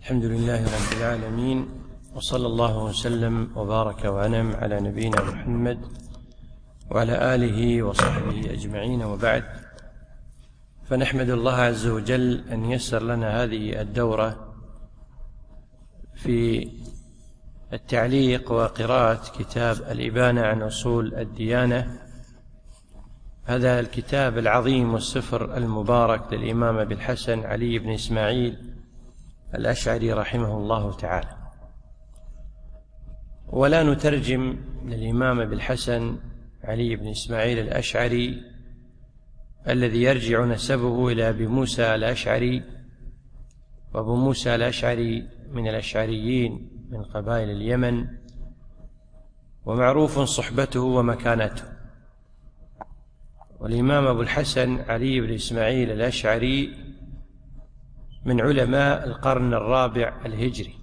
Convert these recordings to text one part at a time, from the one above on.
الحمد لله رب العالمين، وصلى الله وسلم وبارك وأنعم على نبينا محمد وعلى آله وصحبه أجمعين، وبعد. فنحمد الله عز وجل أن يسر لنا هذه الدورة في التعليق وقراءة كتاب الإبانة عن أصول الديانة، هذا الكتاب العظيم والسفر المبارك للإمام أبي الحسن علي بن إسماعيل الأشعري رحمه الله تعالى. ولا نترجم للإمام أبي الحسن علي بن إسماعيل الأشعري الذي يرجع نسبه إلى أبي موسى الأشعري، وأبو موسى الأشعري من الأشعريين من قبائل اليمن، ومعروف صحبته ومكانته. والإمام أبو الحسن علي بن إسماعيل الأشعري من علماء القرن الرابع الهجري،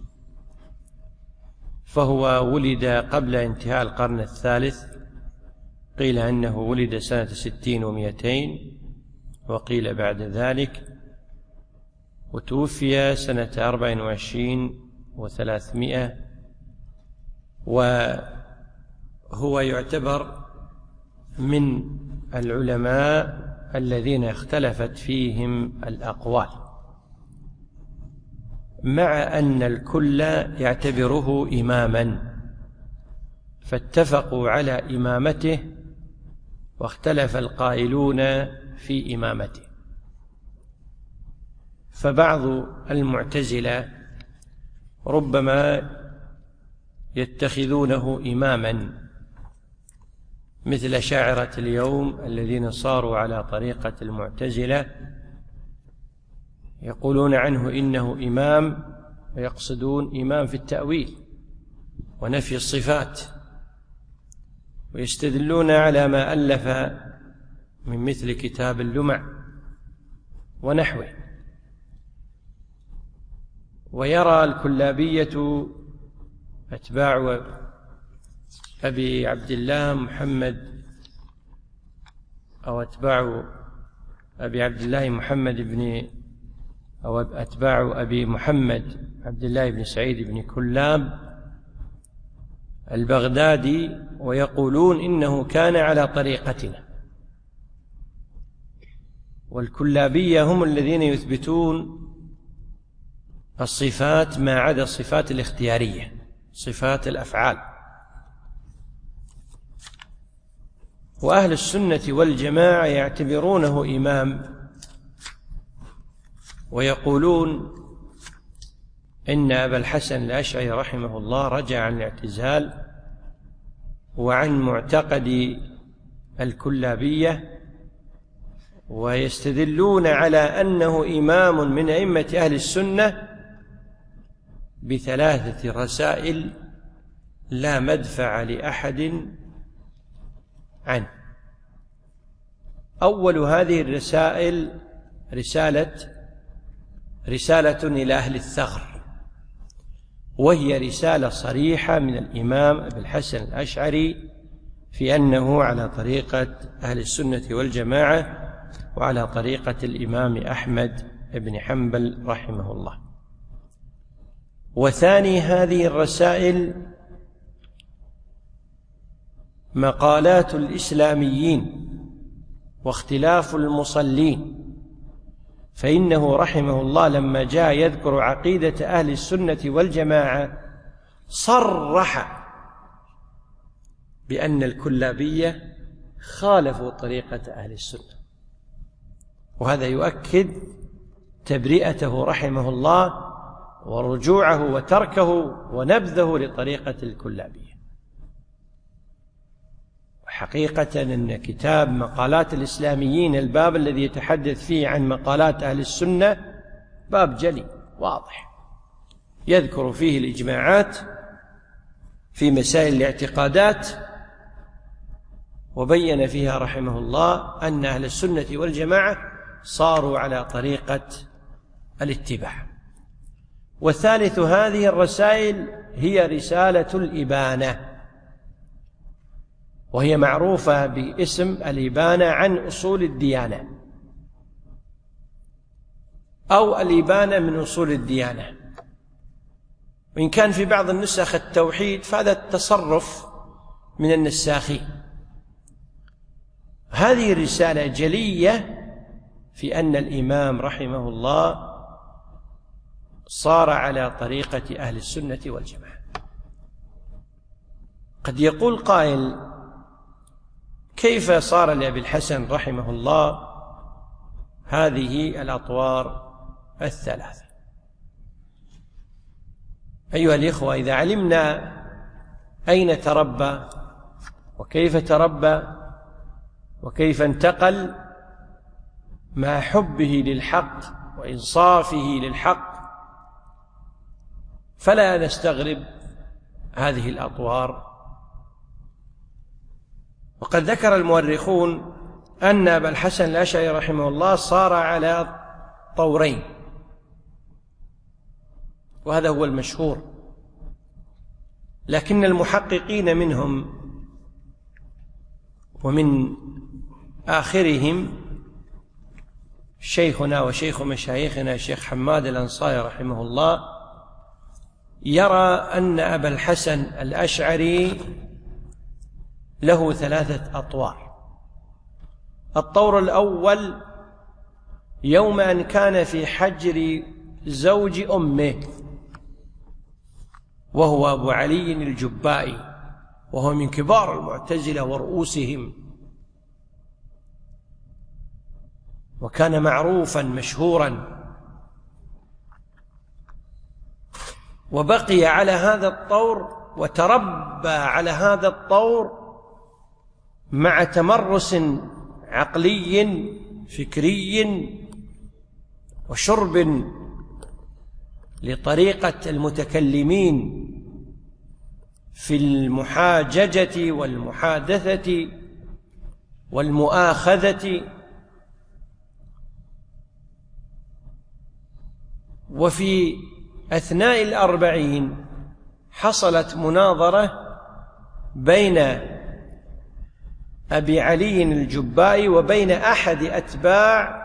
فهو ولد قبل انتهاء القرن الثالث، قيل أنه ولد سنة 60 و200، وقيل بعد ذلك، وتوفي سنة 24 و300، وهو يعتبر من العلماء الذين اختلفت فيهم الأقوال، مع أن الكل يعتبره إماما، فاتفقوا على إمامته، واختلف القائلون في إمامته. فبعض المعتزلة ربما يتخذونه إماما، مثل شاعرة اليوم الذين صاروا على طريقة المعتزلة، يقولون عنه إنه إمام، ويقصدون إمام في التأويل ونفي الصفات، ويستدلون على ما ألف من مثل كتاب اللمع ونحوه. ويرى الكلابية أتباع أبي عبد الله محمد، أو أتباع أبي عبد الله محمد أو أتباع أبي محمد عبد الله بن سعيد بن كلاب البغدادي، ويقولون إنه كان على طريقتنا. والكلابية هم الذين يثبتون الصفات ما عدا الصفات الاختيارية، صفات الأفعال. وأهل السنة والجماعة يعتبرونه إمام، ويقولون إن أبا الحسن الأشعري رحمه الله رجع عن الاعتزال وعن معتقد الكلابية، ويستدلون على أنه إمام من أئمة أهل السنة ب3 رسائل لا مدفع لأحد عنه. أول هذه الرسائل رسالة إلى أهل الثغر، وهي رسالة صريحة من الإمام أبي الحسن الأشعري في أنه على طريقة أهل السنة والجماعة، وعلى طريقة الإمام أحمد بن حنبل رحمه الله. وثاني هذه الرسائل مقالات الإسلاميين واختلاف المصلين، فإنه رحمه الله لما جاء يذكر عقيدة أهل السنة والجماعة صرح بأن الكلابية خالفوا طريقة أهل السنة، وهذا يؤكد تبرئته رحمه الله ورجوعه وتركه ونبذه لطريقة الكلابية. حقيقة أن كتاب مقالات الإسلاميين، الباب الذي يتحدث فيه عن مقالات أهل السنة، باب جلي واضح، يذكر فيه الإجماعات في مسائل الاعتقادات، وبين فيها رحمه الله أن أهل السنة والجماعة صاروا على طريقة الاتباع. وثالث هذه الرسائل هي رسالة الإبانة، وهي معروفة باسم الإبانة عن أصول الديانة، أو الإبانة من أصول الديانة. وإن كان في بعض النسخ التوحيد فهذا التصرف من النساخين. هذه الرسالة جلية في أن الإمام رحمه الله صار على طريقة أهل السنة والجماعة. قد يقول قائل: كيف صار لأبي الحسن رحمه الله هذه الأطوار الثلاثة؟ أيها الإخوة، إذا علمنا أين تربى وكيف تربى وكيف انتقل مع حبه للحق وإنصافه للحق، فلا نستغرب هذه الأطوار. وقد ذكر المؤرخون أن أبا الحسن الأشعري رحمه الله صار على طورين، وهذا هو المشهور، لكن المحققين منهم ومن آخرهم شيخنا وشيخ مشايخنا الشيخ حماد الأنصاري رحمه الله يرى أن أبا الحسن الأشعري له 3 أطوار. الطور الأول يوم أن كان في حجر زوج أمه، وهو أبو علي الجبائي، وهو من كبار المعتزلة ورؤوسهم، وكان معروفا مشهورا، وبقي على هذا الطور وتربى على هذا الطور مع تمرس عقلي فكري وشرب لطريقة المتكلمين في المحاججة والمحادثة والمؤاخذة. وفي أثناء 40 حصلت مناظرة بين أبي علي الجبائي وبين أحد أتباع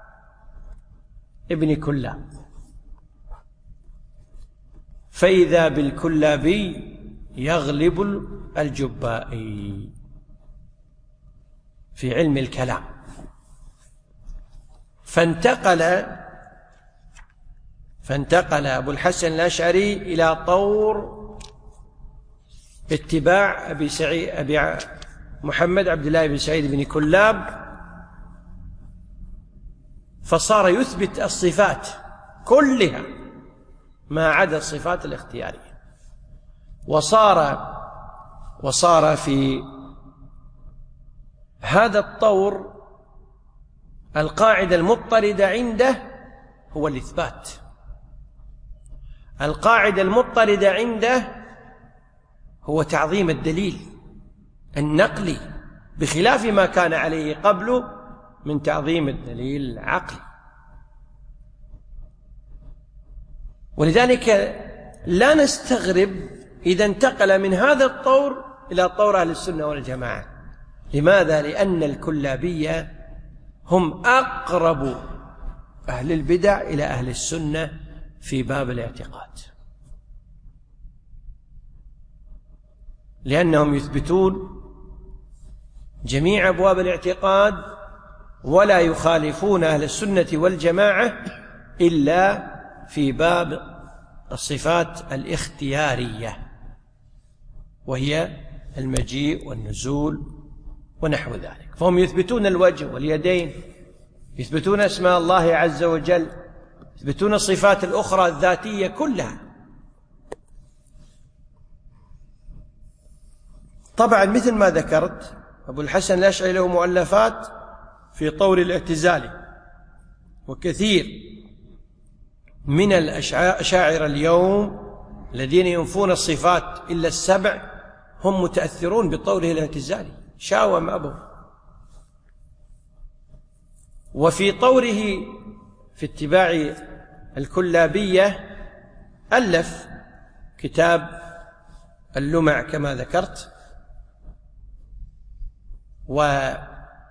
ابن كلاب، فإذا بالكلابي يغلب الجبائي في علم الكلام، فانتقل أبو الحسن الأشعري إلى طور اتباع أبي محمد عبد الله بن سعيد بن كلاب، فصار يثبت الصفات كلها ما عدا الصفات الاختيارية، وصار في هذا الطور القاعدة المضطردة عنده هو الإثبات. القاعدة المضطردة عنده هو تعظيم الدليل النقلي، بخلاف ما كان عليه قبله من تعظيم الدليل العقلي. ولذلك لا نستغرب إذا انتقل من هذا الطور إلى طور أهل السنة والجماعة. لماذا؟ لأن الكلابية هم أقرب أهل البدع إلى أهل السنة في باب الاعتقاد، لأنهم يثبتون جميع أبواب الاعتقاد ولا يخالفون أهل السنة والجماعة إلا في باب الصفات الاختيارية، وهي المجيء والنزول ونحو ذلك. فهم يثبتون الوجه واليدين، يثبتون أسماء الله عز وجل، يثبتون الصفات الأخرى الذاتية كلها. طبعا مثل ما ذكرت أبو الحسن الأشعري له مؤلفات في طور الاعتزال، وكثير من الأشاعرة اليوم الذين ينفون الصفات إلا ال7 هم متأثرون بطوره الاعتزالي، شاوم أبو. وفي طوره في اتباع الكلابية ألف كتاب اللمع كما ذكرت. وبعد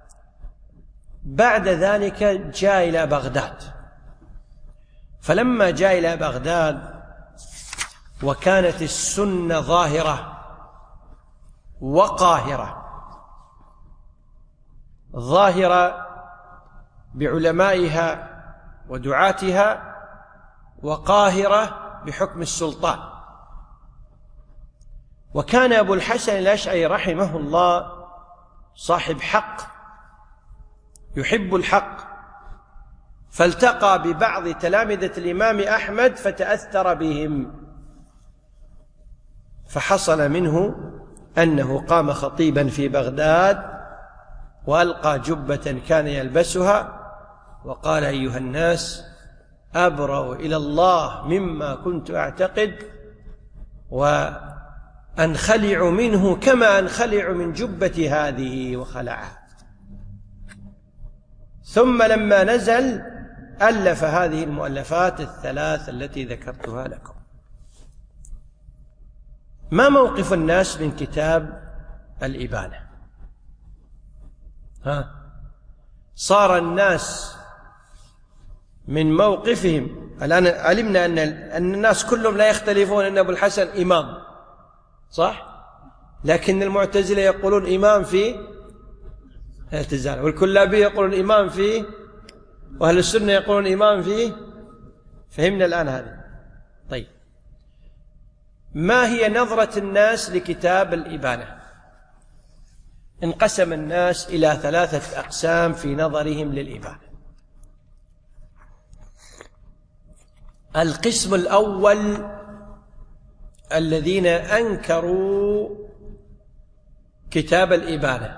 ذلك جاء إلى بغداد، فلما جاء إلى بغداد وكانت السنة ظاهرة وقاهرة، ظاهرة بعلمائها ودعاتها، وقاهرة بحكم السلطان. وكان أبو الحسن الأشعري رحمه الله صاحب حق، يحب الحق، فالتقى ببعض تلامذة الإمام أحمد فتأثر بهم، فحصل منه أنه قام خطيبا في بغداد وألقى جبة كان يلبسها وقال: أيها الناس، أبرأ إلى الله مما كنت أعتقد، وأنخلع منه كما أنخلع من جبة هذه، وخلعها. ثم لما نزل ألف هذه المؤلفات الثلاث التي ذكرتها لكم. ما موقف الناس من كتاب الإبانة؟ صار الناس من موقفهم الآن، علمنا أن الناس كلهم لا يختلفون أن أبو الحسن إمام، صح؟ لكن المعتزلة يقولون إمام في الاعتزال، والكلابية يقولون إمام في، وأهل السنة يقولون إمام في. فهمنا الآن هذا؟ طيب، ما هي نظرة الناس لكتاب الإبانة؟ انقسم الناس إلى ثلاثة أقسام في نظرهم للإبانة. القسم الأول الذين أنكروا كتاب الإبانة،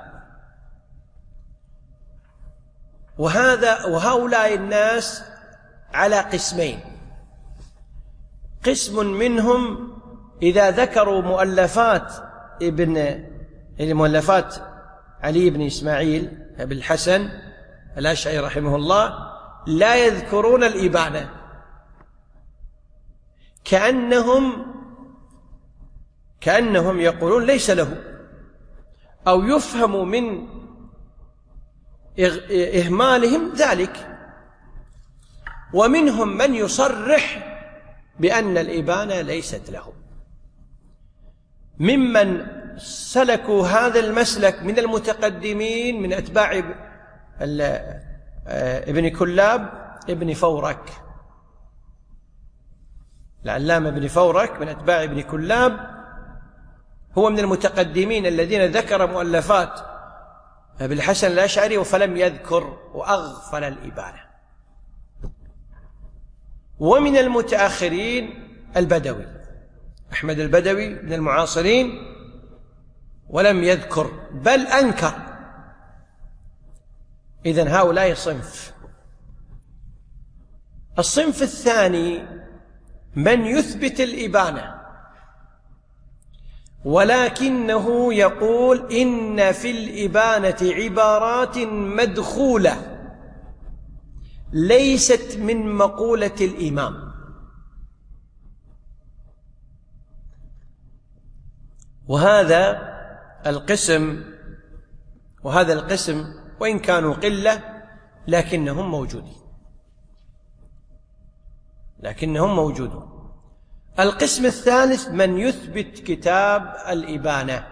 وهؤلاء الناس على قسمين. قسم منهم إذا ذكروا مؤلفات علي بن إسماعيل بن الحسن الأشعري رحمه الله لا يذكرون الإبانة، كأنهم يقولون ليس له، أو يفهم من إهمالهم ذلك. ومنهم من يصرح بأن الإبانة ليست له، ممن سلكوا هذا المسلك من المتقدمين من أتباع ابن كلاب ابن فورك، العلامة ابن فورك من أتباع ابن كلاب، هو من المتقدمين الذين ذكر مؤلفات أبي الحسن الأشعري فلم يذكر وأغفل الإبانة. ومن المتأخرين البدوي، أحمد البدوي من المعاصرين، ولم يذكر بل أنكر. إذن هؤلاء صنف. الصنف الثاني من يثبت الإبانة، ولكنه يقول إن في الإبانة عبارات مدخولة ليست من مقولة الإمام. وهذا القسم وإن كانوا قلة لكنهم موجودون. القسم الثالث من يثبت كتاب الإبانة.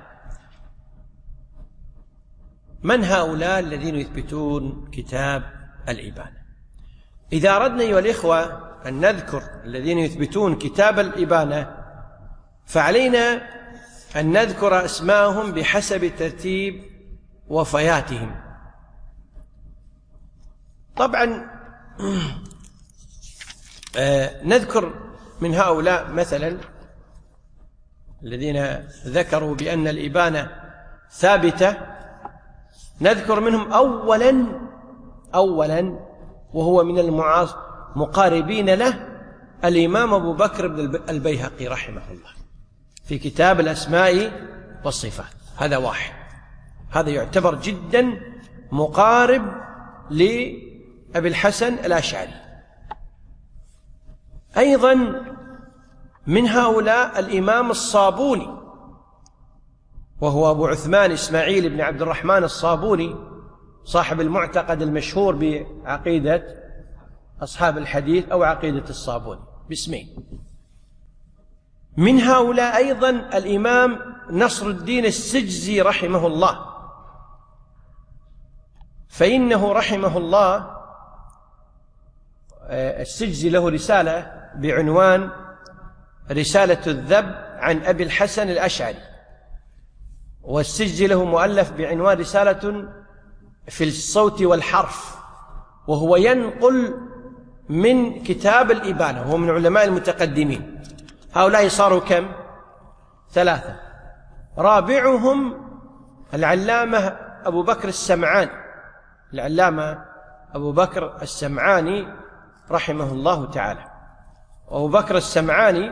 من هؤلاء الذين يثبتون كتاب الإبانة؟ إذا أردنا أيها الإخوة أن نذكر الذين يثبتون كتاب الإبانة فعلينا أن نذكر أسماءهم بحسب ترتيب وفياتهم. طبعا نذكر من هؤلاء مثلا الذين ذكروا بأن الإبانة ثابتة، نذكر منهم أولا وهو من المقاربين له الإمام أبو بكر بن البيهقي رحمه الله في كتاب الأسماء والصفات. هذا واحد، هذا يعتبر جدا مقارب لأبي الحسن الأشعري. أيضا من هؤلاء الإمام الصابوني، وهو أبو عثمان إسماعيل بن عبد الرحمن الصابوني صاحب المعتقد المشهور بعقيدة أصحاب الحديث أو عقيدة الصابوني باسمين. من هؤلاء أيضا الإمام نصر الدين السجزي رحمه الله، فإنه رحمه الله السجزي له رسالة بعنوان رسالة الذب عن أبي الحسن الأشعري، والسجزي له مؤلف بعنوان رسالة في الصوت والحرف، وهو ينقل من كتاب الإبانة، وهو من علماء المتقدمين. هؤلاء صاروا كم؟ 3. رابعهم العلامة أبو بكر السمعاني، العلامة أبو بكر السمعاني رحمه الله تعالى. وأبو بكر السمعاني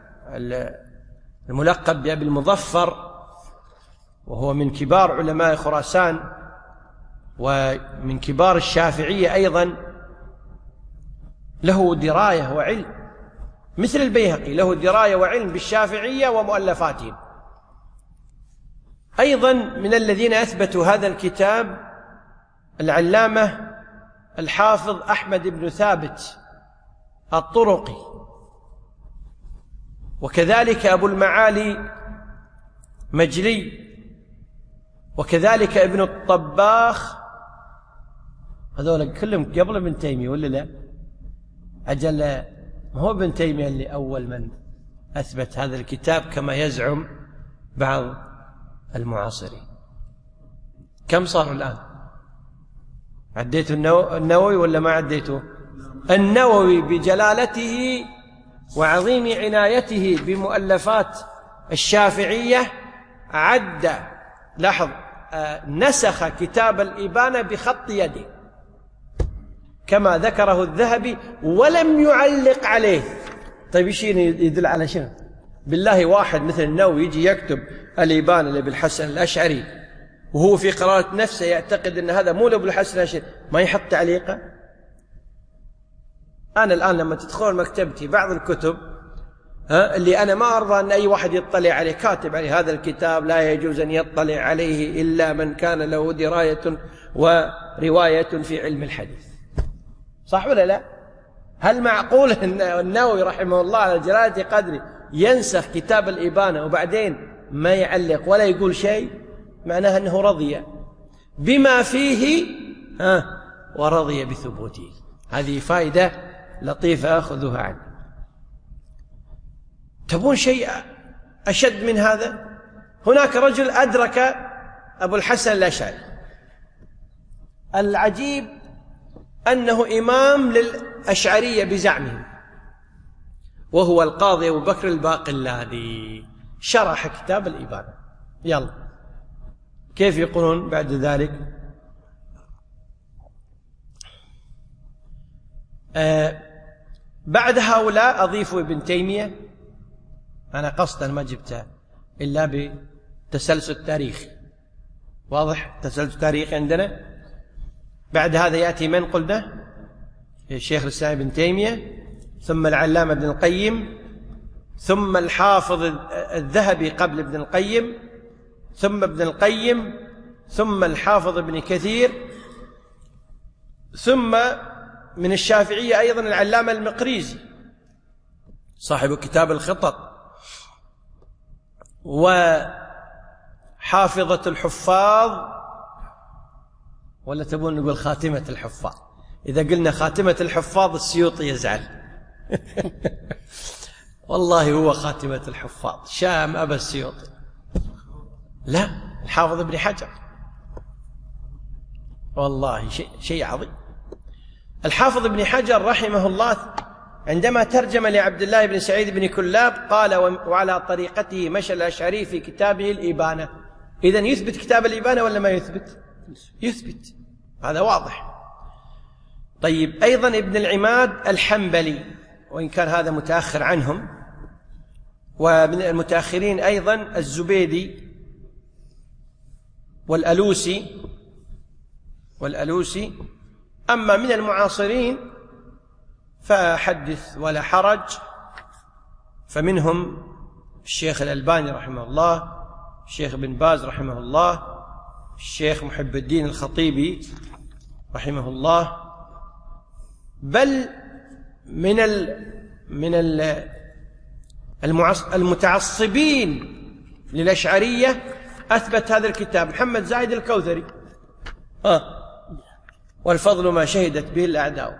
الملقب بأبي المظفر، وهو من كبار علماء خراسان ومن كبار الشافعية أيضا، له دراية وعلم مثل البيهقي، له دراية وعلم بالشافعية ومؤلفاتهم. أيضا من الذين أثبتوا هذا الكتاب العلامة الحافظ أحمد بن ثابت الطرقي، وكذلك أبو المعالي مجلي، وكذلك ابن الطباخ. هذول كلهم قبل ابن تيمية ولا لا؟ أجل ما هو ابن تيمية اللي أول من أثبت هذا الكتاب كما يزعم بعض المعاصرين. كم صاروا الآن؟ عديتوا النووي ولا ما عديتوا؟ النووي بجلالته وعظيم عنايته بمؤلفات الشافعية عد، لاحظ، نسخ كتاب الإبانة بخط يده كما ذكره الذهبي ولم يعلق عليه. طيب ايش يدل على شنو؟ بالله واحد مثل النووي يجي يكتب الإبانة لأبي الحسن الأشعري وهو في قراءة نفسه يعتقد أن هذا مو لأبي الحسن الأشعري، ما يحط تعليقه؟ أنا الآن لما تدخل مكتبتي بعض الكتب اللي أنا ما أرضى أن أي واحد يطلع عليه، كاتب عليه هذا الكتاب لا يجوز أن يطلع عليه إلا من كان له دراية ورواية في علم الحديث. صح ولا لا؟ هل معقول أن النووي رحمه الله على جلالة قدره ينسخ كتاب الإبانة وبعدين ما يعلق ولا يقول شيء؟ معناها أنه رضي بما فيه ورضي بثبوته. هذه فائدة لطيفة أخذها عنه. تبون شيء أشد من هذا؟ هناك رجل أدرك أبو الحسن الأشعري، العجيب أنه إمام للأشعرية بزعمهم، وهو القاضي أبو بكر الباقلاني، شرح كتاب الإبانة. يلا كيف يقولون بعد ذلك؟ بعد هؤلاء أضيفوا ابن تيمية، أنا قصدا ما جبتها إلا بتسلسل تاريخي، واضح؟ تسلسل تاريخي عندنا. بعد هذا يأتي من قلنا؟ الشيخ الإسلام ابن تيمية، ثم العلامة ابن القيم، ثم الحافظ الذهبي قبل ابن القيم، ثم ابن القيم، ثم الحافظ ابن كثير، ثم من الشافعية أيضا العلامة المقريزي صاحب كتاب الخطط، وحافظة الحفاظ، ولا تبون نقول خاتمة الحفاظ؟ إذا قلنا خاتمة الحفاظ السيوطي يزعل. والله هو خاتمة الحفاظ، شام أبا السيوطي، لا، الحافظ ابن حجر، والله شيء عظيم. الحافظ ابن حجر رحمه الله عندما ترجم لعبد الله بن سعيد بن كلاب قال: وعلى طريقته مشى الأشعري في كتابه الإبانة. إذن يثبت كتاب الإبانة ولا ما يثبت؟ يثبت، هذا واضح. طيب، أيضا ابن العماد الحنبلي، وإن كان هذا متأخر عنهم، ومن المتأخرين أيضا الزبيدي والألوسي. أما من المعاصرين فحدث ولا حرج، فمنهم الشيخ الألباني رحمه الله، الشيخ بن باز رحمه الله، الشيخ محب الدين الخطيبي رحمه الله، بل من المتعصبين للأشعرية أثبت هذا الكتاب محمد زايد الكوثري، والفضل ما شهدت به الأعداء.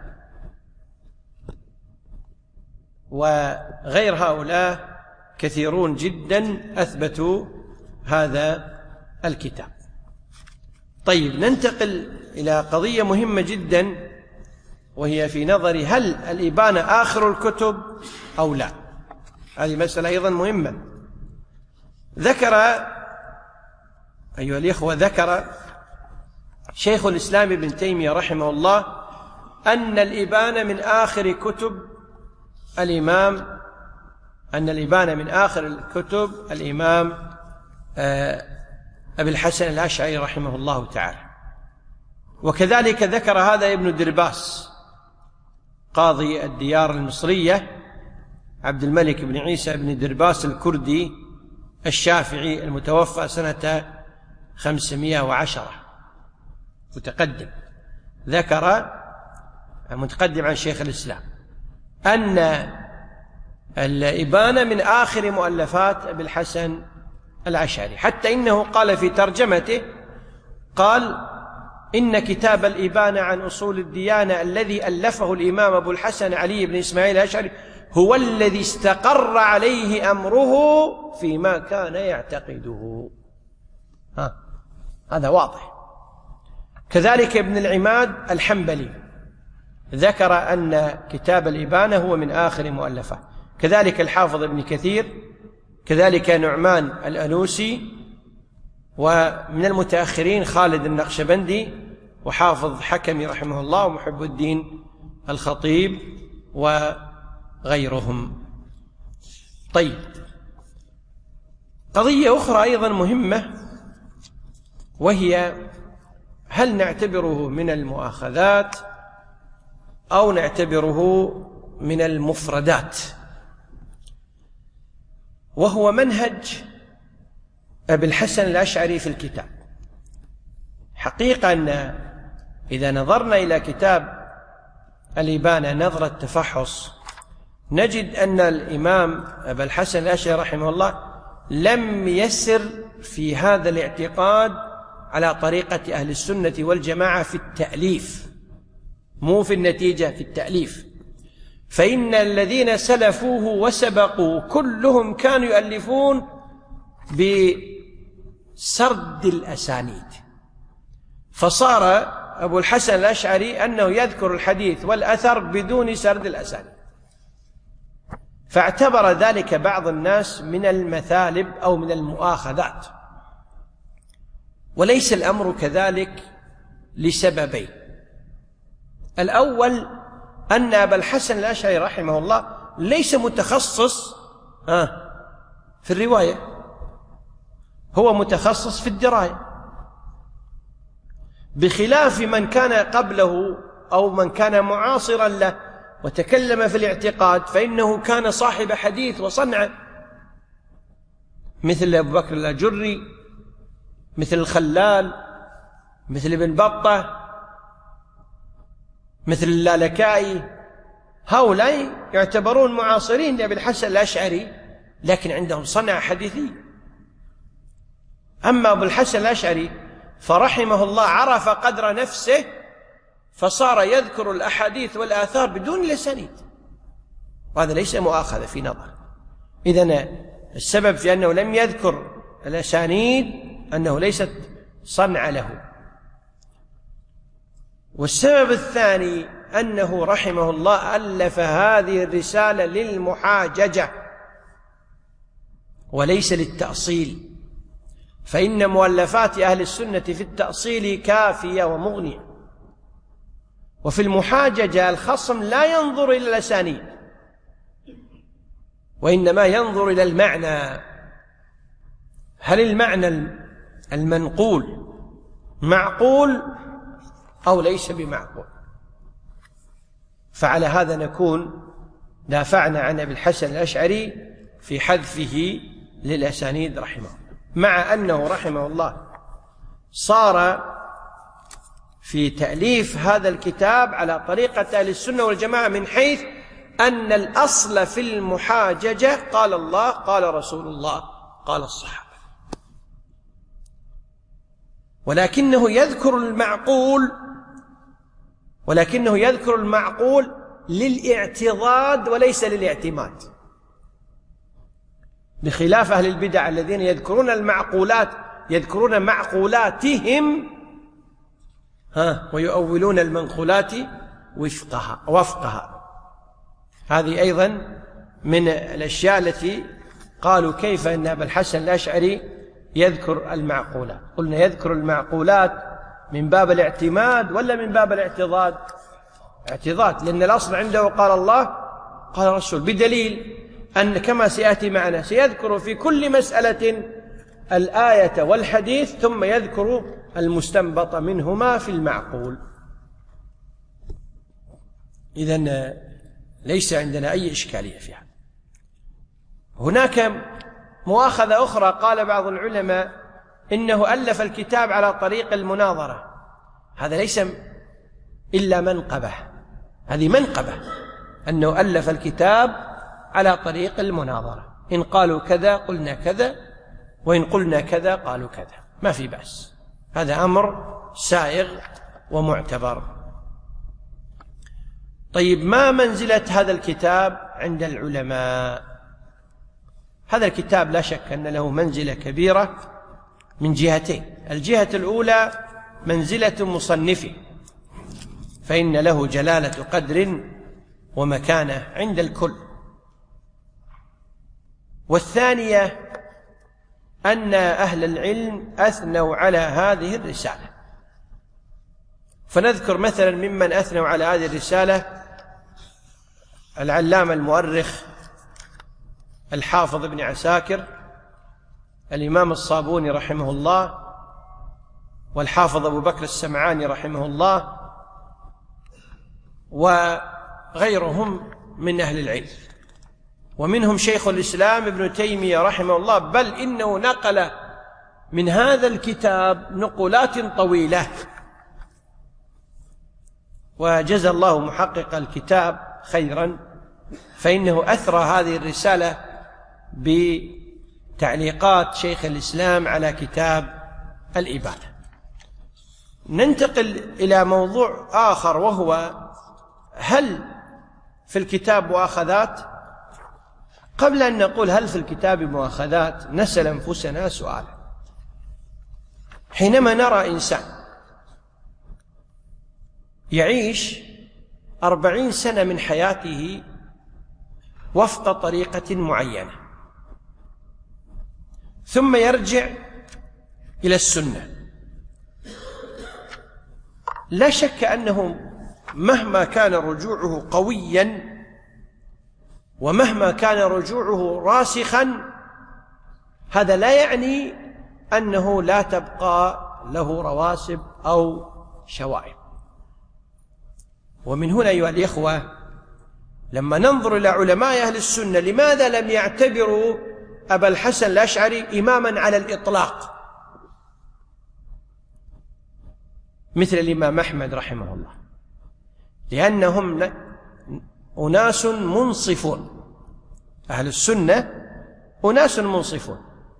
وغير هؤلاء كثيرون جدا أثبتوا هذا الكتاب. طيب، ننتقل إلى قضية مهمة جدا، وهي في نظري هل الإبانة آخر الكتب أو لا؟ هذه مسألة أيضا مهمة. ذكر أيها الإخوة، ذكر شيخ الإسلام ابن تيمية رحمه الله أن الإبانة من آخر كتب الإمام، أن الإبانة من آخر الكتب الإمام أبي الحسن الأشعري رحمه الله تعالى. وكذلك ذكر هذا ابن درباس قاضي الديار المصرية عبد الملك بن عيسى بن درباس الكردي الشافعي المتوفى سنة 510 متقدم، ذكر متقدم عن شيخ الإسلام أن الإبانة من آخر مؤلفات أبي الحسن الأشعري، حتى إنه قال في ترجمته، قال: إن كتاب الإبانة عن أصول الديانة الذي ألفه الإمام أبو الحسن علي بن إسماعيل الأشعري هو الذي استقر عليه أمره فيما كان يعتقده. هذا واضح. كذلك ابن العماد الحنبلي ذكر أن كتاب الإبانة هو من آخر مؤلفه، كذلك الحافظ ابن كثير، كذلك نعمان الألوسي، ومن المتأخرين خالد النقشبندي وحافظ حكمي رحمه الله ومحب الدين الخطيب وغيرهم. طيب، قضية أخرى أيضا مهمة، وهي هل نعتبره من المؤاخذات أو نعتبره من المفردات؟ وهو منهج أبي الحسن الأشعري في الكتاب. حقيقة أن إذا نظرنا إلى كتاب الإبانة نظرة تفحص نجد أن الإمام أبا الحسن الأشعري رحمه الله لم يسر في هذا الاعتقاد على طريقة أهل السنة والجماعة في التأليف، مو في النتيجة، في التأليف. فإن الذين سلفوه وسبقوا كلهم كانوا يؤلفون بسرد الأسانيد، فصار أبو الحسن الأشعري أنه يذكر الحديث والأثر بدون سرد الأسانيد، فاعتبر ذلك بعض الناس من المثالب أو من المؤاخذات. وليس الأمر كذلك لسببين: الأول أن أبا الحسن الأشعري رحمه الله ليس متخصص في الرواية، هو متخصص في الدراية، بخلاف من كان قبله أو من كان معاصرا له وتكلم في الاعتقاد، فإنه كان صاحب حديث وصنعة، مثل أبو بكر الأجري، مثل الخلال، مثل ابن بطة، مثل اللالكائي. هؤلاء يعتبرون معاصرين لأبي الحسن الأشعري، لكن عندهم صنعة حديثي. أما أبو الحسن الأشعري فرحمه الله عرف قدر نفسه، فصار يذكر الأحاديث والآثار بدون الأسانيد، وهذا ليس مؤاخذة في نظر. إذن السبب في أنه لم يذكر الأسانيد أنه ليست صنع له. والسبب الثاني أنه رحمه الله ألف هذه الرسالة للمحاججة وليس للتأصيل، فإن مؤلفات أهل السنة في التأصيل كافية ومغنية، وفي المحاججة الخصم لا ينظر إلى الأسانيد وإنما ينظر إلى المعنى، هل المعنى المنقول معقول أو ليس بمعقول. فعلى هذا نكون دافعنا عن أبي الحسن الأشعري في حذفه للأسانيد رحمه الله، مع أنه رحمه الله صار في تأليف هذا الكتاب على طريقة أهل السنة والجماعة من حيث أن الأصل في المحاججة قال الله قال رسول الله قال الصحابة، ولكنه يذكر المعقول للاعتضاد وليس للاعتماد، بخلاف أهل البدع الذين يذكرون معقولاتهم ويؤولون المنقولات وفقها. هذه أيضا من الأشياء التي قالوا كيف أن أبا الحسن الأشعري يذكر المعقولات. قلنا يذكر المعقولات من باب الاعتماد ولا من باب الاعتضاد؟ اعتضاد، لأن الأصل عنده قال الله قال الرسول، بدليل أن كما سيأتي معنا سيذكر في كل مسألة الآية والحديث ثم يذكر المستنبط منهما في المعقول. إذن ليس عندنا أي إشكالية في هذا. هناك مؤاخذة أخرى، قال بعض العلماء إنه ألف الكتاب على طريق المناظرة. هذا ليس إلا منقبة، هذه منقبة أنه ألف الكتاب على طريق المناظرة، إن قالوا كذا قلنا كذا، وإن قلنا كذا قالوا كذا، ما في بأس، هذا أمر سائغ ومعتبر. طيب، ما منزلة هذا الكتاب عند العلماء؟ هذا الكتاب لا شك أن له منزلة كبيرة من جهتين. الجهة الأولى منزلة مصنفه، فإن له جلالة قدر ومكانة عند الكل. والثانية أن أهل العلم أثنوا على هذه الرسالة، فنذكر مثلا ممن أثنوا على هذه الرسالة العلامة المؤرخ الحافظ ابن عساكر، الإمام الصابوني رحمه الله، والحافظ أبو بكر السمعاني رحمه الله، وغيرهم من أهل العلم، ومنهم شيخ الإسلام ابن تيمية رحمه الله، بل إنه نقل من هذا الكتاب نقولات طويلة. وجزى الله محقق الكتاب خيرا، فإنه أثرى هذه الرسالة بتعليقات شيخ الإسلام على كتاب الإبانة. ننتقل إلى موضوع آخر، وهو هل في الكتاب مؤاخذات؟ قبل أن نقول هل في الكتاب مؤاخذات نسأل أنفسنا سؤالا. حينما نرى إنسان يعيش 40 سنة من حياته وفق طريقة معينة، ثم يرجع إلى السنة، لا شك أنه مهما كان رجوعه قويا ومهما كان رجوعه راسخا، هذا لا يعني أنه لا تبقى له رواسب أو شوائب. ومن هنا أيها الإخوة، لما ننظر إلى علماء أهل السنة، لماذا لم يعتبروا أبا الحسن الأشعري إماما على الإطلاق مثل الإمام أحمد رحمه الله؟ لأنهم أناس منصفون، أهل السنة أناس منصفون.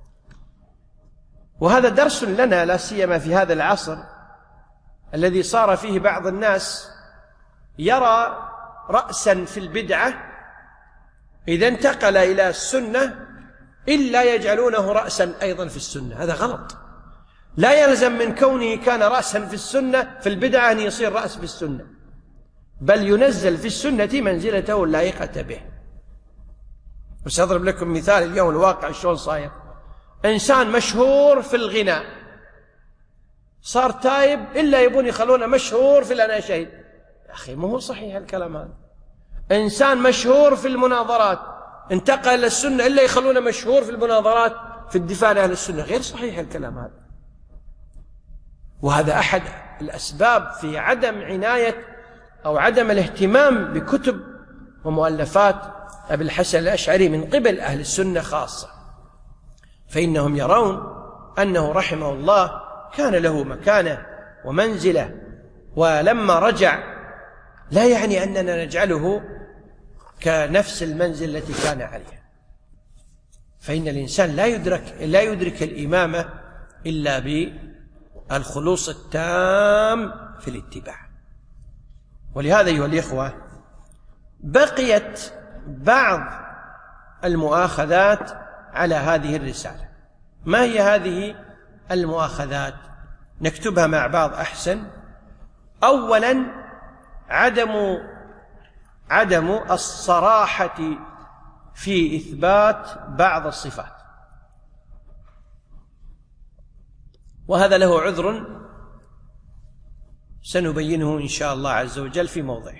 وهذا درس لنا، لا سيما في هذا العصر الذي صار فيه بعض الناس يرى رأسا في البدعة إذا انتقل إلى السنة إلا يجعلونه رأسا أيضا في السنة. هذا غلط. لا يلزم من كونه كان رأسا في السنة في البدعة أن يصير رأس في السنة، بل ينزل في السنة منزلته اللائقة به. وسأضرب لكم مثال اليوم الواقع شلون صاير. إنسان مشهور في الغناء صار تايب، إلا يبون يخلونه مشهور في الأناشيد. يا أخي ما هو صحيح الكلام هذا. إنسان مشهور في المناظرات انتقل إلى السنة، إلا يخلونه مشهور في المناظرات في الدفاع عن أهل السنة. غير صحيح الكلام هذا. وهذا أحد الأسباب في عدم عناية أو عدم الاهتمام بكتب ومؤلفات أبي الحسن الأشعري من قبل أهل السنة خاصة، فإنهم يرون أنه رحمه الله كان له مكانة ومنزلة، ولما رجع لا يعني أننا نجعله كنفس المنزل التي كان عليها. فإن الإنسان لا يدرك الإمامة إلا بالخلوص التام في الاتباع. ولهذا أيها الإخوة بقيت بعض المؤاخذات على هذه الرسالة. ما هي هذه المؤاخذات؟ نكتبها مع بعض أحسن. أولا عدم الصراحة في إثبات بعض الصفات، وهذا له عذر سنبينه إن شاء الله عز وجل في موضعه.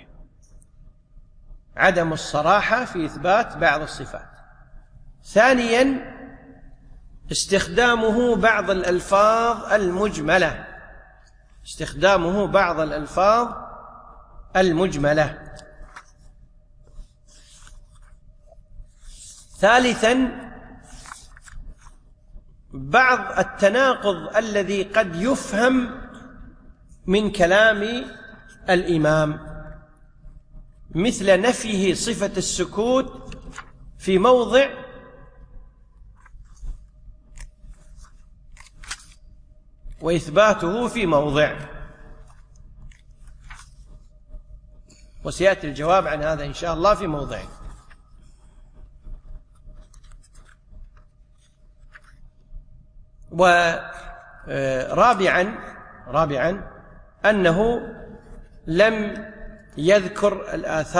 عدم الصراحة في إثبات بعض الصفات. ثانيا استخدامه بعض الألفاظ المجملة. ثالثا بعض التناقض الذي قد يفهم من كلام الإمام، مثل نفيه صفة السكوت في موضع وإثباته في موضع، وسيأتي الجواب عن هذا إن شاء الله في موضعه. ورابعا أنه لم يذكر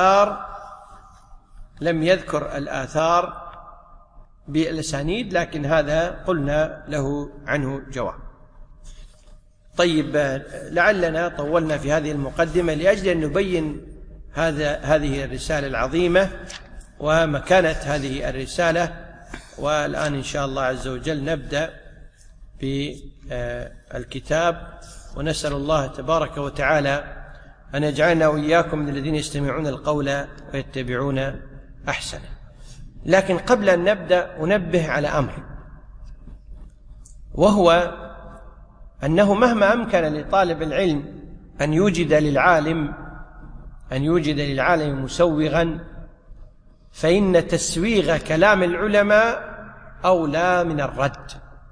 الآثار بالأسانيد، لكن هذا قلنا له عنه جواب. طيب، لعلنا طولنا في هذه المقدمة لأجل أن نبين هذه الرسالة العظيمة ومكانة هذه الرسالة. والآن إن شاء الله عز وجل نبدأ بالكتاب، ونسأل الله تبارك وتعالى أن يجعلنا وإياكم من الذين يستمعون القول ويتبعون أحسنه. لكن قبل أن نبدأ أنبه على أمر، وهو أنه مهما أمكن لطالب العلم أن يوجد للعالم مسوغا، فإن تسويغ كلام العلماء أولى من الرد.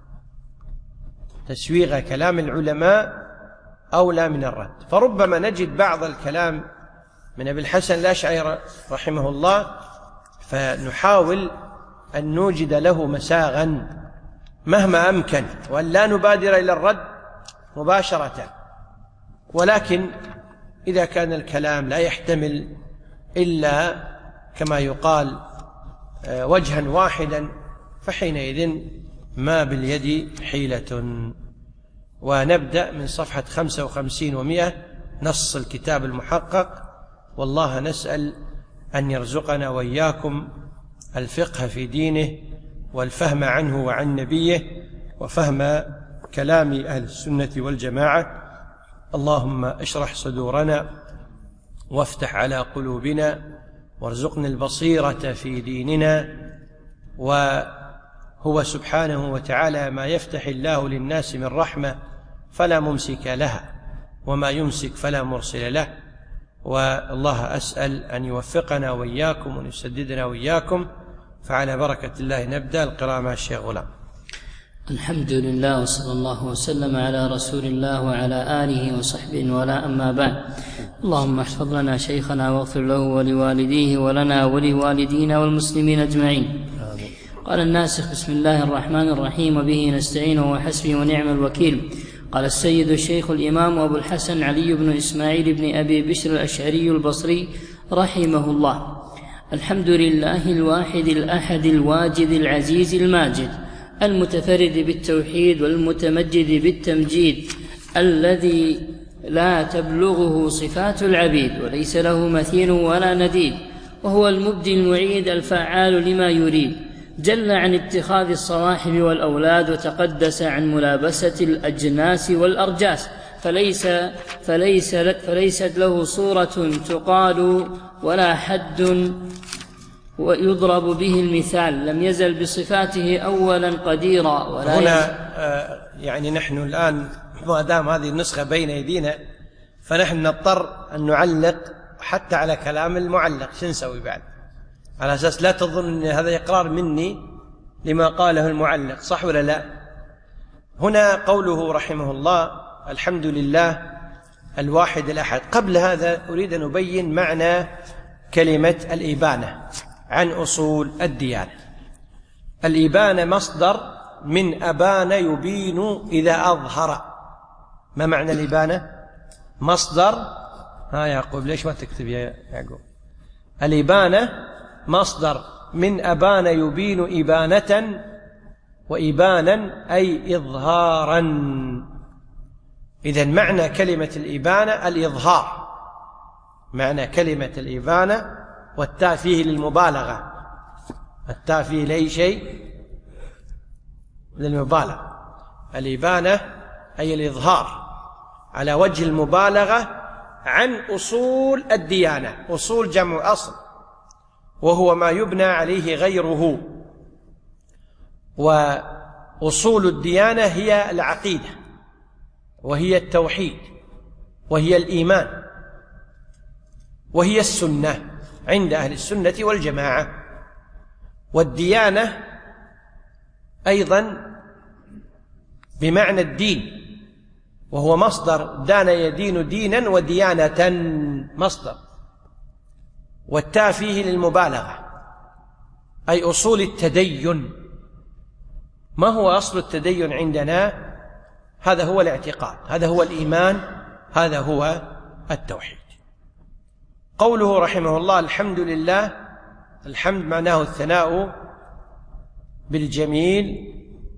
فربما نجد بعض الكلام من أبي الحسن الأشعري رحمه الله، فنحاول أن نوجد له مساغا مهما أمكن، وأن لا نبادر إلى الرد مباشرة. ولكن إذا كان الكلام لا يحتمل إلا كما يقال وجها واحدا، فحينئذ ما باليد حيلة. ونبدأ من صفحة 55 و100 نص الكتاب المحقق. والله نسأل أن يرزقنا وإياكم الفقه في دينه، والفهم عنه وعن نبيه، وفهم كلام أهل السنة والجماعة. اللهم اشرح صدورنا وافتح على قلوبنا، وارزقنا البصيرة في ديننا. وهو سبحانه وتعالى ما يفتح الله للناس من رحمة فلا ممسك لها، وما يمسك فلا مرسل له. والله أسأل أن يوفقنا وإياكم وأن يسددنا وإياكم. فعلى بركة الله نبدأ القراءة مع الشيخ غلام. الحمد لله، وصلى الله وسلم على رسول الله وعلى آله وصحبه، ولا أما بعد. اللهم احفظ لنا شيخنا واغفر له ولوالديه ولنا ولوالدينا والمسلمين أجمعين. قال الناسخ: بسم الله الرحمن الرحيم، وبه نستعين وحسبه ونعم الوكيل. قال السيد الشيخ الإمام أبو الحسن علي بن إسماعيل بن أبي بشر الأشعري البصري رحمه الله: الحمد لله الواحد الأحد الواجد العزيز الماجد، المتفرد بالتوحيد والمتمجد بالتمجيد، الذي لا تبلغه صفات العبيد وليس له مثيل ولا نديد، وهو المبدي المعيد الفعال لما يريد، جل عن اتخاذ الصواحب والأولاد، وتقدس عن ملابسة الأجناس والأرجاس، فليست له صورة تقال ولا حد ويضرب به المثال، لم يزل بصفاته أولا قديرا ولا هنا يعني نحن الآن ما دام هذه النسخة بين أيدينا، فنحن نضطر أن نعلق حتى على كلام المعلق. شو نسوي بعد؟ على أساس لا تظن أن هذا إقرار مني لما قاله المعلق، صح ولا لا؟ هنا قوله رحمه الله الحمد لله الواحد الأحد. قبل هذا أريد أن أبين معنى كلمة الإبانة عن أصول الديانة. الإبانة مصدر من أبان يبين إذا أظهر. ما معنى الإبانة؟ مصدر. يعقوب ليش ما تكتب يا يعقوب؟ الإبانة مصدر من أبان يبين إبانة، وإبانا أي إظهارا. إذن معنى كلمة الإبانة الإظهار، معنى كلمة الإبانة، والتاء فيه للمبالغة، التاء فيه لأي شيء للمبالغة. الإبانة أي الإظهار على وجه المبالغة عن أصول الديانة. أصول جمع أصل، وهو ما يبنى عليه غيره. وأصول الديانة هي العقيدة، وهي التوحيد، وهي الإيمان، وهي السنة عند أهل السنة والجماعة. والديانة أيضا بمعنى الدين، وهو مصدر دان يدين دينا وديانة، مصدر، والتاء فيه للمبالغة، أي أصول التدين. ما هو أصل التدين عندنا؟ هذا هو الاعتقاد، هذا هو الإيمان، هذا هو التوحيد. قوله رحمه الله الحمد لله، الحمد معناه الثناء بالجميل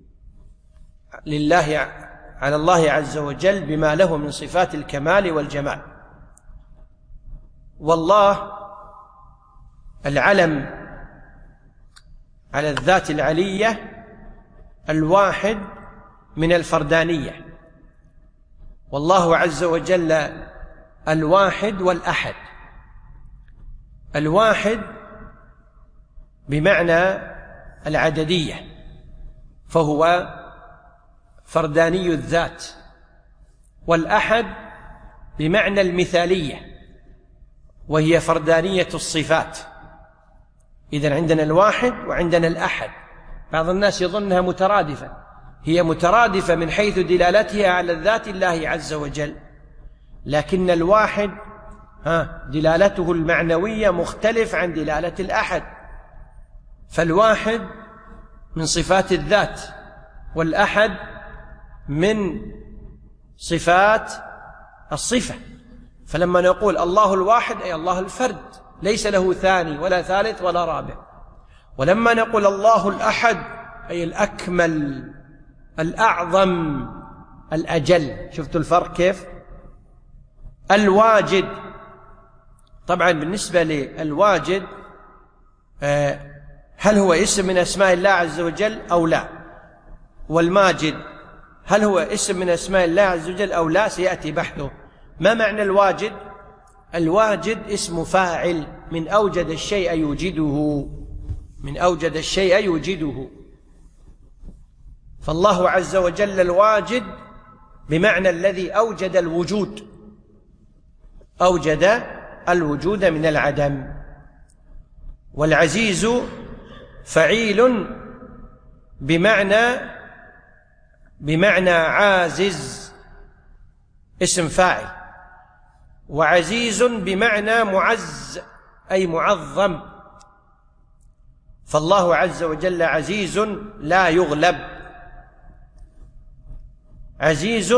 لله على الله عز وجل بما له من صفات الكمال والجمال. والله العلم على الذات العلية الواحد من الفردانية، والله عز وجل الواحد والأحد. الواحد بمعنى العددية، فهو فرداني الذات، والأحد بمعنى المثالية، وهي فردانية الصفات. إذن عندنا الواحد وعندنا الأحد. بعض الناس يظنها مترادفة، هي مترادفة من حيث دلالتها على الذات الله عز وجل، لكن الواحد دلالته المعنوية مختلف عن دلالة الأحد. فالواحد من صفات الذات، والأحد من صفات الصفة. فلما نقول الله الواحد أي الله الفرد، ليس له ثاني ولا ثالث ولا رابع. ولما نقول الله الأحد أي الأكمل الأعظم الأجل. شفتوا الفرق كيف؟ الواجد، طبعا بالنسبة للواجد هل هو اسم من أسماء الله عز وجل أو لا؟ والماجد هل هو اسم من أسماء الله عز وجل أو لا؟ سيأتي بحثه. ما معنى الواجد؟ الواجد اسم فاعل من أوجد الشيء يوجده، من أوجد الشيء يوجده. فالله عز وجل الواجد بمعنى الذي أوجد الوجود، أوجد الوجود من العدم. والعزيز فعيل بمعنى عازز، اسم فاعل. وعزيز بمعنى معز أي معظم. فالله عز وجل عزيز لا يغلب، عزيز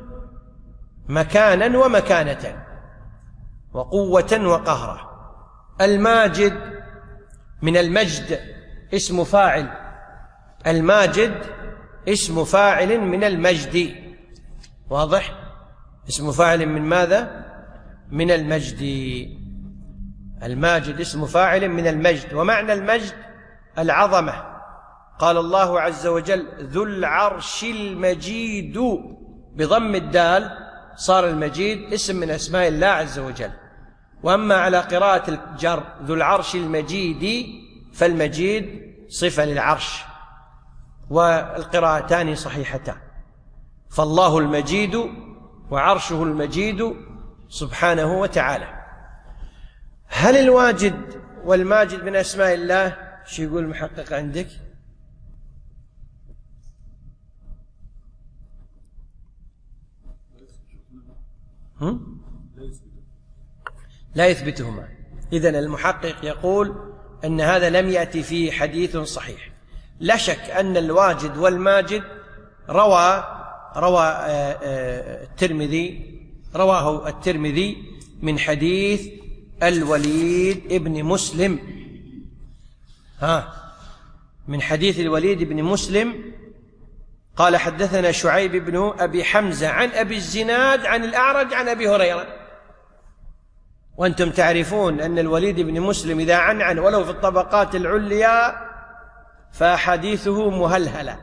مكانا ومكانة، وقوة وقهرة. الماجد من المجد، اسم فاعل. الماجد اسم فاعل من المجد، واضح؟ اسم فاعل من ماذا؟ من المجد. الماجد اسم فاعل من المجد. ومعنى المجد العظمة. قال الله عز وجل ذو العرش المجيد، بضم الدال صار المجيد اسم من أسماء الله عز وجل. وأما على قراءة الجر ذو العرش المجيد فالمجيد صفة للعرش، والقراءتان صحيحتان. فالله المجيد وعرشه المجيد سبحانه وتعالى. هل الواجد والماجد من أسماء الله. شو يقول المحقق عندك؟ لا يثبتهما. إذن المحقق يقول أن هذا لم يأتي فيه حديث صحيح. لا شك أن الواجد والماجد رواه الترمذي من حديث الوليد ابن مسلم. من حديث الوليد بن مسلم قال حدثنا شعيب بن أبي حمزة عن أبي الزناد عن الأعرج عن أبي هريرة. وأنتم تعرفون أن الوليد بن مسلم إذا عنعن ولو في الطبقات العليا فحديثه مهلهلة،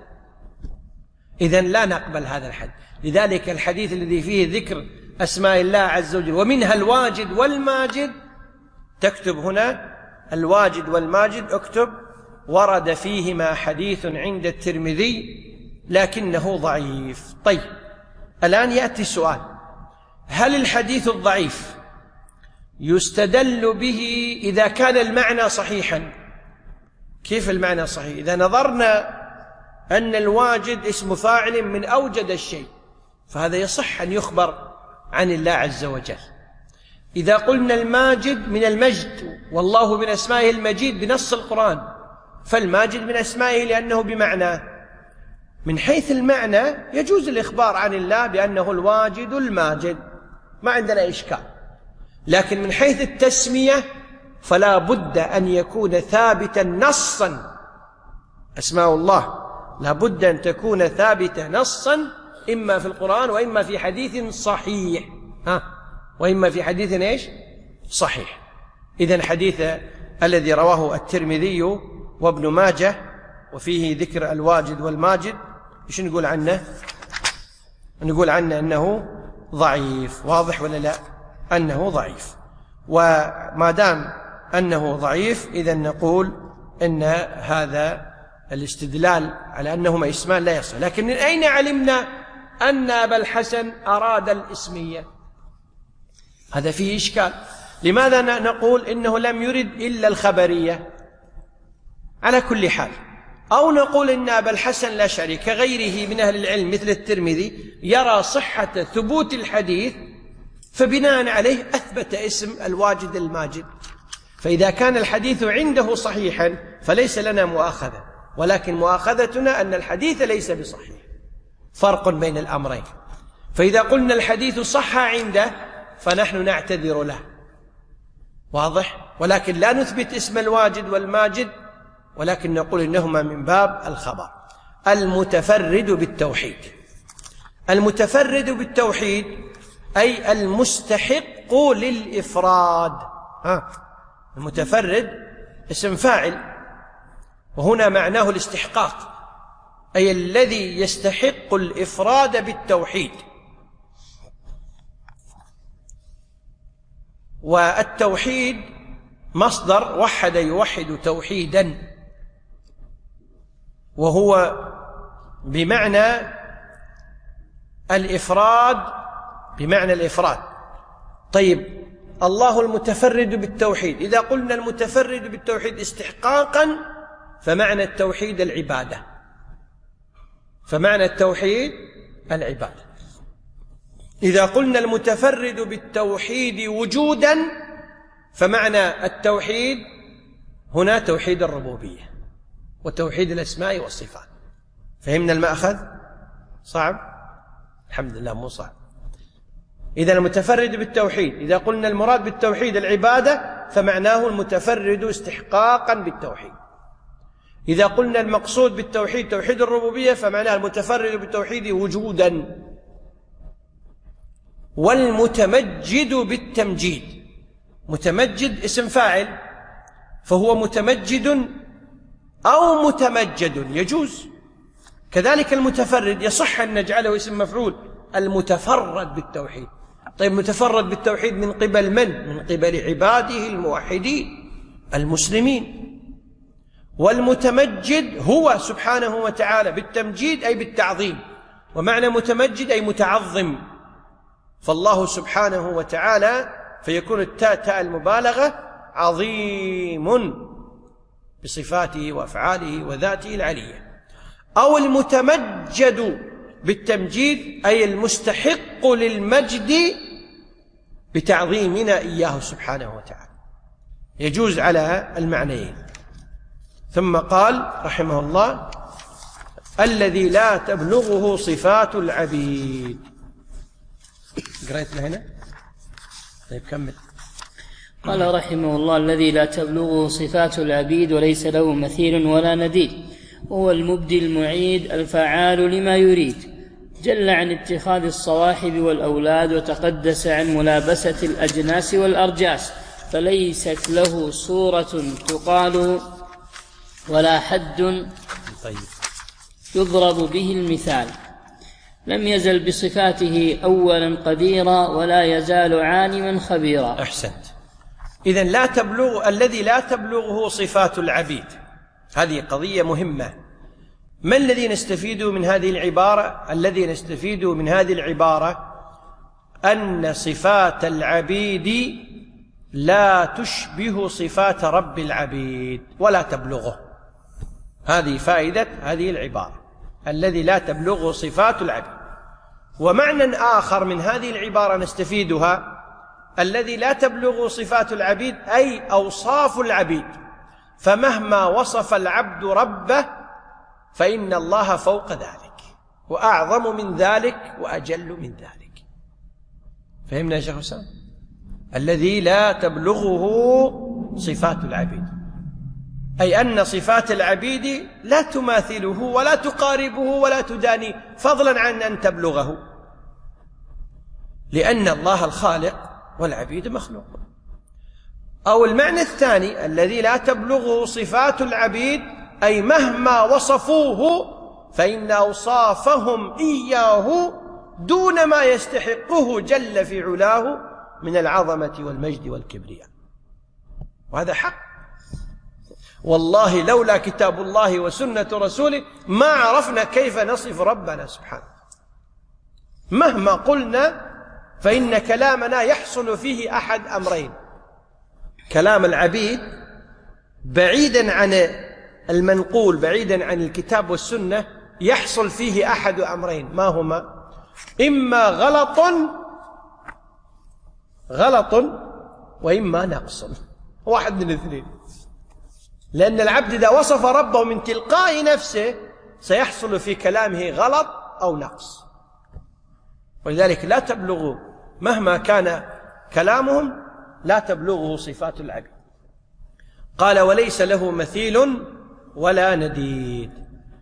إذن لا نقبل هذا الحديث. لذلك الحديث الذي فيه ذكر أسماء الله عز وجل ومنها الواجد والماجد، تكتب هنا الواجد والماجد، اكتب ورد فيهما حديث عند الترمذي لكنه ضعيف. طيب، الآن يأتي السؤال: هل الحديث الضعيف يستدل به إذا كان المعنى صحيحا؟ كيف المعنى صحيح؟ إذا نظرنا أن الواجد اسم فاعل من أوجد الشيء، فهذا يصح أن يخبر عن الله عز وجل. إذا قلنا الماجد من المجد، والله من أسمائه المجيد بنص القرآن، فالماجد من أسمائه لأنه بمعنى. من حيث المعنى يجوز الإخبار عن الله بأنه الواجد الماجد، ما عندنا إشكال. لكن من حيث التسمية فلا بد أن يكون ثابتا نصا. أسماء الله لا بد أن تكون ثابتة نصا، إما في القرآن وإما في حديث صحيح. وإما في حديث صحيح. إذن حديث الذي رواه الترمذي وابن ماجه وفيه ذكر الواجد والماجد، إيش نقول عنه؟ نقول عنه أنه ضعيف. واضح ولا لا؟ أنه ضعيف. وما دام أنه ضعيف إذن نقول إن هذا الاستدلال على أنهما اسمان لا يصح. لكن من أين علمنا أن أبا الحسن أراد الاسمية؟ هذا فيه إشكال. لماذا نقول إنه لم يرد إلا الخبرية؟ على كل حال، أو نقول إن أبا الحسن الأشعري كغيره من أهل العلم مثل الترمذي يرى صحة ثبوت الحديث، فبناء عليه أثبت اسم الواجد الماجد. فإذا كان الحديث عنده صحيحا فليس لنا مؤاخذة، ولكن مؤاخذتنا أن الحديث ليس بصحيح. فرق بين الأمرين. فإذا قلنا الحديث صح عنده فنحن نعتذر له. واضح؟ ولكن لا نثبت اسم الواجد والماجد، ولكن نقول إنهما من باب الخبر. المتفرد بالتوحيد. المتفرد بالتوحيد أي المستحق للإفراد. المتفرد اسم فاعل، وهنا معناه الاستحقاق، أي الذي يستحق الإفراد بالتوحيد. والتوحيد مصدر وحد يوحد توحيدا، وهو بمعنى الإفراد، بمعنى الإفراد. طيب، الله المتفرد بالتوحيد، إذا قلنا المتفرد بالتوحيد استحقاقا فمعنى التوحيد العبادة، فمعنى التوحيد العبادة. إذا قلنا المتفرد بالتوحيد وجودا فمعنى التوحيد هنا توحيد الربوبية وتوحيد الأسماء والصفات. فهمنا المأخذ؟ صعب؟ الحمد لله مو صعب. إذا المتفرد بالتوحيد، إذا قلنا المراد بالتوحيد العبادة فمعناه المتفرد استحقاقا بالتوحيد. إذا قلنا المقصود بالتوحيد توحيد الربوبية فمعناه المتفرد بالتوحيد وجودا. والمتمجد بالتمجيد، متمجد اسم فاعل، فهو متمجد أو متمجد يجوز. كذلك المتفرد يصح أن نجعله اسم مفعول، المتفرد بالتوحيد. طيب، متفرد بالتوحيد من قبل من؟ من قبل عباده الموحدين المسلمين. والمتمجد هو سبحانه وتعالى بالتمجيد أي بالتعظيم، ومعنى متمجد أي متعظم. فالله سبحانه وتعالى فيكون التاء تاء المبالغة عظيم بصفاته وأفعاله وذاته العلية، أو المتمجد بالتمجيد أي المستحق للمجد بتعظيمنا إياه سبحانه وتعالى، يجوز على المعنيين. ثم قال رحمه الله: الذي لا تبلغه صفات العبيد. قرأت هنا؟ طيب كمل. قال رحمه الله: الذي لا تبلغه صفات العبيد وليس له مثيل ولا نديد، وهو المبدي المعيد الفعال لما يريد، جل عن اتخاذ الصواحب والأولاد، وتقدس عن ملابسة الأجناس والأرجاس، فليست له صورة تقال ولا حد يضرب به المثال. لم يزل بصفاته أولا قديرا، ولا يزال عالما خبيرا. أحسنت. إذن الذي لا تبلغه صفات العبيد، هذه قضية مهمة. ما الذي نستفيد من هذه العبارة؟ الذي نستفيد من هذه العبارة أن صفات العبيد لا تشبه صفات رب العبيد ولا تبلغه. هذه فائدة هذه العبارة، الذي لا تبلغه صفات العبيد. ومعنى آخر من هذه العبارة نستفيدها: الذي لا تبلغه صفات العبيد أي أوصاف العبيد، فمهما وصف العبد ربه فإن الله فوق ذلك وأعظم من ذلك وأجل من ذلك. فهمنا يا شيخ حسام؟ الذي لا تبلغه صفات العبيد أي أن صفات العبيد لا تماثله ولا تقاربه ولا تدانيه، فضلا عن أن تبلغه، لأن الله الخالق والعبيد مخلوق. أو المعنى الثاني: الذي لا تبلغه صفات العبيد أي مهما وصفوه فإن أوصافهم إياه دون ما يستحقه جل في علاه من العظمة والمجد والكبرياء. وهذا حق، والله لولا كتاب الله وسنة رسوله ما عرفنا كيف نصف ربنا سبحانه. مهما قلنا فإن كلامنا يحصل فيه أحد أمرين: كلام العبيد بعيدا عن المنقول، بعيدا عن الكتاب والسنة، يحصل فيه أحد أمرين، ما هما؟ إما غلط وإما نقص، واحد من الاثنين. لأن العبد إذا وصف ربه من تلقاء نفسه سيحصل في كلامه غلط أو نقص، ولذلك لا تبلغ مهما كان كلامهم لا تبلغه صفات العبيد. قال: وليس له مثيل ولا نديد.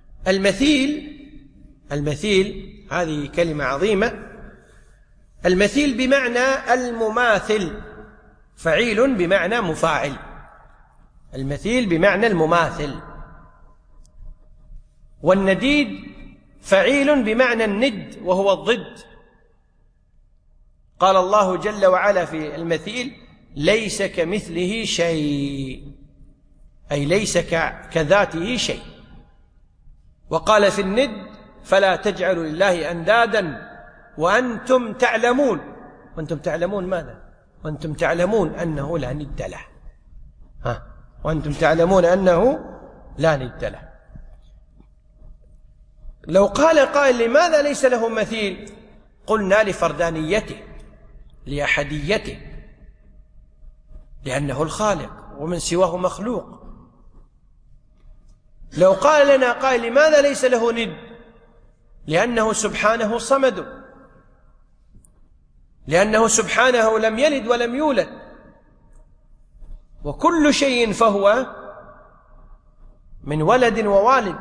المثيل هذه كلمة عظيمة. المثيل بمعنى المماثل، فعيل بمعنى مفاعل. المثيل بمعنى المماثل، والنديد فعيل بمعنى الند وهو الضد. قال الله جل وعلا في المثيل: ليس كمثله شيء، أي ليس كذاته شيء. وقال في الند: فلا تجعلوا لله أندادا وأنتم تعلمون. وأنتم تعلمون ماذا؟ وأنتم تعلمون أنه لا ند له. وأنتم تعلمون أنه لا ند له. لو قال قائل: لماذا ليس له مثيل؟ قلنا: لفردانيته، لأحديته، لأنه الخالق ومن سواه مخلوق. لو قال لنا قائل: لماذا ليس له ند؟ لأنه سبحانه صمد، لأنه سبحانه لم يلد ولم يولد، وكل شيء فهو من ولد ووالد،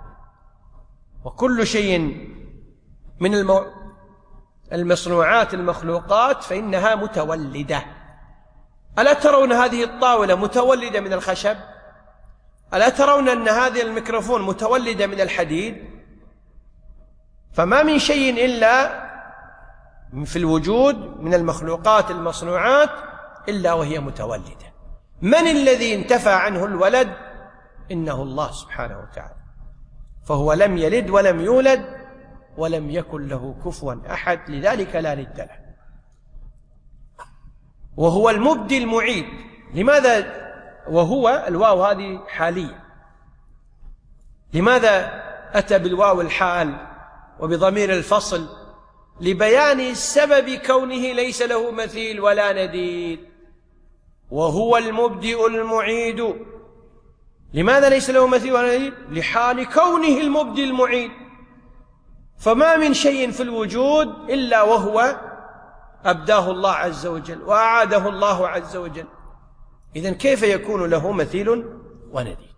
وكل شيء من المصنوعات المخلوقات فإنها متولدة. ألا ترون هذه الطاولة متولدة من الخشب؟ ألا ترون أن هذه الميكروفون متولدة من الحديد؟ فما من شيء إلا في الوجود من المخلوقات المصنوعات إلا وهي متولدة. من الذي انتفى عنه الولد؟ إنه الله سبحانه وتعالى، فهو لم يلد ولم يولد ولم يكن له كفوا أحد، لذلك لا ند له. وهو المبدي المعيد، لماذا وهو الواو هذه حالية؟ لماذا أتى بالواو الحال وبضمير الفصل؟ لبيان سبب كونه ليس له مثيل ولا نديد، وهو المبدئ المعيد. لماذا ليس له مثيل ولا نديد؟ لحال كونه المبدئ المعيد. فما من شيء في الوجود إلا وهو أبداه الله عز وجل وأعاده الله عز وجل. إذن كيف يكون له مثيل ونديد؟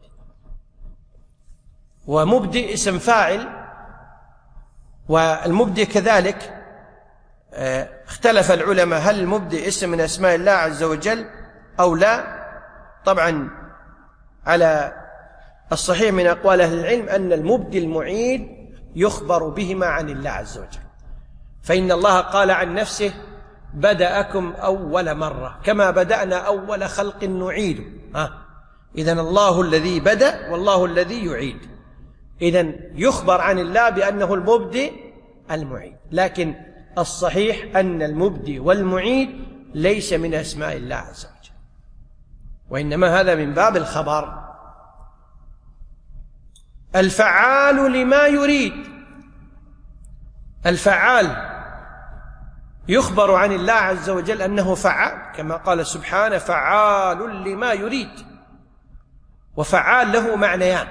ومبدئ اسم فاعل، والمبدئ كذلك اختلف العلماء هل المبدئ اسم من أسماء الله عز وجل أو لا. طبعا على الصحيح من أقوال أهل العلم أن المبدئ المعيد يخبر بهما عن الله عز وجل، فإن الله قال عن نفسه بدأكم أول مرة كما بدأنا أول خلق نعيد. إذن الله الذي بدأ والله الذي يعيد، إذن يخبر عن الله بأنه المبدئ المعيد. لكن الصحيح أن المبدئ والمعيد ليس من أسماء الله عز وجل، وإنما هذا من باب الخبر. الفعال لما يريد، الفعال يخبر عن الله عز وجل أنه فعال، كما قال سبحانه فعال لما يريد. وفعال له معنيان.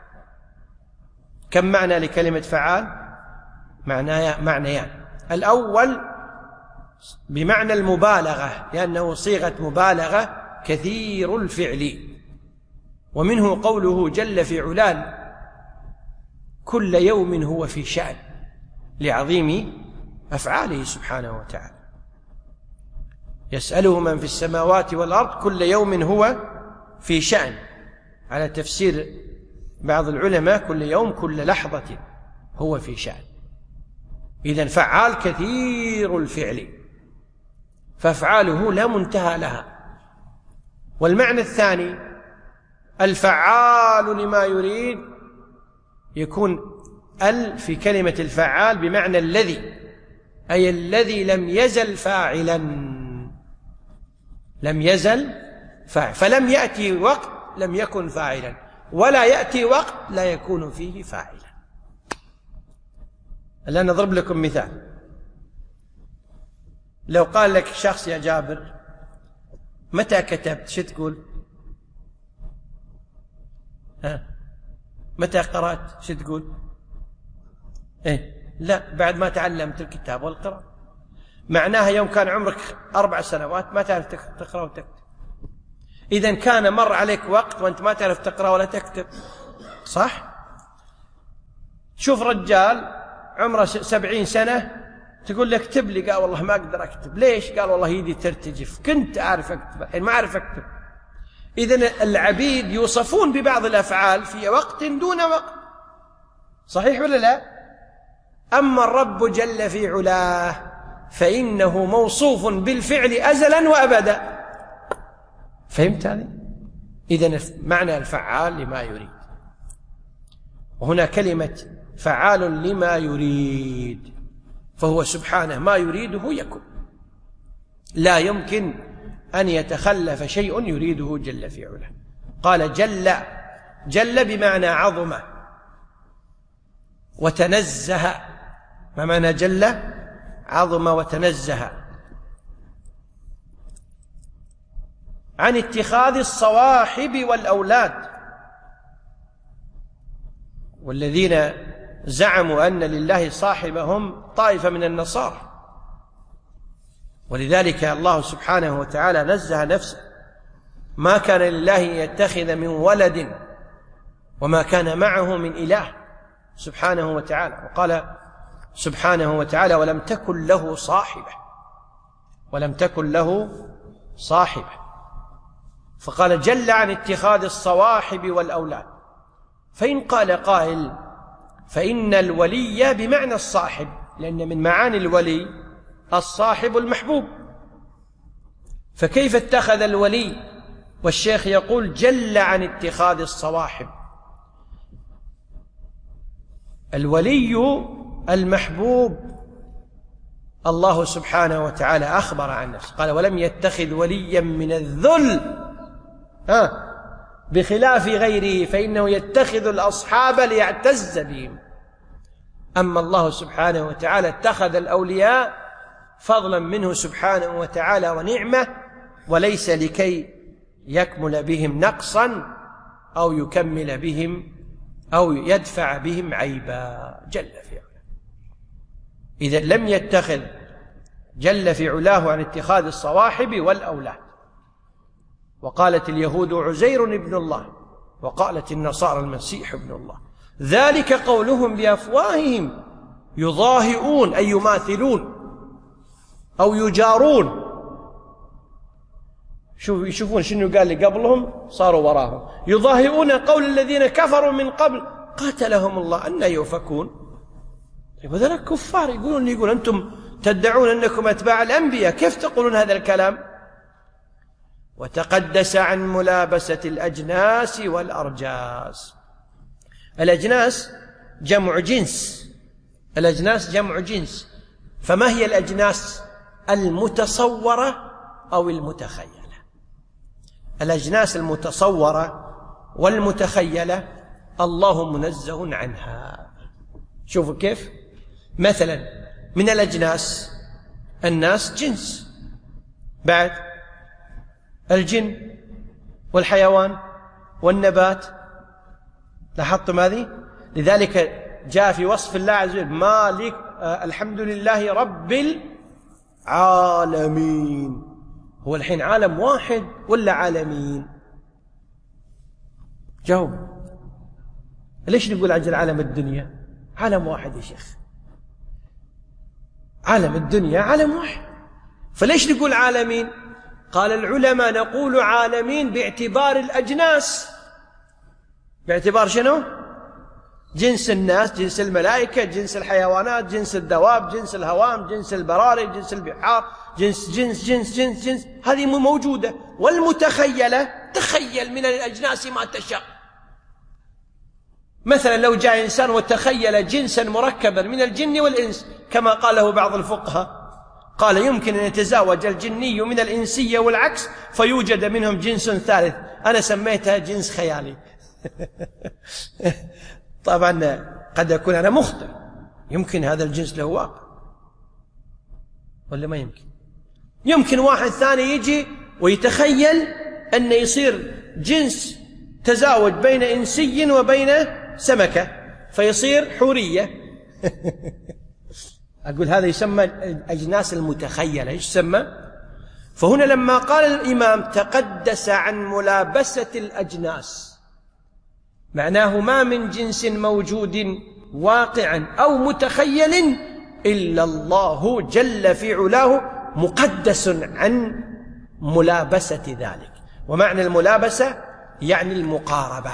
كم معنى لكلمة فعال؟ معنيان. الأول بمعنى المبالغة، لأنه صيغة مبالغة كثير الفعل، ومنه قوله جل في علاه كل يوم هو في شأن، لعظيم أفعاله سبحانه وتعالى. يسأله من في السماوات والأرض كل يوم هو في شأن، على تفسير بعض العلماء كل يوم كل لحظة هو في شأن. إذن فعال كثير الفعل، فأفعاله لا منتهى لها. والمعنى الثاني الفعال لما يريد، يكون في كلمة الفعال بمعنى الذي، أي الذي لم يزل فاعلا، لم يزل فاعل، فلم يأتي وقت لم يكن فاعلا، ولا يأتي وقت لا يكون فيه فاعلا. الآن نضرب لكم مثال. لو قال لك شخص يا جابر متى كتبت، شو تقول؟ متى قرأت، شو تقول؟ لا، بعد ما تعلمت الكتاب والقراءة. معناها يوم كان عمرك 4 سنوات ما تعرف تقرأ وتكتب. إذن كان مر عليك وقت وأنت ما تعرف تقرأ ولا تكتب، صح؟ شوف رجال عمره 70 سنة تقول لك اكتب لي، قال والله ما أقدر أكتب. ليش؟ قال والله يدي ترتجف، كنت أعرف أكتب الحين ما أعرف أكتب. إذن العبيد يوصفون ببعض الأفعال في وقت دون وقت، صحيح ولا لا؟ أما الرب جل في علاه فإنه موصوف بالفعل أزلا وأبدا. فهمت هذه؟ إذن معنى الفعال لما يريد. وهنا كلمة فعال لما يريد، فهو سبحانه ما يريده يكون، لا يمكن أن يتخلف شيء يريده جل في علاه. قال جل بمعنى عظم وتنزه. ما معنى جل؟ عظم وتنزه عن اتخاذ الصواحب والأولاد. والذين زعموا أن لله صاحبهم طائفة من النصارى، ولذلك الله سبحانه وتعالى نزه نفسه، ما كان لله يتخذ من ولد وما كان معه من إله سبحانه وتعالى. وقال سبحانه وتعالى ولم تكن له صاحبة، ولم تكن له صاحبة. فقال جل عن اتخاذ الصواحب والأولاد. فإن قال قائل فإن الولي بمعنى الصاحب، لأن من معاني الولي الصاحب المحبوب، فكيف اتخذ الولي؟ والشيخ يقول جل عن اتخاذ الصواحب. الولي المحبوب الله سبحانه وتعالى أخبر عن نفسه، قال ولم يتخذ وليا من الذل بخلاف غيره فإنه يتخذ الأصحاب ليعتز بهم. أما الله سبحانه وتعالى اتخذ الأولياء فضلا منه سبحانه وتعالى ونعمة، وليس لكي يكمل بهم نقصا أو يكمل بهم أو يدفع بهم عيبا جل في علاه. إذا لم يتخذ جل في علاه عن اتخاذ الصواحب والأولاد. وقالت اليهود عزير ابن الله، وقالت النصارى المسيح ابن الله، ذلك قولهم بأفواههم يضاهئون أي يماثلون أو يجارون. يشوفون شنو قال لي قبلهم صاروا وراهم، يضاهئون قول الذين كفروا من قبل قاتلهم الله أن يؤفكون. هذول كفار يقول أنتم تدعون أنكم أتباع الأنبياء، كيف تقولون هذا الكلام؟ وتقدس عن ملابسة الأجناس والأرجاس. الأجناس جمع جنس، الأجناس جمع جنس. فما هي الأجناس؟ المتصورة أو المتخيلة. الأجناس المتصورة والمتخيلة الله منزه عنها. شوفوا كيف. مثلا من الأجناس الناس جنس، بعد الجن والحيوان والنبات، لاحظتم هذه؟ لذلك جاء في وصف الله عز وجل مالك الحمد لله رب العالمين. هو الحين عالم واحد ولا عالمين؟ جاوب. ليش نقول عجل عالم الدنيا؟ عالم واحد يا شيخ، عالم الدنيا عالم واحد، فليش نقول عالمين؟ قال العلماء نقول عالمين باعتبار الأجناس. باعتبار شنو؟ جنس الناس، جنس الملائكة، جنس الحيوانات، جنس الدواب، جنس الهوام، جنس البراري، جنس البحار، جنس هذه موجودة. والمتخيلة تخيل من الأجناس ما تشاء. مثلا لو جاء إنسان وتخيل جنسا مركبا من الجن والإنس كما قاله بعض الفقهاء، قال يمكن أن يتزاوج الجني من الإنسية والعكس فيوجد منهم جنس ثالث، أنا سميتها جنس خيالي. طبعا قد أكون أنا مخطئ، يمكن هذا الجنس له واقع ولا ما يمكن؟ يمكن واحد ثاني يجي ويتخيل أن يصير جنس تزاوج بين إنسي وبين سمكة فيصير حورية. أقول هذا يسمى الأجناس المتخيلة. إيش يسمى؟ فهنا لما قال الإمام تقدس عن ملابسة الأجناس، معناه ما من جنس موجود واقعا أو متخيل إلا الله جل في علاه مقدس عن ملابسة ذلك. ومعنى الملابسة يعني المقاربة.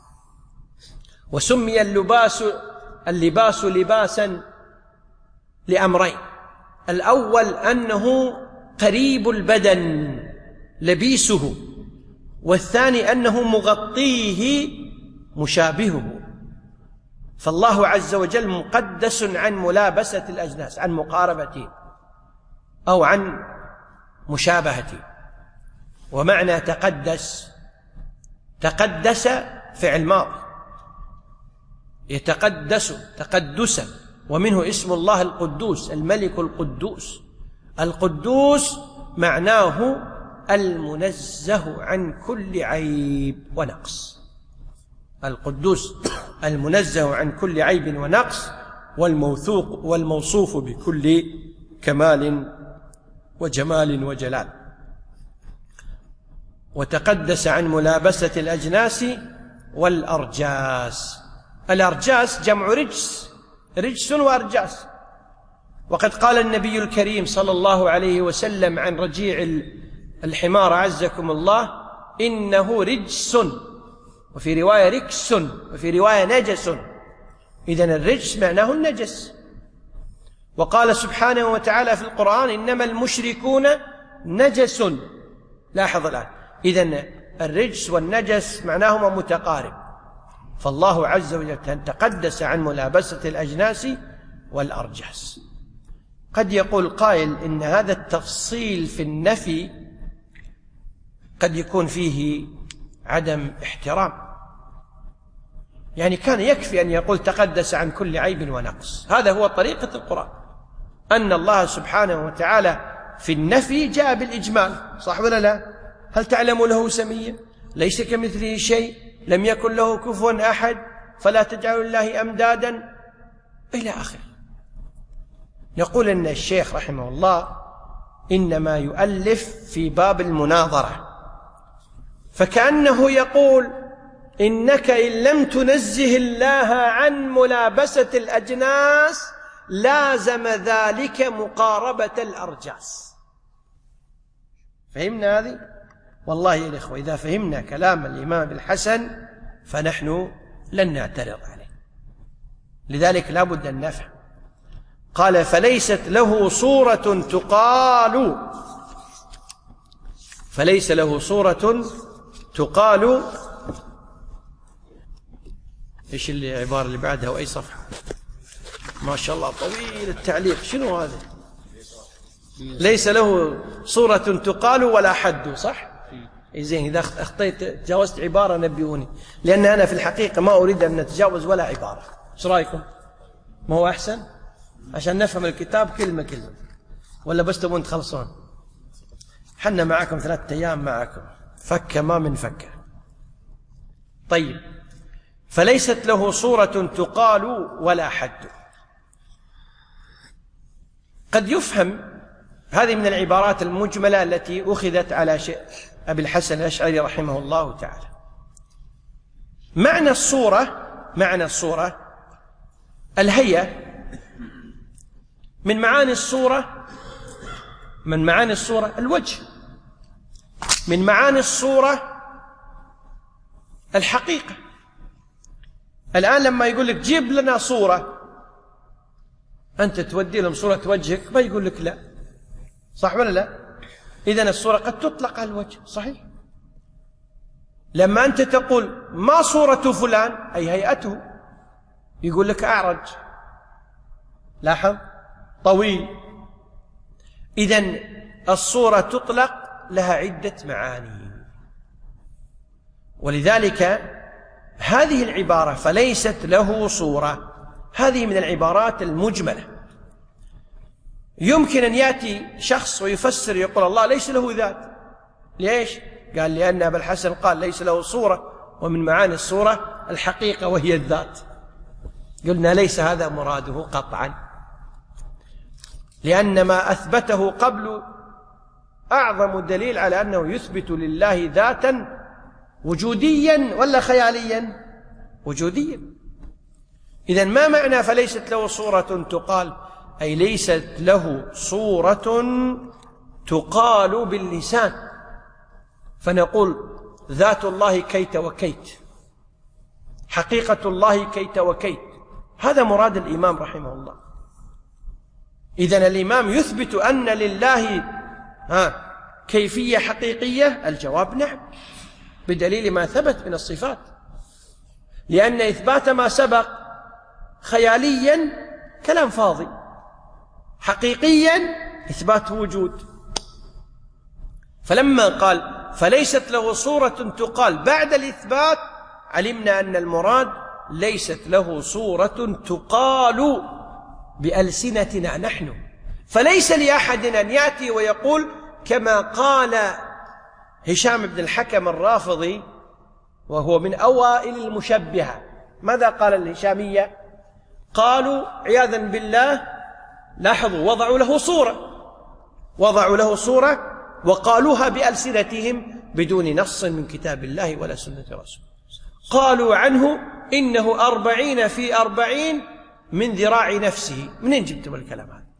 وسمي اللباس لباسا لأمرين: الأول أنه قريب البدن لبيسه، والثاني أنه مغطيه مشابهه. فالله عز وجل مقدس عن ملابسة الأجناس، عن مقاربته أو عن مشابهته. ومعنى تقدس فعل ماضي، يتقدس تقدسا، ومنه اسم الله القدوس، الملك القدوس. القدوس معناه المنزه عن كل عيب ونقص. القدوس المنزه عن كل عيب ونقص، والموصوف بكل كمال وجمال وجلال. وتقدس عن ملابسة الأجناس والأرجاس. الأرجاس جمع رجس وأرجاس. وقد قال النبي الكريم صلى الله عليه وسلم عن رجيع الحمار عزكم الله إنه رجس، وفي رواية ركس، وفي رواية نجس. إذن الرجس معناه النجس. وقال سبحانه وتعالى في القرآن إنما المشركون نجس. لاحظ الآن، إذن الرجس والنجس معناهما متقارب. فالله عز وجل تقدس عن ملابسة الأجناس والأرجاس. قد يقول قائل إن هذا التفصيل في النفي قد يكون فيه عدم احترام. يعني كان يكفي أن يقول تقدس عن كل عيب ونقص. هذا هو طريقة القرآن، أن الله سبحانه وتعالى في النفي جاء بالإجمال، صح ولا لا؟ هل تعلم له سميا؟ ليس كمثله شيء، لم يكن له كفوا أحد، فلا تجعلوا لله أمدادا إلى آخره. يقول أن الشيخ رحمه الله إنما يؤلف في باب المناظرة، فكأنه يقول إنك إن لم تنزه الله عن ملابسة الأجناس لازم ذلك مقاربة الأرجاس. فهمنا هذه؟ والله يا إخوة إذا فهمنا كلام الإمام أبي الحسن فنحن لن نعترض عليه. لذلك لا بد أن نفهم. قال فليست له صورة تقال، فليس له صورة تقال. إيش العبارة اللي بعدها وأي صفحة؟ ما شاء الله طويل التعليق. شنو هذا؟ ليس له صورة تقال ولا حد، صح؟ زين، إذا أخطيت تجاوزت عبارة نبئوني، لأن أنا في الحقيقة ما أريد أن نتجاوز ولا عبارة. إيش رأيكم؟ ما هو أحسن عشان نفهم الكتاب كلمة كلمة، ولا بس تبون تخلصون؟ حنا معكم 3 أيام معكم، فكة ما من فكة. طيب، فليست له صورة تقال ولا حد. قد يفهم هذه من العبارات المجملة التي أخذت على أبي الحسن الأشعري رحمه الله تعالى. معنى الصورة الهيئة. من معاني الصورة الوجه. من معاني الصورة الحقيقة. الآن لما يقول لك جيب لنا صورة، أنت تودي لهم صورة وجهك ما يقول لك لا، صح ولا لا؟ إذن الصورة قد تطلق على الوجه، صحيح. لما أنت تقول ما صورة فلان أي هيئته، يقول لك أعرج، لاحظ، طويل. إذن الصورة تطلق لها عدة معاني. ولذلك هذه العبارة فليست له صورة هذه من العبارات المجملة. يمكن أن يأتي شخص ويفسر يقول الله ليس له ذات. ليش؟ قال لأن أبا الحسن قال ليس له صورة، ومن معاني الصورة الحقيقة وهي الذات. قلنا ليس هذا مراده قطعا، لأن ما أثبته قبل أعظم دليل على أنه يثبت لله ذاتا وجوديا ولا خياليا؟ وجوديا. إذن ما معنى فليست له صورة تقال؟ أي ليست له صورة تقال باللسان، فنقول ذات الله كيت وكيت، حقيقة الله كيت وكيت. هذا مراد الإمام رحمه الله. إذن الإمام يثبت أن لله كيفية حقيقية؟ الجواب نعم، بدليل ما ثبت من الصفات. لأن إثبات ما سبق خياليا كلام فاضي، حقيقيا إثبات وجود. فلما قال فليست له صورة تقال بعد الإثبات، علمنا أن المراد ليست له صورة تقال بألسنتنا نحن. فليس لأحد أن يأتي ويقول كما قال هشام بن الحكم الرافضي، وهو من أوائل المشبهة. ماذا قال الهشامية؟ قالوا عياذا بالله، لاحظوا، وضعوا له صورة وقالوها بألسنتهم بدون نص من كتاب الله ولا سنة رسول. قالوا عنه إنه 40 في 40 من ذراع نفسه. منين جبتم الكلام هذا؟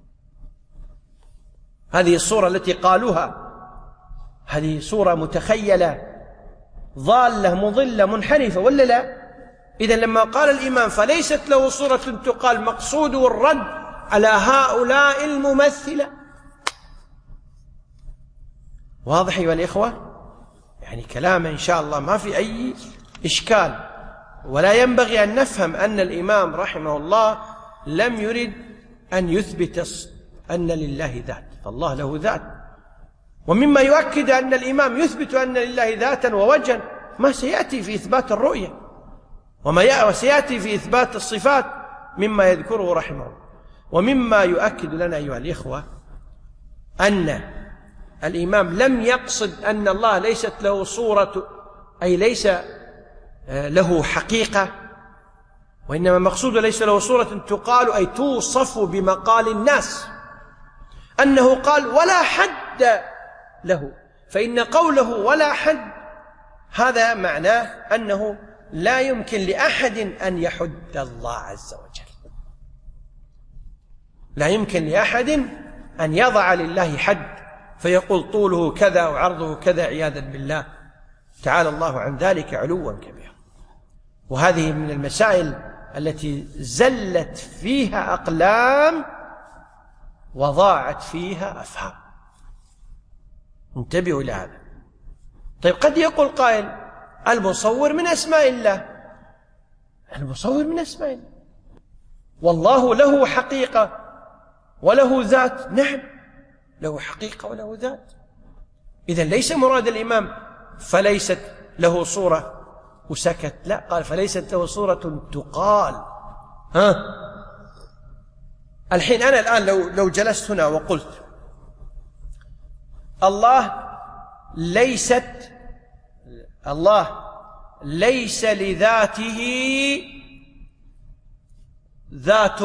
هذه الصورة التي قالوها هذه صورة متخيلة ضالة مضلة منحرفة ولا لا؟ إذن لما قال الإمام فليست له صورة تقال، مقصوده الرد على هؤلاء الممثلة. واضح أيها الإخوة؟ يعني كلام إن شاء الله ما في أي إشكال. ولا ينبغي أن نفهم أن الإمام رحمه الله لم يرد أن يثبت أن لله ذات، فالله له ذات ومما يؤكد أن الإمام يثبت أن لله ذاتا ووجها ما سيأتي في إثبات الرؤية وسيأتي في إثبات الصفات مما يذكره رحمه الله. ومما يؤكد لنا أيها الإخوة أن الإمام لم يقصد أن الله ليست له صورة، أي ليس له حقيقة، وإنما مقصود ليس له صورة تقال أي توصف بمقال الناس، أنه قال ولا حد له، فإن قوله ولا حد هذا معناه أنه لا يمكن لأحد أن يحد الله عز وجل، لا يمكن لأحد أن يضع لله حد فيقول طوله كذا وعرضه كذا عياذا بالله، تعالى الله عن ذلك علوا كبيرا. وهذه من المسائل التي زلت فيها أقلام وضاعت فيها أفهام، انتبهوا إلى هذا. طيب قد يقول قائل المصور من أسماء الله، المصور من أسماء الله، والله له حقيقة وله ذات. نعم له حقيقة وله ذات، إذن ليس مراد الإمام فليست له صورة وسكت، لا، قال فليست له صورة تقال. الحين أنا الآن لو جلست هنا وقلت الله ليس لذاته ذات،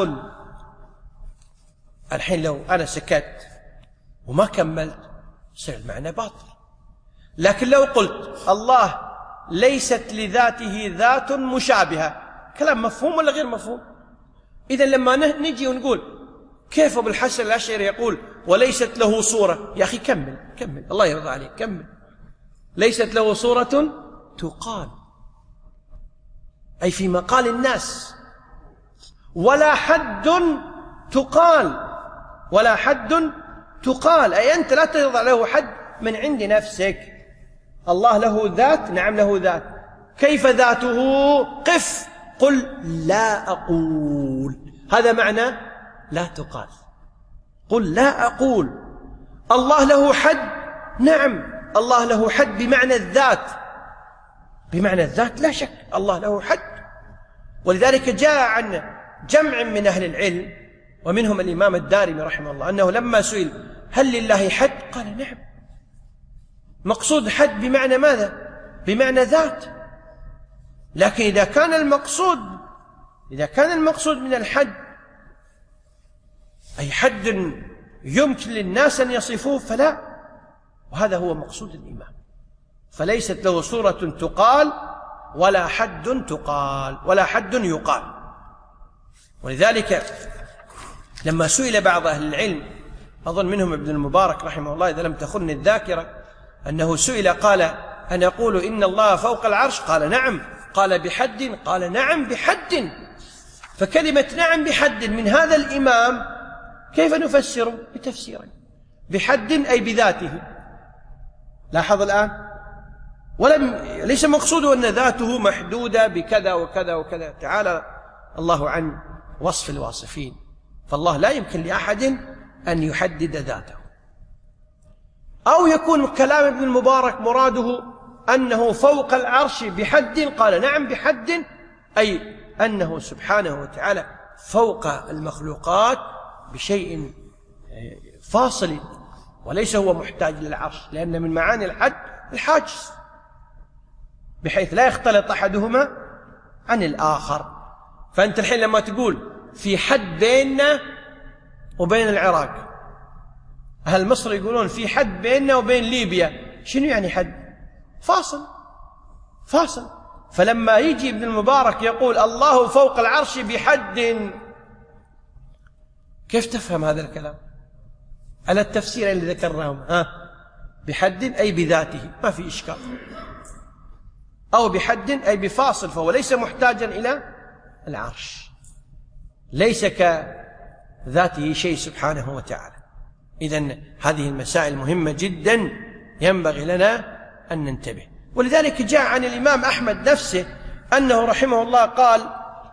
الحين لو أنا سكت وما كملت يصير المعنى باطل. لكن لو قلت الله ليست لذاته ذات مشابهة، كلام مفهوم ولا غير مفهوم؟ إذن لما نجي ونقول كيف أبو الحسن الأشعري يقول وليست له صورة، يا أخي كمل الله يرضى عليك، كمل. ليست له صورة تقال أي في مقال الناس، ولا حد تقال أي أنت لا تضع له حد من عند نفسك. الله له ذات، نعم له ذات، كيف ذاته؟ قف قل لا أقول، هذا معنى لا تقال، قل لا أقول. الله له حد، نعم الله له حد بمعنى الذات، بمعنى الذات لا شك الله له حد. ولذلك جاء عن جمع من أهل العلم ومنهم الإمام الدارمي رحمه الله أنه لما سئل هل لله حد قال نعم. مقصود حد بمعنى ماذا؟ بمعنى ذات. لكن إذا كان المقصود من الحد أي حد يمكن للناس أن يصفوه فلا، وهذا هو مقصود الإمام. فليست له صورة تقال ولا حد تقال ولا حد يقال. ولذلك لما سئل بعض أهل العلم، أظن منهم ابن المبارك رحمه الله إذا لم تخن الذاكرة، أنه سئل قال أن يقول إن الله فوق العرش؟ قال نعم. قال بحد؟ قال نعم بحد. فكلمة نعم بحد من هذا الإمام كيف نفسره؟ بتفسيرين، بحد أي بذاته. لاحظ الآن، ليس مقصوده أن ذاته محدودة بكذا وكذا وكذا، تعالى الله عن وصف الواصفين، فالله لا يمكن لأحد أن يحدد ذاته. أو يكون كلام ابن المبارك مراده أنه فوق العرش بحد، قال نعم بحد أي أنه سبحانه وتعالى فوق المخلوقات بشيء فاصل، وليس هو محتاج للعرش، لأن من معاني الحد الحاجز بحيث لا يختلط أحدهما عن الآخر. فأنت الحين لما تقول في حد بيننا وبين العراق، أهل مصر يقولون في حد بيننا وبين ليبيا، شنو يعني حد؟ فاصل. فلما يجي ابن المبارك يقول الله فوق العرش بحد، كيف تفهم هذا الكلام على التفسير اللي ذكرناهم؟ بحد أي بذاته، ما في إشكال، أو بحد أي بفاصل، فهو ليس محتاجا إلى العرش، ليس كذاته شيء سبحانه وتعالى. إذن هذه المسائل مهمة جدا ينبغي لنا أن ننتبه. ولذلك جاء عن الإمام أحمد نفسه أنه رحمه الله قال،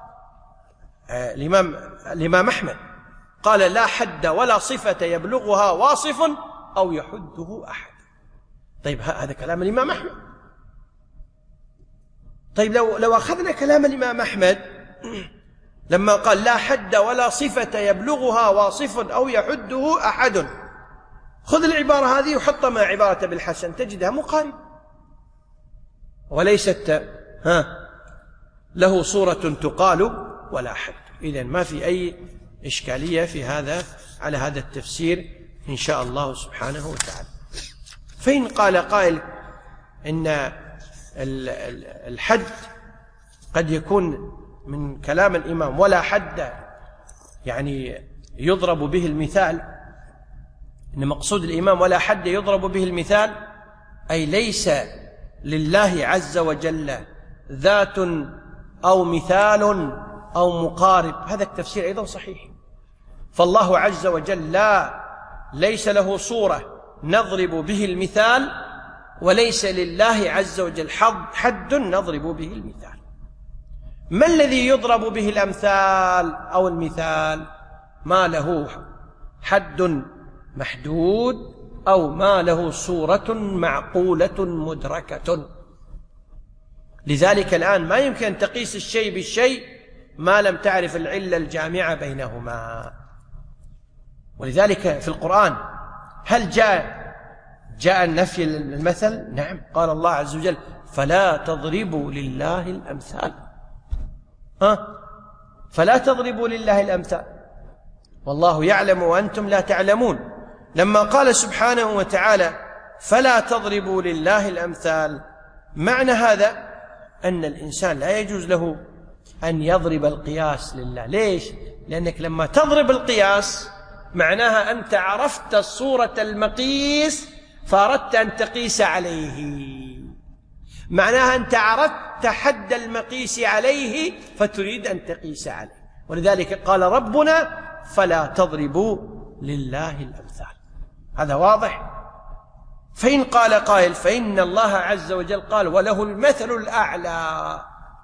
الإمام أحمد قال لا حد ولا صفة يبلغها واصف أو يحده أحد. طيب هذا كلام الإمام أحمد. طيب لو أخذنا كلام الإمام أحمد لما قال لا حد ولا صفة يبلغها واصف أو يحده أحد، خذ العبارة هذه وحطها مع عبارة بالحسن تجدها مقاربة، وليست له صورة تقال ولا حد. إذن ما في أي إشكالية في هذا على هذا التفسير إن شاء الله سبحانه وتعالى. فإن قال قائل إن الحد قد يكون من كلام الإمام ولا حد يعني يضرب به المثال، إن مقصود الإمام ولا حد يضرب به المثال أي ليس لله عز وجل ذات أو مثال أو مقارب، هذا التفسير أيضا صحيح. فالله عز وجل ليس له صورة نضرب به المثال، وليس لله عز وجل حد نضرب به المثال. ما الذي يضرب به الأمثال أو المثال؟ ما له حد محدود أو ما له صورة معقولة مدركة. لذلك الآن ما يمكن أن تقيس الشيء بالشيء ما لم تعرف العلة الجامعة بينهما. ولذلك في القرآن هل جاء النفي المثل؟ نعم، قال الله عز وجل فلا تضربوا لله الأمثال. فلا تضربوا لله الأمثال والله يعلم وأنتم لا تعلمون. لما قال سبحانه وتعالى فلا تضربوا لله الأمثال، معنى هذا أن الإنسان لا يجوز له أن يضرب القياس لله. ليش؟ لأنك لما تضرب القياس معناها أنت عرفت صورة المقيس فأردت أن تقيس عليه، معناها أنت عرفت حد المقيس عليه فتريد أن تقيس عليه. ولذلك قال ربنا فلا تضربوا لله الأمثال. هذا واضح. فإن قال قائل فإن الله عز وجل قال وله المثل الأعلى،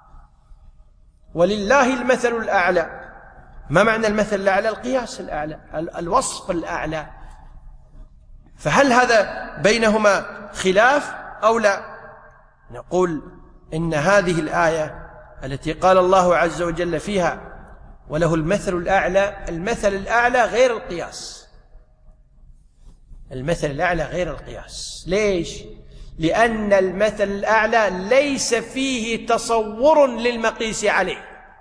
ولله المثل الأعلى. ما معنى المثل الأعلى؟ القياس الأعلى، الوصف الأعلى. فهل هذا بينهما خلاف أو لا؟ نقول إن هذه الآية التي قال الله عز وجل فيها وله المثل الأعلى، المثل الأعلى غير القياس. المثل الأعلى غير القياس. ليش؟ لأن المثل الأعلى ليس فيه تصور للمقيس عليه،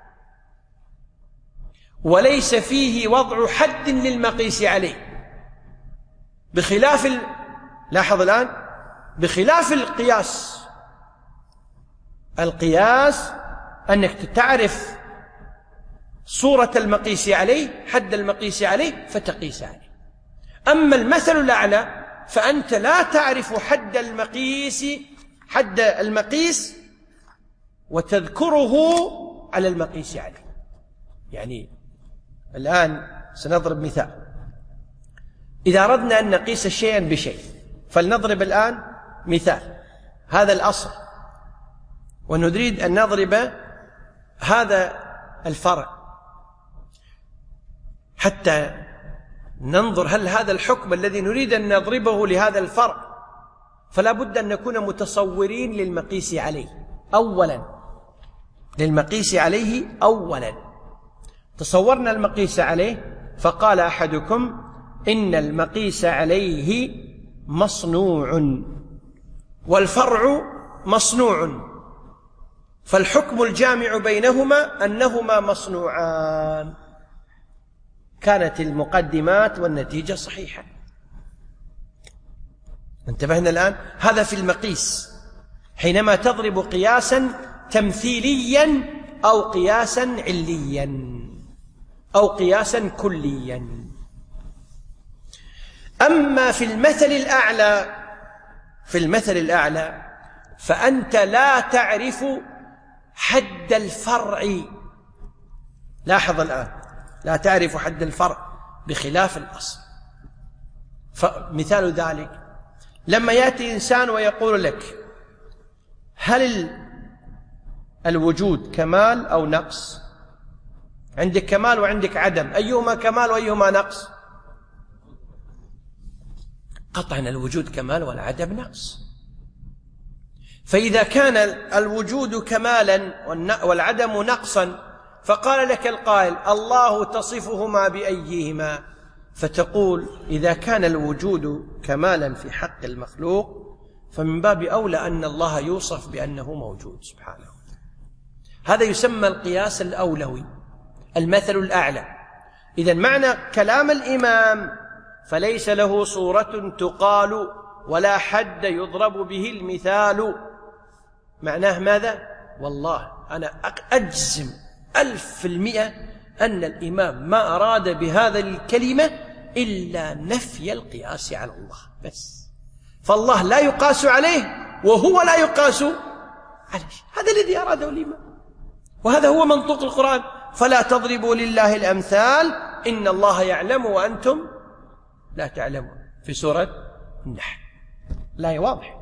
وليس فيه وضع حد للمقيس عليه، بخلاف لاحظ الآن، بخلاف القياس. القياس أنك تعرف صورة المقيس عليه، حد المقيس عليه فتقيس عليه. أما المثل الأعلى فأنت لا تعرف حد المقيس وتذكره على المقيس عليه. يعني الآن سنضرب مثال. إذا أردنا أن نقيس شيئا بشيء فلنضرب الآن مثال، هذا الأصل، ونريد أن نضرب هذا الفرع حتى ننظر هل هذا الحكم الذي نريد أن نضربه لهذا الفرع، فلا بد أن نكون متصورين للمقيس عليه أولا. للمقيس عليه أولا تصورنا المقيس عليه، فقال أحدكم إن المقيس عليه مصنوع والفرع مصنوع، فالحكم الجامع بينهما أنهما مصنوعان. كانت المقدمات والنتيجة صحيحة. انتبهنا الآن؟ هذا في المقيس حينما تضرب قياسا تمثيليا أو قياسا عليا أو قياسا كليا. أما في المثل الأعلى فأنت لا تعرف حد الفرع. لاحظ الآن، لا تعرف حد الفرع بخلاف الأصل. فمثال ذلك لما يأتي إنسان ويقول لك هل الوجود كمال أو نقص؟ عندك كمال وعندك عدم، أيهما كمال وأيهما نقص؟ قطعا الوجود كمال والعدم نقص. فإذا كان الوجود كمالا والعدم نقصا، فقال لك القائل الله تصفهما بأيهما، فتقول إذا كان الوجود كمالا في حق المخلوق فمن باب أولى أن الله يوصف بأنه موجود سبحانه. هذا يسمى القياس الأولوي، المثل الأعلى. إذن معنى كلام الإمام فليس له صورة تقال ولا حد يضرب به المثال، معناه ماذا؟ والله أنا أجزم 1000% أن الإمام ما أراد بهذا الكلمة إلا نفي القياس على الله بس، فالله لا يقاس عليه وهو لا يقاس عليه، هذا الذي أراده الإمام، وهذا هو منطوق القرآن. فلا تضربوا لله الأمثال إن الله يعلم وأنتم لا تعلمون، في سورة النحل. لا واضح.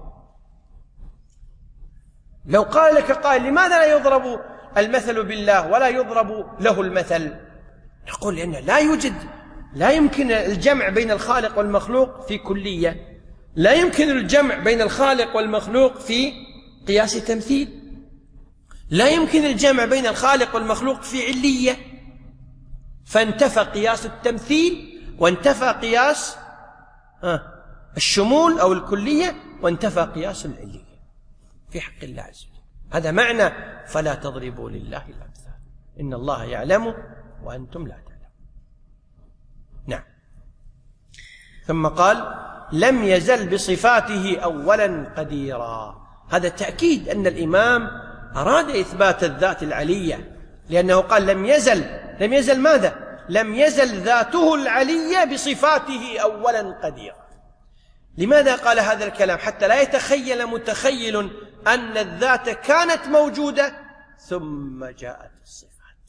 لو قال لك قائل لماذا لا يضرب المثل بالله ولا يضرب له المثل، نقول لأنه لا يمكن الجمع بين الخالق والمخلوق في كلية، لا يمكن الجمع بين الخالق والمخلوق في قياس تمثيل، لا يمكن الجمع بين الخالق والمخلوق في علية، فانتفى قياس التمثيل وانتفى قياس الشمول أو الكلية وانتفى قياس العلية في حق الله عز وجل. هذا معنى فلا تضربوا لله الأمثال إن الله يعلم وأنتم لا تعلمون. نعم. ثم قال لم يزل بصفاته أولا قديرا. هذا تأكيد أن الإمام أراد إثبات الذات العلية، لأنه قال لم يزل ماذا؟ لم يزل ذاته العلية بصفاته أولا قديرا. لماذا قال هذا الكلام؟ حتى لا يتخيل متخيل أن الذات كانت موجودة ثم جاءت الصفات.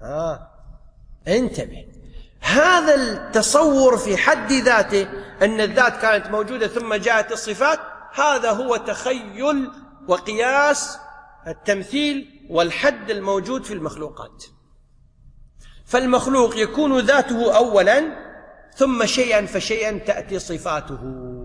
انتبه، هذا التصور في حد ذاته أن الذات كانت موجودة ثم جاءت الصفات، هذا هو تخيل وقياس التمثيل والحد الموجود في المخلوقات. فالمخلوق يكون ذاته أولا ثم شيئا فشيئا تأتي صفاته.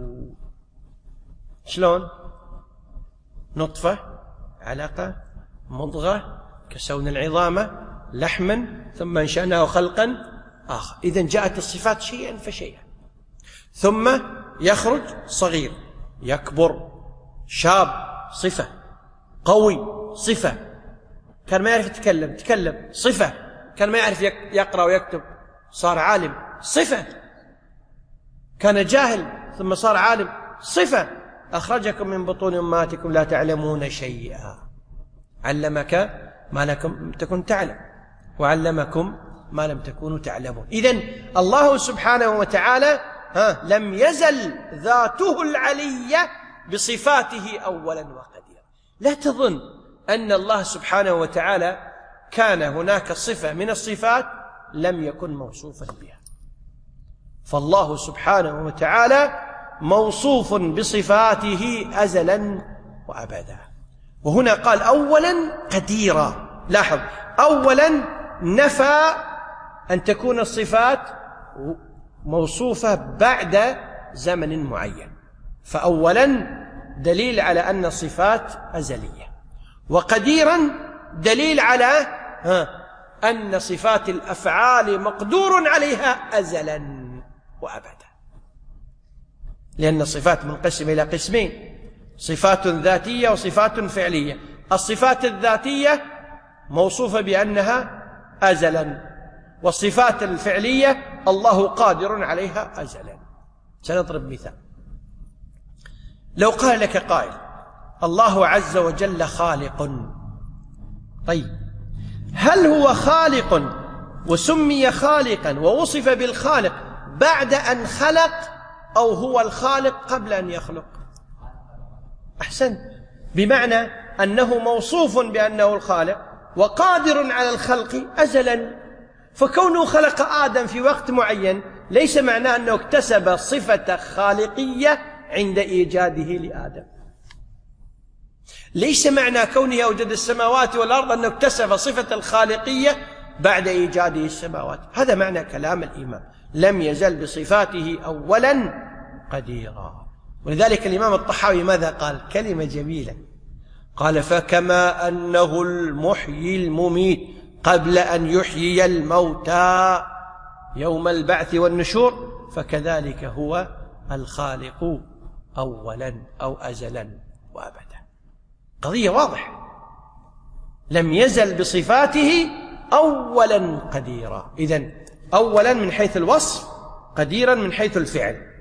شلون؟ نطفة، علقة، مضغة، كسون العظام، لحما، ثم انشأناه خلقا آخر. إذن جاءت الصفات شيئا فشيئا، ثم يخرج صغير، يكبر، شاب، صفة، قوي، صفة، كان ما يعرف يتكلم تكلم، صفة، كان ما يعرف يقرأ ويكتب صار عالم، صفة، كان جاهل ثم صار عالم، صفة، أخرجكم من بطون أمهاتكم لا تعلمون شيئا، علمك ما لم تكن تعلم وعلمكم ما لم تكونوا تعلمون. إذن الله سبحانه وتعالى لم يزل ذاته العلية بصفاته أولا وقديرا. لا تظن أن الله سبحانه وتعالى كان هناك صفة من الصفات لم يكن موصوفا بها، فالله سبحانه وتعالى موصوف بصفاته أزلا وأبدا. وهنا قال أولا قديرا. لاحظ، أولا نفى أن تكون الصفات موصوفة بعد زمن معين، فأولا دليل على أن الصفات أزلية، وقديرا دليل على أن صفات الأفعال مقدور عليها أزلا وأبدا، لأن الصفات منقسمة إلى قسمين: صفات ذاتية وصفات فعلية. الصفات الذاتية موصوفة بأنها أزلا، والصفات الفعلية الله قادر عليها أزلا. سنضرب مثال. لو قال لك قائل الله عز وجل خالق، طيب هل هو خالق وسمي خالقا ووصف بالخالق بعد أن خلق، أو هو الخالق قبل أن يخلق؟ أحسن، بمعنى أنه موصوف بأنه الخالق وقادر على الخلق أزلا، فكونه خلق آدم في وقت معين ليس معناه أنه اكتسب صفة خالقية عند إيجاده لآدم. ليس معنى كونه أوجد السماوات والأرض أنه اكتسب صفة الخالقية بعد إيجاده السماوات. هذا معنى كلام الإمام، لم يزل بصفاته أولا قديرا. ولذلك الإمام الطحاوي ماذا قال؟ كلمة جميلة، قال فكما أنه المحيي المميت قبل أن يحيي الموتى يوم البعث والنشور فكذلك هو الخالق أولا أو أزلا وأبدا. قضية واضحة، لم يزل بصفاته أولا قديرا. إذن أولا من حيث الوصف، قديرا من حيث الفعل.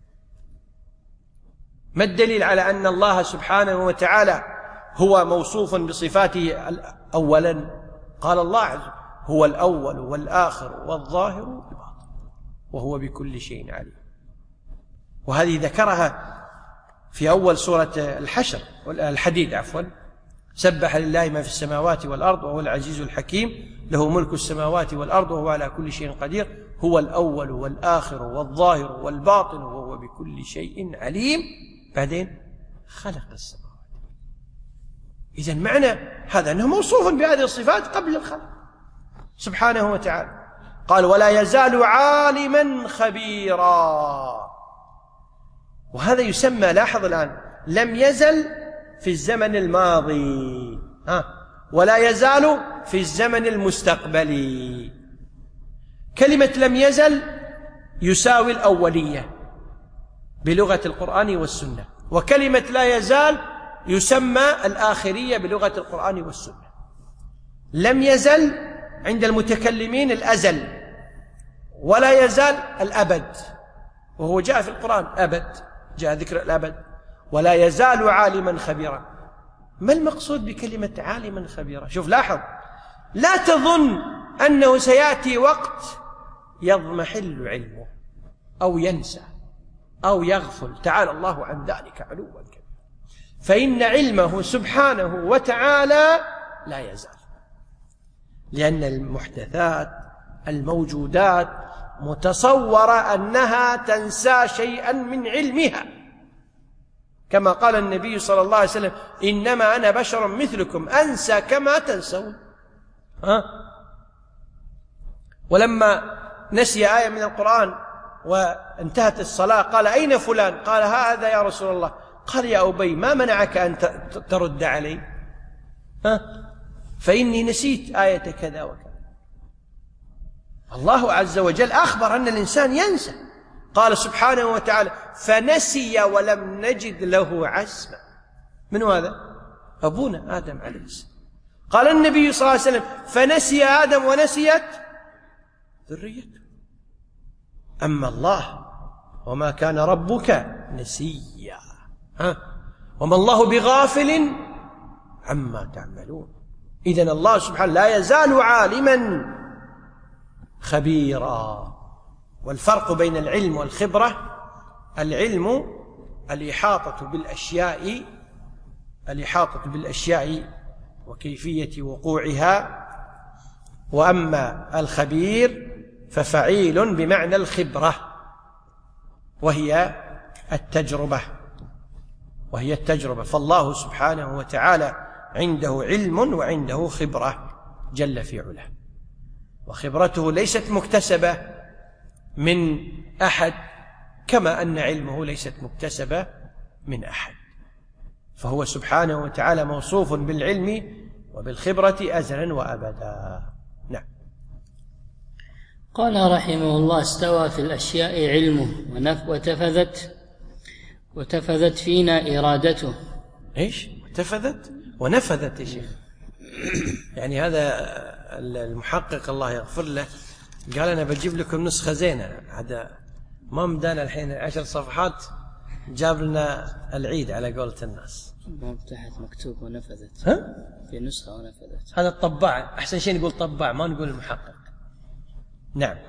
ما الدليل على أن الله سبحانه وتعالى هو موصوف بصفاته أولا؟ قال الله عز وجل هو الأول والآخر والظاهر والباطن وهو بكل شيء عليم. وهذه ذكرها في أول سورة الحديد سبح لله ما في السماوات والأرض وهو العزيز الحكيم له ملك السماوات والأرض وهو على كل شيء قدير هو الأول والآخر والظاهر والباطن وهو بكل شيء عليم. بعدين خلق السماوات. إذن معنى هذا أنه موصوف بهذه الصفات قبل الخلق سبحانه وتعالى. قال ولا يزال عالما خبيرا. وهذا يسمى، لاحظ الآن، لم يزل في الزمن الماضي ولا يزال في الزمن المستقبلي. كلمة لم يزل يساوي الأولية بلغة القرآن والسنة، وكلمة لا يزال يسمى الآخرية بلغة القرآن والسنة. لم يزل عند المتكلمين الأزل، ولا يزال الأبد، وهو جاء في القرآن أبد، جاء ذكر الأبد. ولا يزال عالما خبيرا. ما المقصود بكلمة عالما خبيرا؟ شوف لاحظ، لا تظن أنه سيأتي وقت يضمحل علمه أو ينسى أو يغفل، تعالى الله عن ذلك علوا كبيرا. فإن علمه سبحانه وتعالى لا يزال، لأن المحدثات الموجودات متصورة أنها تنسى شيئا من علمها، كما قال النبي صلى الله عليه وسلم إنما أنا بشر مثلكم أنسى كما تنسون. ولما نسي آية من القرآن وانتهت الصلاة قال أين فلان؟ قال هذا يا رسول الله. قال يا أبي ما منعك أن ترد علي؟ فإني نسيت آية كذا وكذا. الله عز وجل أخبر أن الإنسان ينسى. قال سبحانه وتعالى فنسي ولم نجد له عزما. من هذا؟ أبونا آدم عليه السلام. قال النبي صلى الله عليه وسلم فنسي آدم ونسيت ذريته. أما الله وما كان ربك نسيا وما الله بغافل عما تعملون. إذن الله سبحانه لا يزال عالما خبيرا. والفرق بين العلم والخبرة: العلم الإحاطة بالأشياء وكيفية وقوعها، وأما الخبير ففعيل بمعنى الخبرة وهي التجربة. فالله سبحانه وتعالى عنده علم وعنده خبرة جل في علاه، وخبرته ليست مكتسبة من أحد كما أن علمه ليست مكتسبة من أحد. فهو سبحانه وتعالى موصوف بالعلم وبالخبرة أزلا وأبدا. نعم. قال رحمه الله استوى في الأشياء علمه وتفذت فينا إرادته. إيش؟ تفذت ونفذت يا شيخ. يعني هذا المحقق الله يغفر له قال أنا بجيب لكم نسخة زينة، هذا ما مدانا الحين 10 صفحات، جاب لنا العيد على قولة الناس. ما تحت مكتوب ونفذت في نسخة ونفذت. هذا الطباع أحسن شيء نقول طباع ما نقول المحقق. نعم.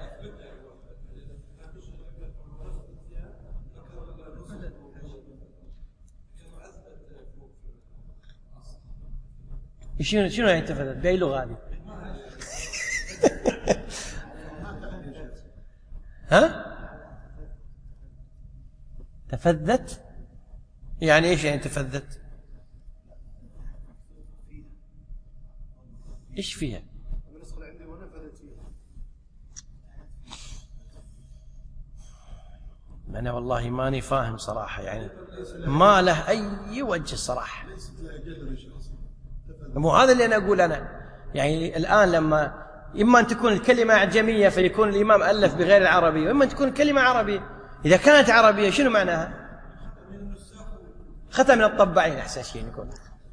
شنو يعني تفذت؟ بأي لغة هذه؟ تفذت يعني ايش يعني تفذت؟ ايش فيها؟ أنا والله ماني فاهم صراحة، يعني ما له أي وجه صراحة. مو هذا اللي أنا أقول أنا. يعني الآن لما إما أن تكون الكلمة أعجمية فيكون الإمام ألف بغير العربية، وإما أن تكون الكلمة عربية. إذا كانت عربية شنو معناها؟ ختم من الطباعين أحسن شيء يكون.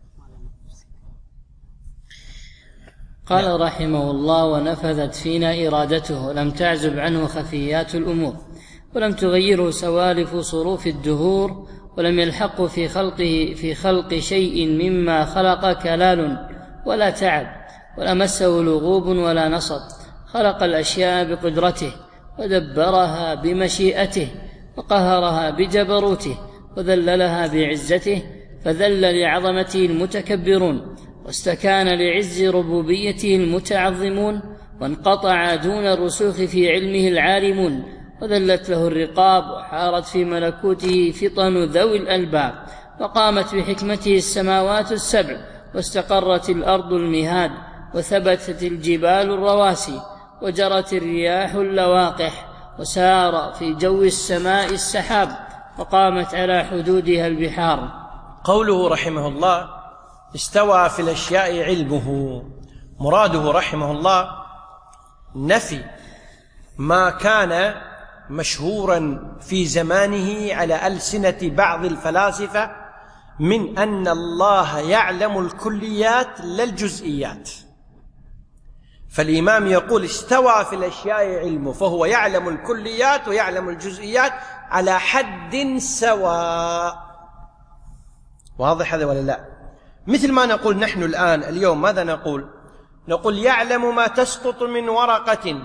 قال رحمه الله: ونفذت فينا إرادته، لم تعزب عنه خفيات الأمور، ولم تغيره سوالف صروف الدهور، ولم يلحق في خلق شيء مما خلق كلال ولا تعب، ولا مسه لغوب ولا نصب. خلق الأشياء بقدرته، ودبرها بمشيئته، وقهرها بجبروته، وذللها بعزته، فذل لعظمته المتكبرون، واستكان لعز ربوبيته المتعظمون، وانقطع دون الرسوخ في علمه العالمون، وذلت له الرقاب، وحارت في ملكوته فطن ذوي الألباب، وقامت بحكمته السماوات السبع، واستقرت الأرض المهاد، وثبتت الجبال الرواسي، وجرت الرياح اللواقح، وسار في جو السماء السحاب، وقامت على حدودها البحار. قوله رحمه الله: استوى في الأشياء علمه، مراده رحمه الله نفي ما كان مشهورا في زمانه على ألسنة بعض الفلاسفة من أن الله يعلم الكليات لا الجزئيات. فالإمام يقول استوى في الأشياء علمه، فهو يعلم الكليات ويعلم الجزئيات على حد سواء. واضح هذا ولا لا؟ مثل ما نقول نحن الآن اليوم ماذا نقول؟ نقول يعلم ما تسقط من ورقة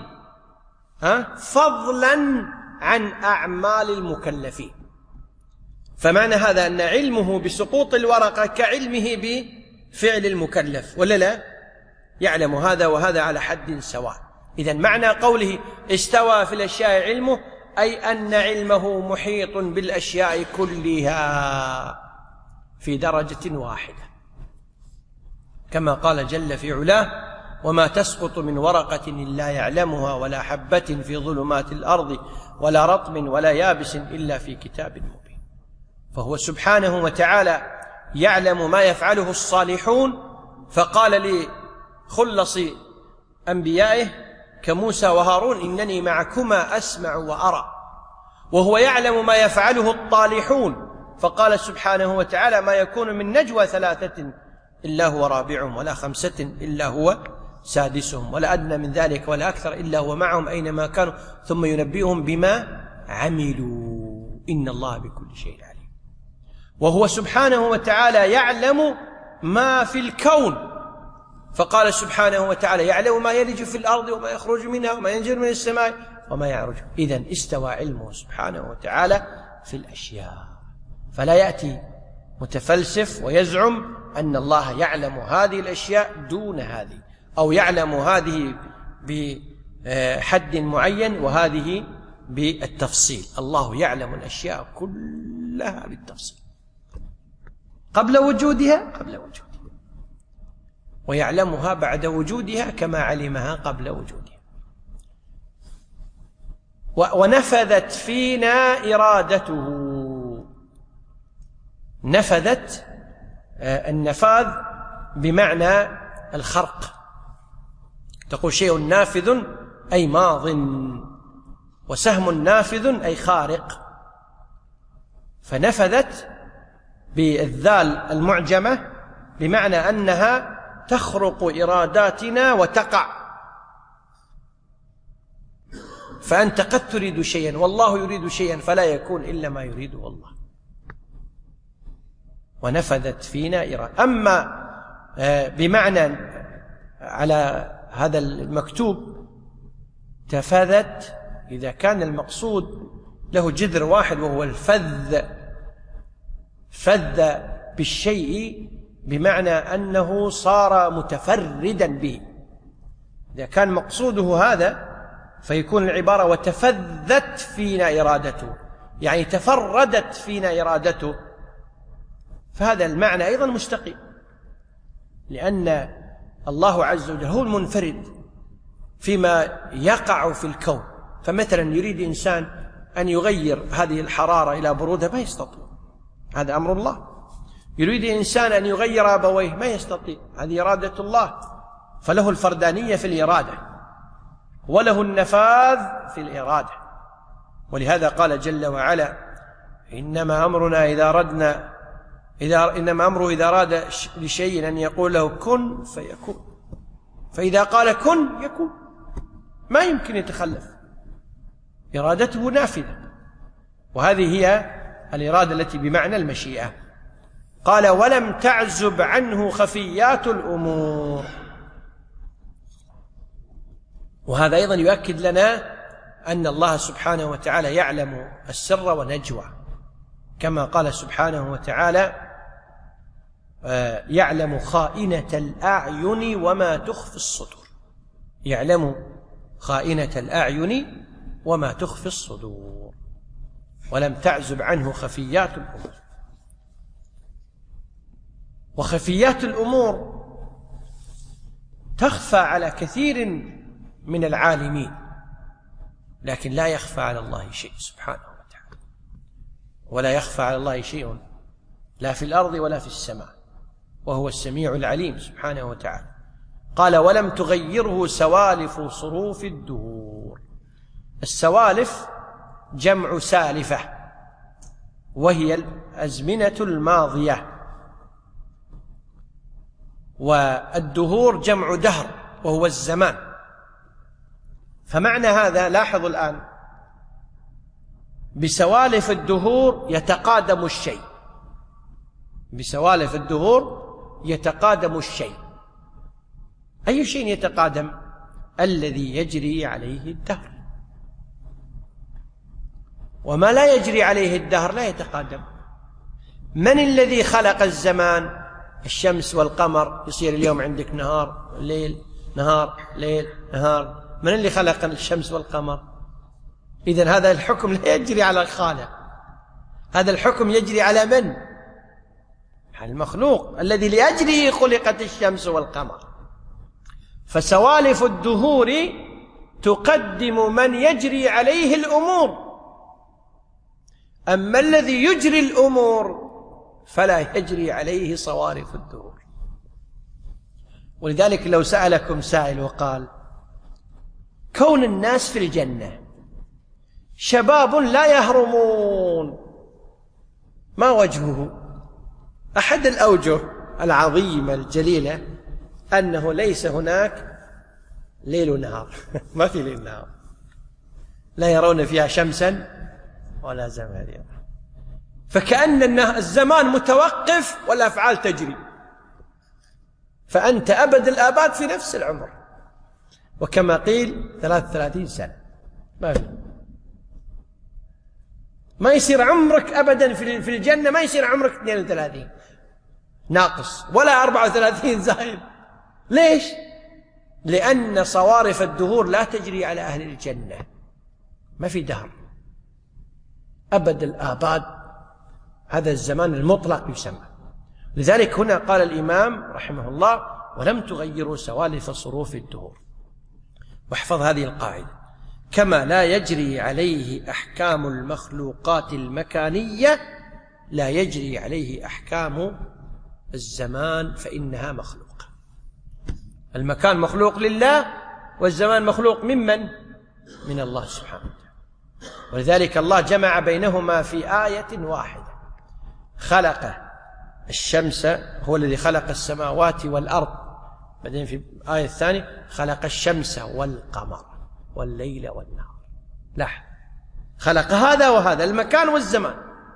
فضلا عن أعمال المكلفين. فمعنى هذا أن علمه بسقوط الورقة كعلمه بفعل المكلف، ولا لا؟ يعلم هذا وهذا على حد سواء. إذن معنى قوله استوى في الأشياء علمه أي أن علمه محيط بالأشياء كلها في درجة واحدة، كما قال جل في علاه: وما تسقط من ورقة إلا يعلمها، ولا حبة في ظلمات الأرض، ولا رطب ولا يابس إلا في كتاب مبين. فهو سبحانه وتعالى يعلم ما يفعله الصالحون، فقال لخلص أنبيائه كموسى وهارون: إنني معكما أسمع وأرى. وهو يعلم ما يفعله الطالحون، فقال سبحانه وتعالى: ما يكون من نجوى ثلاثة إلا هو رابعهم، ولا خمسة إلا هو سادسهم، ولا أدنى من ذلك ولا أكثر إلا هو معهم أينما كانوا ثم ينبئهم بما عملوا، إن الله بكل شيء عليم. وهو سبحانه وتعالى يعلم ما في الكون، فقال سبحانه وتعالى: يعلم ما يلج في الأرض وما يخرج منها وما ينزل من السماء وما يعرج. إذن استوى علمه سبحانه وتعالى في الأشياء. فلا يأتي متفلسف ويزعم أن الله يعلم هذه الأشياء دون هذه، أو يعلم هذه بحد معين وهذه بالتفصيل. الله يعلم الأشياء كلها بالتفصيل قبل وجودها، ويعلمها بعد وجودها كما علمها قبل وجودها. ونفذت فينا إرادته. نفذت، النفاذ بمعنى الخرق. تقول شيء نافذ أي ماض، وسهم نافذ أي خارق. فنفذت بالذال المعجمة بمعنى أنها تخرق إراداتنا وتقع. فأنت قد تريد شيئا والله يريد شيئا فلا يكون إلا ما يريده الله. ونفذت فينا إرادة. أما بمعنى على هذا المكتوب تفذت، إذا كان المقصود له جذر واحد وهو الفذ، فذ بالشيء بمعنى أنه صار متفردا به. إذا كان مقصوده هذا فيكون العبارة وتفذت فينا إرادته، يعني تفردت فينا إرادته. فهذا المعنى أيضا مستقيم، لأن الله عز وجل هو المنفرد فيما يقع في الكون. فمثلا يريد إنسان أن يغير هذه الحرارة إلى برودة ما يستطيع، هذا أمر الله. يريد إنسان أن يغير أبويه ما يستطيع، هذه إرادة الله. فله الفردانية في الإرادة وله النفاذ في الإرادة. ولهذا قال جل وعلا: إنما أمره إذا أراد لشيء أن يقول له كن فيكون، فإذا قال كن يكون، ما يمكن يتخلف، إرادته نافذة. وهذه هي الإرادة التي بمعنى المشيئة. قال: ولم تعزب عنه خفيات الأمور. وهذا أيضا يؤكد لنا أن الله سبحانه وتعالى يعلم السر ونجوى، كما قال سبحانه وتعالى: يعلم خائنة الأعين وما تخفي الصدور. يعلم خائنة الأعين وما تخفي الصدور. ولم تعزب عنه خفيات الأمور. وخفيات الأمور تخفى على كثير من العالمين، لكن لا يخفى على الله شيء سبحانه وتعالى، ولا يخفى على الله شيء لا في الأرض ولا في السماء، وهو السميع العليم سبحانه وتعالى. قال: ولم تغيره سوالف صروف الدهور. السوالف جمع سالفة، وهي الأزمنة الماضية، والدهور جمع دهر وهو الزمان. فمعنى هذا لاحظوا الآن: بسوالف الدهور يتقادم الشيء، بسوالف الدهور يتقادم الشيء. أي شيء يتقادم؟ الذي يجري عليه الدهر، وما لا يجري عليه الدهر لا يتقادم. من الذي خلق الزمان؟ الشمس والقمر. يصير اليوم عندك نهار ليل، نهار ليل، نهار. من اللي خلق الشمس والقمر؟ إذن هذا الحكم لا يجري على الخالق، هذا الحكم يجري على من؟ على المخلوق الذي لأجله خلقت الشمس والقمر. فسوالف الدهور تقدم من يجري عليه الأمور، أما الذي يجري الأمور فلا يجري عليه صوارف الدهور. ولذلك لو سألكم سائل وقال: كون الناس في الجنة شباب لا يهرمون، ما وجهه؟ أحد الأوجه العظيمة الجليلة أنه ليس هناك ليل ونهار ما في ليل ونهار، لا يرون فيها شمسا ولا زمهريرا، فكأن الزمان متوقف والأفعال تجري، فأنت أبد الآباد في نفس العمر، وكما قيل 33 سنة ما يصير عمرك أبدا في الجنة، ما يصير عمرك 32 ناقص ولا 34 زائد. ليش؟ لأن صوارف الدهور لا تجري على أهل الجنة، ما في دهر، أبد الآباد، هذا الزمان المطلق يسمى. لذلك هنا قال الإمام رحمه الله: ولم تغيروا سوالف صروف الدهور. واحفظ هذه القاعدة: كما لا يجري عليه أحكام المخلوقات المكانية لا يجري عليه أحكام الزمان، فإنها مخلوقة. المكان مخلوق لله، والزمان مخلوق ممن؟ من الله سبحانه وتعالى. ولذلك الله جمع بينهما في آية واحدة: خلق الشمس، هو الذي خلق السماوات والأرض. بعدين في الآية الثانية: خلق الشمس والقمر والليل والنهار. لاحظ، خلق هذا وهذا، المكان والزمان،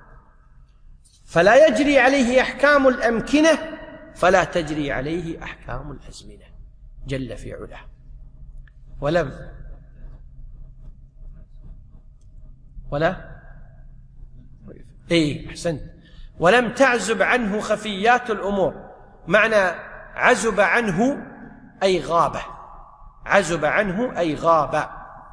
فلا يجري عليه أحكام الأمكنة فلا تجري عليه أحكام الأزمنة جل في علاه. أحسنت. ولم تعزب عنه خفيات الأمور. معنى عزب عنه أي غابة، عزب عنه أي غاب.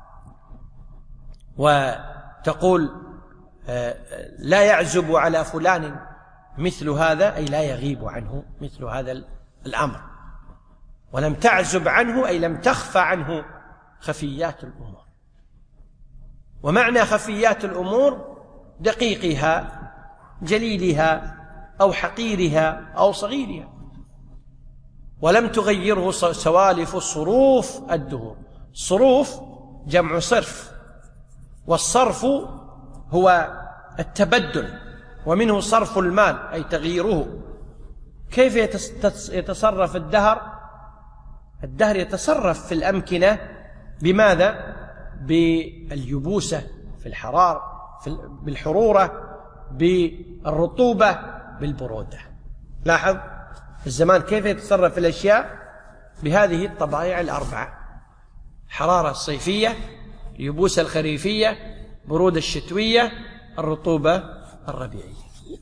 وتقول لا يعزب على فلان مثل هذا، أي لا يغيب عنه مثل هذا الأمر. ولم تعزب عنه أي لم تخفى عنه خفيات الأمور. ومعنى خفيات الأمور دقيقها، جليلها، أو حقيرها، أو صغيرها. ولم تغيره سوالف صروف الدهور. صروف جمع صرف، والصرف هو التبدل، ومنه صرف المال أي تغييره. كيف يتصرف الدهر؟ الدهر يتصرف في الأمكنة بماذا؟ باليبوسة، في الحرارة، بالحرورة، بالرطوبة، بالبرودة. لاحظ الزمان كيف يتصرف في الأشياء بهذه الطبائع الأربعة: حرارة الصيفية، اليبوسة الخريفية، برودة الشتوية، الرطوبة الربيعية.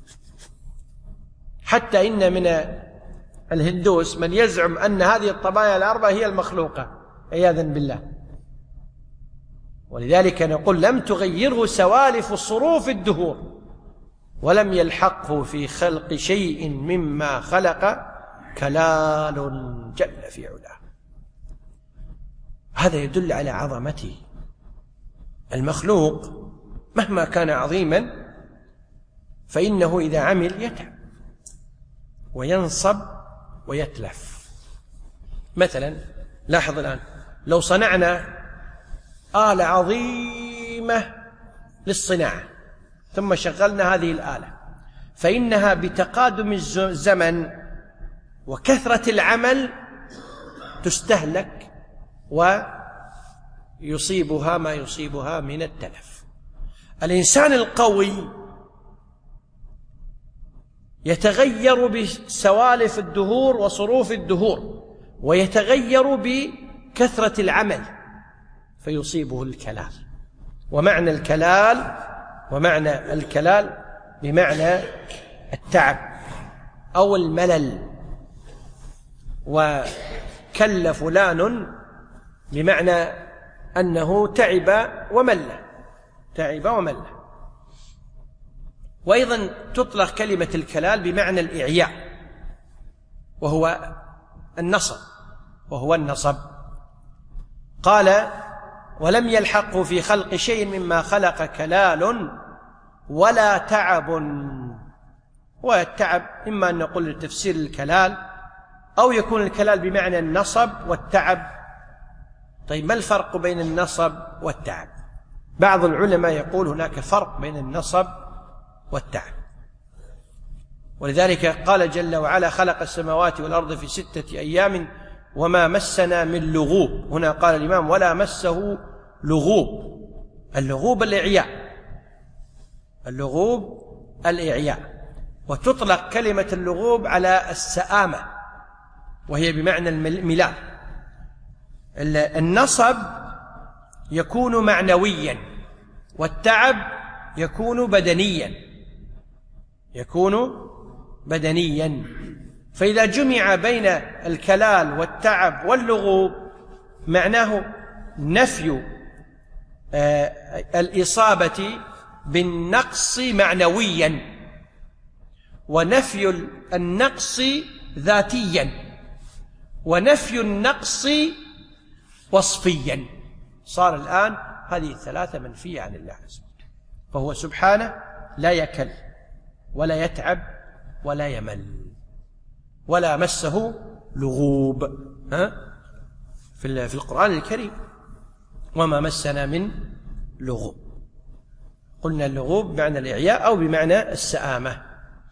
حتى إن من الهندوس من يزعم أن هذه الطبائع الأربعة هي المخلوقة عياذا بالله. ولذلك نقول لم تغيره سوالف صروف الدهور، ولم يلحقه في خلق شيء مما خلق كلال جل في علاه. هذا يدل على عظمته. المخلوق مهما كان عظيما فإنه إذا عمل يتعب وينصب ويتلف. مثلا لاحظ الآن، لو صنعنا آلة عظيمة للصناعة ثم شغلنا هذه الآلة، فإنها بتقادم الزمن وكثرة العمل تستهلك ويصيبها ما يصيبها من التلف. الإنسان القوي يتغير بسوالف الدهور وصروف الدهور، ويتغير بكثرة العمل فيصيبه الكلال. ومعنى الكلال بمعنى التعب أو الملل. وكل فلان بمعنى أنه تعب ومل. وأيضا تطلق كلمة الكلال بمعنى الإعياء، وهو النصب. قال: ولم يلحقه في خلق شيء مما خلق كلال ولا تعب. والتعب إما أن نقول لتفسير الكلال، أو يكون الكلال بمعنى النصب والتعب. طيب ما الفرق بين النصب والتعب؟ بعض العلماء يقول هناك فرق بين النصب والتعب، ولذلك قال جل وعلا: خلق السماوات والأرض في 6 أيام وما مسنا من لغوب. هنا قال الإمام: ولا مسه لغوب. اللغوب الإعياء. وتطلق كلمة اللغوب على السآمة، وهي بمعنى الملال. النصب يكون معنويا، والتعب يكون بدنيا. فإذا جمع بين الكلال والتعب واللغوب معناه نفي الإصابة بالنقص معنويا، ونفي النقص ذاتيا، ونفي النقص وصفيا. صار الآن هذه الثلاثة منفية عن الله عز وجل، فهو سبحانه لا يكل ولا يتعب ولا يمل ولا مسه لغوب في القرآن الكريم: وما مسنا من لغوب. قلنا اللغوب بمعنى الإعياء أو بمعنى السآمة.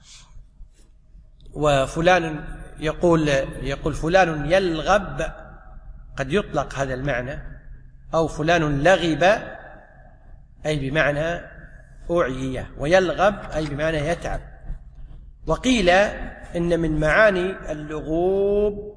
وفلان يقول فلان يلغب، قد يطلق هذا المعنى، أو فلان لغب أي بمعنى أعيي، ويلغب أي بمعنى يتعب. وقيل إن من معاني اللغوب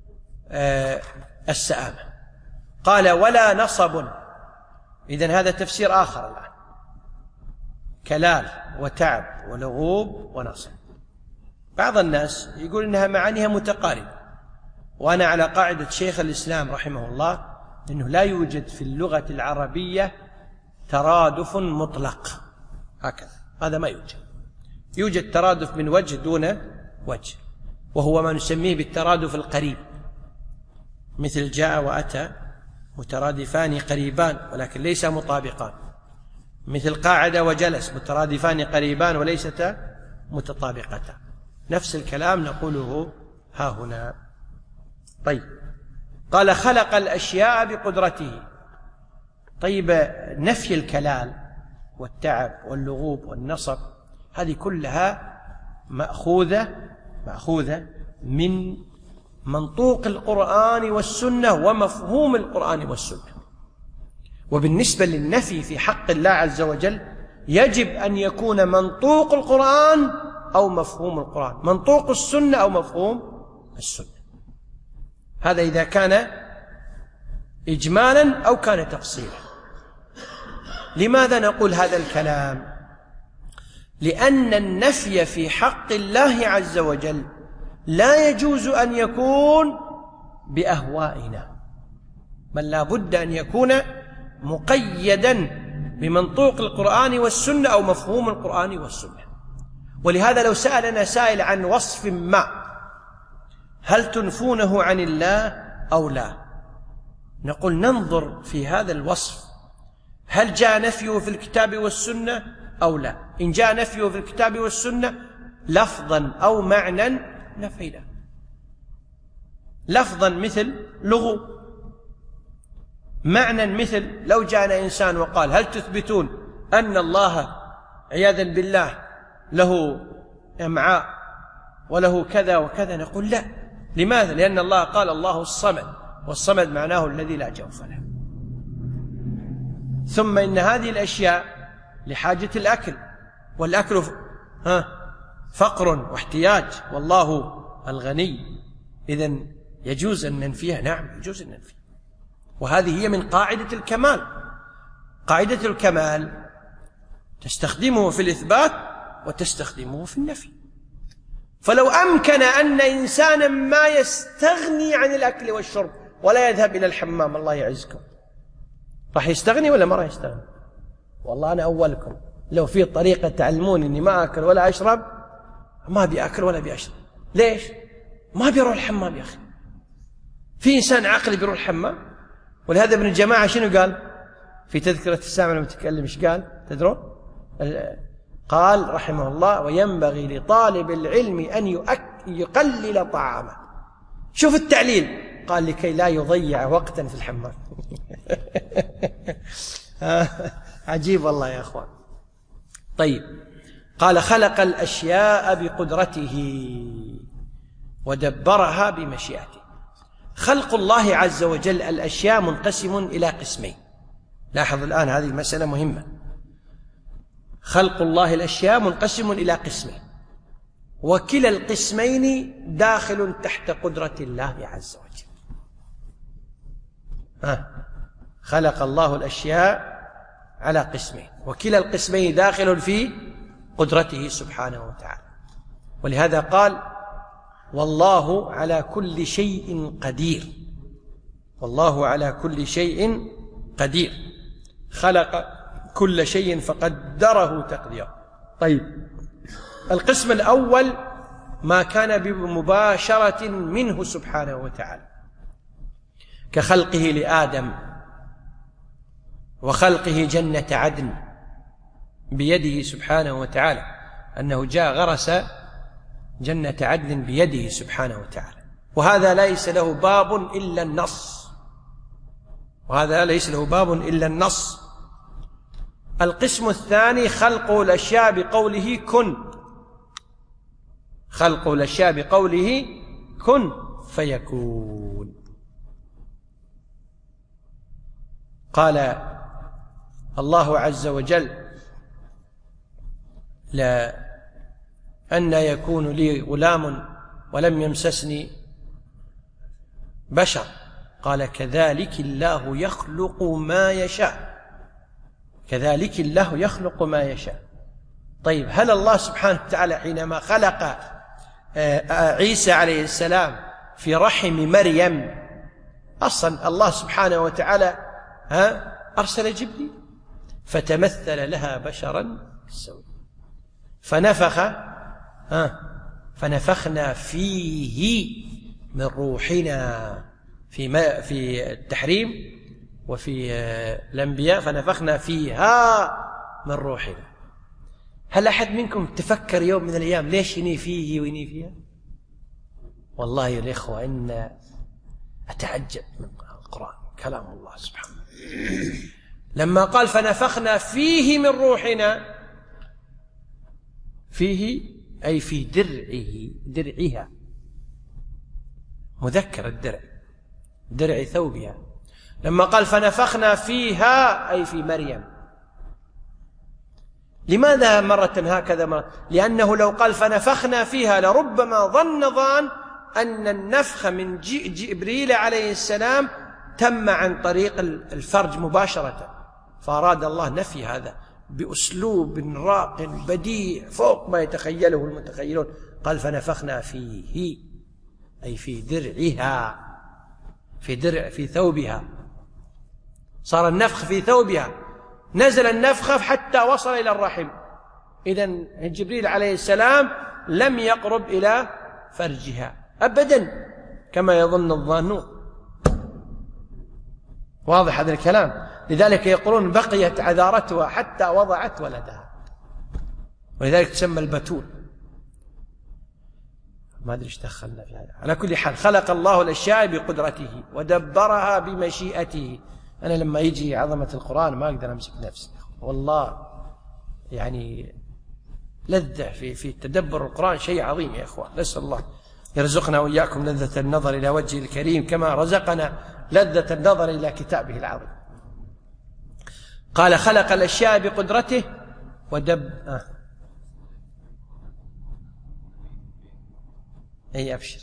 السآمة. قال: ولا نصب. إذن هذا تفسير آخر الآن: كلال وتعب ولغوب ونصب. بعض الناس يقول إنها معانيها متقاربة، وأنا على قاعدة شيخ الإسلام رحمه الله إنه لا يوجد في اللغة العربية ترادف مطلق هكذا، هذا ما يوجد ترادف من وجه دون وجه، وهو ما نسميه بالترادف القريب، مثل جاء وأتى مترادفان قريبان ولكن ليس مطابقان. مثل قاعدة وجلس مترادفان قريبان وليستا متطابقتان، نفس الكلام نقوله ها هنا. طيب، قال خلق الأشياء بقدرته. طيب، نفي الكلال والتعب واللغوب والنصب هذه كلها مأخوذة من منطوق القرآن والسنة ومفهوم القرآن والسنة. وبالنسبة للنفي في حق الله عز وجل يجب أن يكون منطوق القرآن أو مفهوم القرآن، منطوق السنة أو مفهوم السنة. هذا إذا كان إجمالا أو كان تفصيلا. لماذا نقول هذا الكلام؟ لأن النفي في حق الله عز وجل لا يجوز أن يكون بأهوائنا، بل لا بد أن يكون مقيدا بمنطوق القرآن والسنة أو مفهوم القرآن والسنة. ولهذا لو سألنا سائل عن وصف ما هل تنفونه عن الله أو لا، نقول ننظر في هذا الوصف هل جاء نفيه في الكتاب والسنة أو لا. إن جاء نفيه في الكتاب والسنة لفظا أو معنى نفينا. لفظا مثل لغو، معنى مثل لو جاءنا إنسان وقال هل تثبتون أن الله عياذا بالله له أمعاء وله كذا وكذا، نقول لا. لماذا؟ لأن الله قال الله الصمد، والصمد معناه الذي لا جوف له. ثم إن هذه الأشياء لحاجة الأكل، والأكل فقر واحتياج، والله الغني، إذن يجوز أن ننفيها. نعم يجوز أن ننفيها. وهذه هي من قاعدة الكمال. قاعدة الكمال تستخدمه في الإثبات وتستخدمه في النفي. فلو أمكن أن إنسانا ما يستغني عن الأكل والشرب ولا يذهب إلى الحمام، الله يعزكم، راح يستغني ولا ما راح يستغني؟ والله أنا أولكم لو في طريقة تعلمون أني ما أكل ولا أشرب ما بيأكل ولا بيشرب. ليش؟ ما بيروح الحمام يا أخي. في إنسان عاقل بيروح الحمام؟ ولهذا ابن الجماعة شنو قال في تذكرة السامع المتكلم؟ إيش قال تدرون؟ قال رحمه الله: وينبغي لطالب العلم أن يقلل طعامه. شوف التعليل، قال لكي لا يضيع وقتا في الحمام. عجيب والله يا أخوان. طيب، قال خلق الأشياء بقدرته ودبرها بمشيئته. خلق الله عز وجل الأشياء منقسم إلى قسمين. لاحظ الآن هذه المسألة مهمة. خلق الله الأشياء منقسم إلى قسمين، وكلا القسمين داخل تحت قدرة الله عز وجل. خلق الله الأشياء على قسمين، وكلا القسمين داخل في قدرته سبحانه وتعالى. ولهذا قال: والله على كل شيء قدير. والله على كل شيء قدير، خلق كل شيء فقدره تقديرا. طيب، القسم الأول ما كان بمباشرة منه سبحانه وتعالى، كخلقه لآدم وخلقه جنة عدن بيده سبحانه وتعالى، أنه جاء غرس جنة عدن بيده سبحانه وتعالى. وهذا ليس له باب إلا النص، وهذا ليس له باب إلا النص. القسم الثاني خلقه الأشياء بقوله كن، خلقه الأشياء بقوله كن فيكون. قال الله عز وجل: لا أن يكون لي غلام ولم يمسسني بشر، قال: كذلك الله يخلق ما يشاء. كذلك الله يخلق ما يشاء. طيب، هل الله سبحانه وتعالى حينما خلق عيسى عليه السلام في رحم مريم، أصلا الله سبحانه وتعالى أرسل جبريل فتمثل لها بشرا سويا فنفخنا فيه من روحنا، في التحريم، وفي الأنبياء فنفخنا فيها من روحنا. هل أحد منكم تفكر يوم من الأيام ليش يني فيه ويني فيها؟ والله يا الإخوة إن أتعجب من القرآن كلام الله سبحانه. لما قال فنفخنا فيه من روحنا، فيه أي في درعها، مذكر الدرع، درع ثوبها. لما قال فنفخنا فيها أي في مريم. لماذا مرة هكذا مرة؟ لأنه لو قال فنفخنا فيها لربما ظن أن النفخ من جبريل عليه السلام تم عن طريق الفرج مباشرة، فأراد الله نفي هذا بأسلوب راق بديع فوق ما يتخيله المتخيلون. قال فنفخنا فيه أي في درعها، في ثوبها، صار النفخ في ثوبها، نزل النفخ حتى وصل إلى الرحم. إذن جبريل عليه السلام لم يقرب إلى فرجها أبدا كما يظن الظانون. واضح هذا الكلام؟ لذلك يقولون بقيت عذارتها حتى وضعت ولدها، ولذلك تسمى البتول. ما أدري ايش دخلنا في هذا. على كل حال خلق الله الأشياء بقدرته ودبرها بمشيئته. أنا لما يجي عظمة القرآن ما أقدر أمسك نفسي والله، يعني لذة في تدبر القرآن شيء عظيم يا إخوان. نسأل الله يرزقنا وإياكم لذة النظر إلى وجهه الكريم كما رزقنا لذة النظر إلى كتابه العظيم. قال خلق الأشياء بقدرته أي أبشر.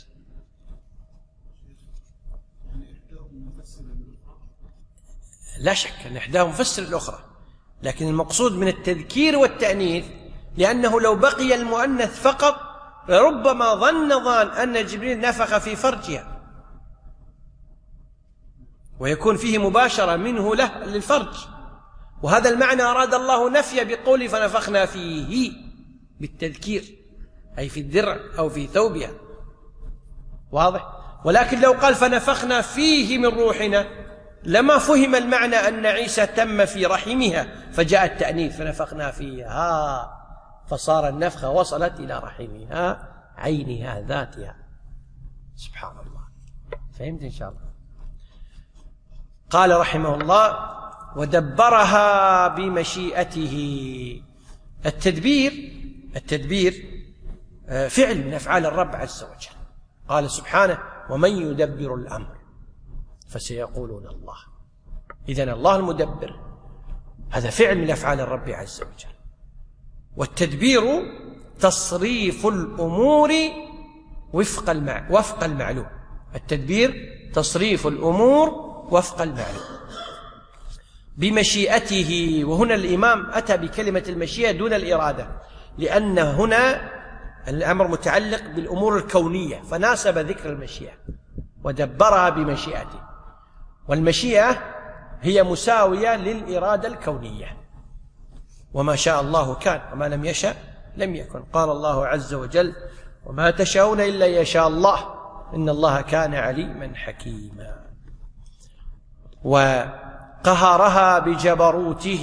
لا شك أن إحداهم مفسر الأخرى، لكن المقصود من التذكير والتأنيث لأنه لو بقي المؤنث فقط ربما ظن أن جبريل نفخ في فرجها ويكون فيه مباشرة منه له للفرج، وهذا المعنى أراد الله نفيه بقول فنفخنا فيه بالتذكير أي في الدرع أو في ثوبها. واضح؟ ولكن لو قال فنفخنا فيه من روحنا لما فهم المعنى أن عيسى تم في رحمها فجاء التأنيث فنفخنا فيها، فصار النفخة وصلت إلى رحمها عينها ذاتها. سبحان الله. فهمت إن شاء الله؟ قال رحمه الله ودبرها بمشيئته. التدبير فعل من أفعال الرب عز وجل. قال سبحانه ومن يدبر الأمر فسيقولون الله. إذن الله المدبر، هذا فعل من أفعال الرب عز وجل. والتدبير تصريف الأمور وفق المعلوم. التدبير تصريف الأمور وفق المعلوم بمشيئته. وهنا الإمام أتى بكلمة المشيئة دون الإرادة، لأن هنا الأمر متعلق بالأمور الكونية فناسب ذكر المشيئة ودبرها بمشيئته. والمشيئة هي مساوية للإرادة الكونية، وما شاء الله كان وما لم يشأ لم يكن. قال الله عز وجل وما تشاءون إلا يشاء الله إن الله كان عليما حكيما. وقهرها بجبروته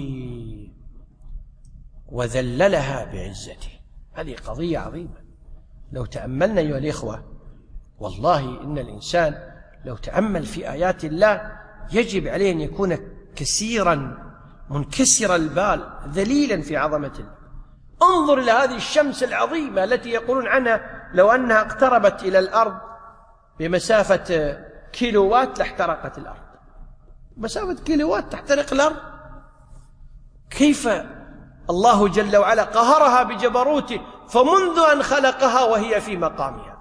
وذللها بعزته. هذه قضية عظيمة لو تأملنا أيها الإخوة. والله إن الإنسان لو تأمل في آيات الله يجب عليه أن يكون كثيرا منكسر البال ذليلا في عظمة الله. انظر إلى هذه الشمس العظيمة التي يقولون عنها لو أنها اقتربت إلى الأرض بمسافة كيلوات لاحترقت الأرض. مسافة كيلوات تحترق الأرض. كيف الله جل وعلا قهرها بجبروته فمنذ أن خلقها وهي في مقامها،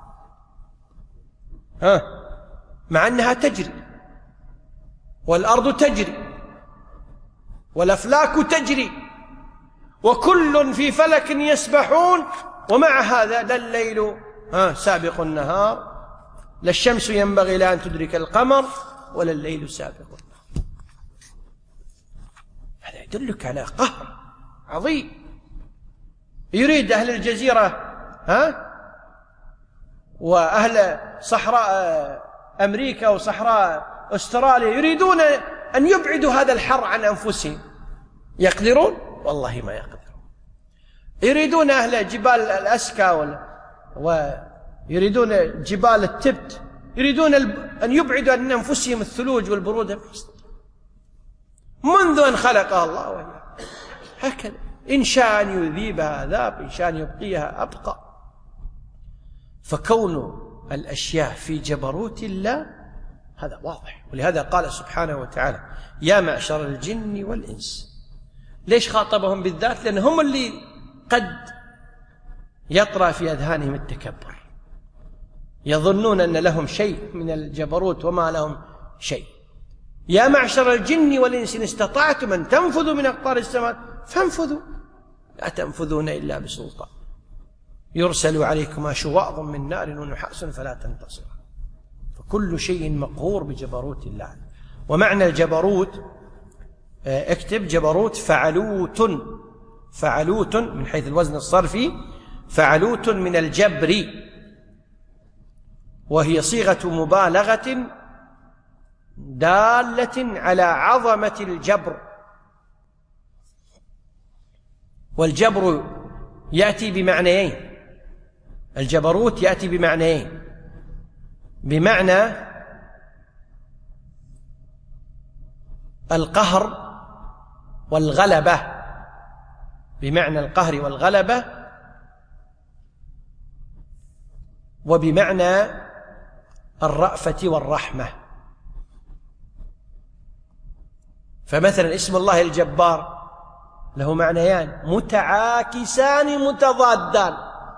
مع أنها تجري والأرض تجري والأفلاك تجري وكل في فلك يسبحون، ومع هذا لا الليل سابق النهار لا الشمس ينبغي لها أن تدرك القمر ولا الليل سابق النهار. هذا يدلك على قهر عظيم. يريد أهل الجزيرة وأهل صحراء أمريكا وصحراء أستراليا يريدون أن يبعدوا هذا الحر عن أنفسهم. يقدرون؟ والله ما يقدرون. يريدون أهل جبال الأسكا ويريدون جبال التبت، يريدون أن يبعدوا عن أنفسهم الثلوج والبرودة، منذ أن خلقها الله وهي هكذا. إن شاء أن يذيبها ذاب، إن شاء أن يبقيها أبقى. فكون الأشياء في جبروت الله هذا واضح. ولهذا قال سبحانه وتعالى: يا معشر الجن والإنس. ليش خاطبهم بالذات؟ لأن هم اللي قد يطرأ في أذهانهم التكبر، يظنون أن لهم شيء من الجبروت وما لهم شيء. يا معشر الجن والإنس إن استطعتم أن تنفذوا من أقطار السماوات فانفذوا، لا تنفذون إلا بسلطان، يرسل عليكما شواظ من نار ونحاس فلا تنتصرون. فكل شيء مقهور بجبروت الله. ومعنى الجبروت، اكتب جبروت فعلوت، فعلوت من حيث الوزن الصرفي، فعلوت من الجبر، وهي صيغة مبالغة دالة على عظمة الجبر. والجبر يأتي بمعنيين، الجبروت يأتي بمعنيين: بمعنى القهر والغلبة، بمعنى القهر والغلبة، وبمعنى الرأفة والرحمة. فمثلا اسم الله الجبار له معنيان متعاكسان متضادان،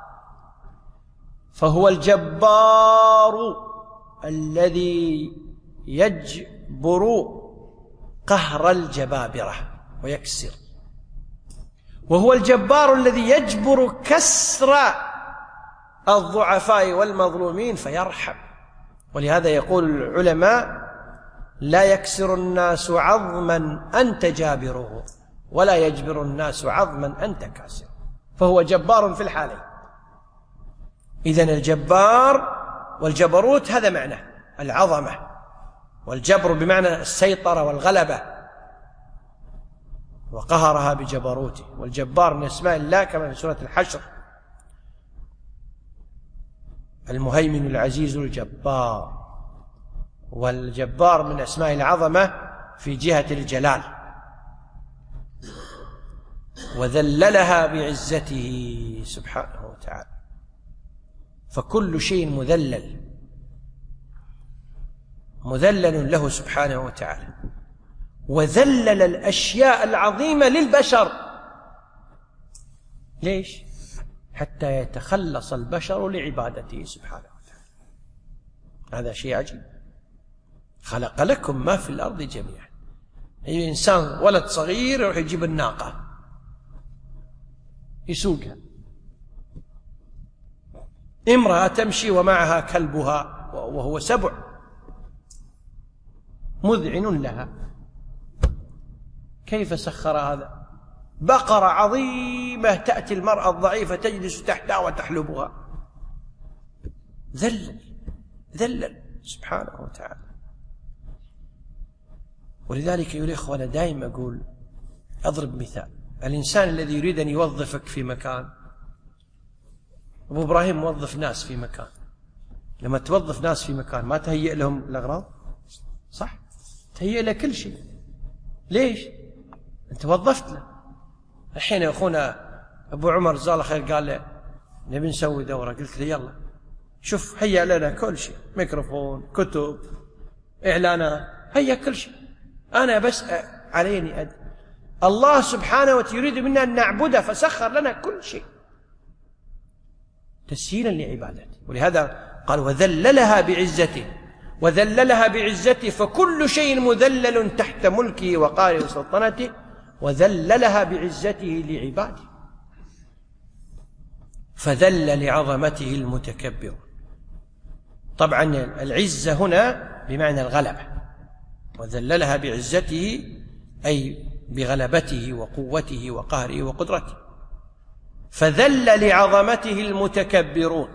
فهو الجبار الذي يجبر قهر الجبابرة ويكسر، وهو الجبار الذي يجبر كسر الضعفاء والمظلومين فيرحم. ولهذا يقول العلماء: لا يكسر الناس عظما أنت جابره، ولا يجبر الناس عظما أنت كاسر. فهو جبار في الحالين. إذن الجبار والجبروت هذا معنى العظمة، والجبر بمعنى السيطرة والغلبة، وقهرها بجبروته. والجبار من أسماء الله كما في سورة الحشر: المهيمن العزيز الجبار. والجبار من أسماء العظمة في جهة الجلال، وذللها بعزته سبحانه وتعالى. فكل شيء مذلل له سبحانه وتعالى، وذلل الأشياء العظيمة للبشر. ليش؟ حتى يتخلص البشر لعبادته سبحانه وتعالى. هذا شيء عجيب. خلق لكم ما في الأرض جميعا. أي إنسان ولد صغير يروح يجيب الناقة يسوقها، امرأة تمشي ومعها كلبها وهو سبع مذعن لها. كيف سخر هذا؟ بقرة عظيمة تأتي المرأة الضعيفة تجلس تحتها وتحلبها. ذلل سبحانه وتعالى. ولذلك يا إخوانا دائما أقول، أضرب مثال: الإنسان الذي يريد أن يوظفك في مكان، أبو إبراهيم موظف ناس في مكان، لما توظف ناس في مكان ما تهيئ لهم الأغراض؟ صح؟ تهيئ له كل شيء. ليش؟ أنت وظفت له. الحين يا أخونا أبو عمر جزاه الله خير قال له نبي نسوي دورة، قلت له يلا شوف هيئ لنا كل شيء، ميكروفون، كتب، إعلانات، هيئ كل شيء، أنا بس عليني الله سبحانه وتعالى يريد منا أن نعبده فسخر لنا كل شيء تسهيلا لعبادته. ولهذا قال: وذللها بعزته، وذللها بعزته، فكل شيء مذلل تحت ملكه وقهره وسلطنته، وذللها بعزته لعباده، فذل لعظمته المتكبر. طبعا العزة هنا بمعنى الغلبة، وذللها بعزته أي بغلبته وقوته وقهره وقدرته، فذل لعظمته المتكبرون.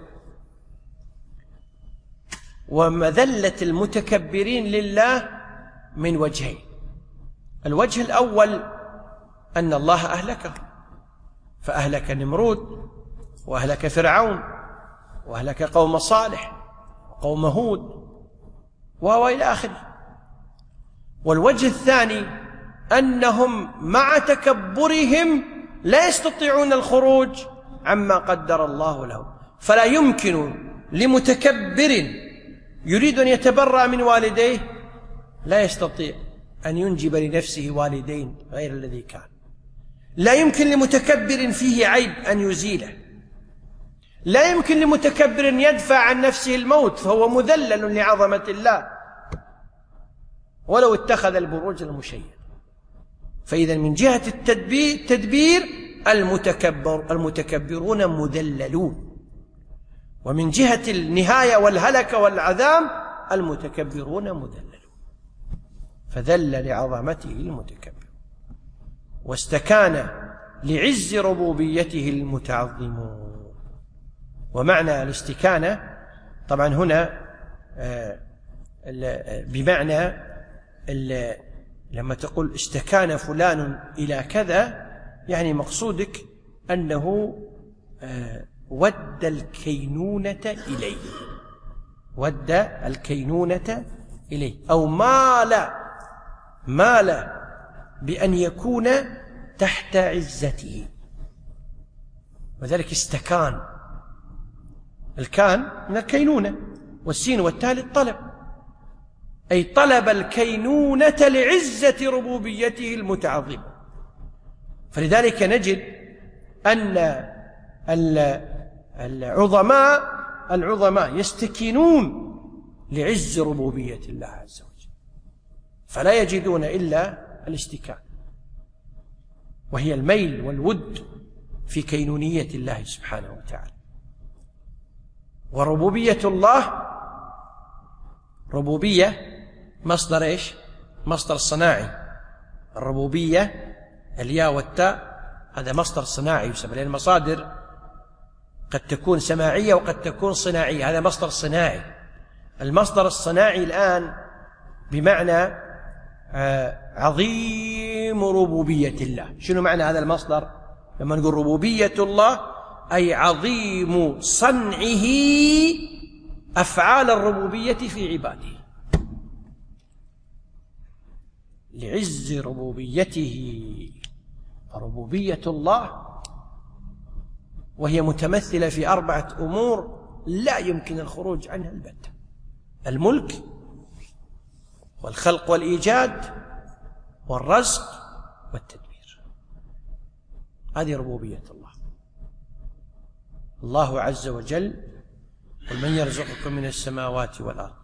ومذلة المتكبرين لله من وجهين: الوجه الأول أن الله أهلكه، فأهلك نمرود وأهلك فرعون وأهلك قوم صالح وقوم هود وإلى آخره. والوجه الثاني أنهم مع تكبرهم لا يستطيعون الخروج عما قدر الله لهم، فلا يمكن لمتكبر يريد أن يتبرأ من والديه لا يستطيع أن ينجب لنفسه والدين غير الذي كان. لا يمكن لمتكبر فيه عيب أن يزيله، لا يمكن لمتكبر يدفع عن نفسه الموت فهو مذلل لعظمة الله ولو اتخذ البروج المشيدة. فإذا من جهة التدبير المتكبرون مذللون، ومن جهة النهاية والهلكة والعذاب المتكبرون مذللون. فذل لعظمته المتكبر واستكان لعز ربوبيته المتعظمون. ومعنى الاستكانة طبعا هنا بمعنى لما تقول استكان فلان إلى كذا، يعني مقصودك أنه ود الكينونة إليه، ود الكينونة إليه، أو مال بأن يكون تحت عزته، وذلك استكان. الكان من الكينونة، والسين والتالي الطلب، أي طلب الكينونة لعزة ربوبيته المتعظمة. فلذلك نجد أن العظماء يستكينون لعز ربوبية الله عز وجل، فلا يجدون إلا الاستكان، وهي الميل والود في كينونية الله سبحانه وتعالى. وربوبية الله ربوبية مصدر إيش؟ مصدر صناعي. الربوبية الياء والتاء هذا مصدر صناعي يسمى، لأن المصادر قد تكون سماعية وقد تكون صناعية، هذا مصدر صناعي. المصدر الصناعي الآن بمعنى عظيم ربوبية الله. شنو معنى هذا المصدر؟ لما نقول ربوبية الله أي عظيم صنعه أفعال الربوبية في عباده، لعز ربوبيته. ربوبية الله وهي متمثلة في 4 أمور لا يمكن الخروج عنها البتة: الملك والخلق والإيجاد والرزق والتدبير. هذه ربوبية الله. الله عز وجل: قل من يرزقكم من السماوات والأرض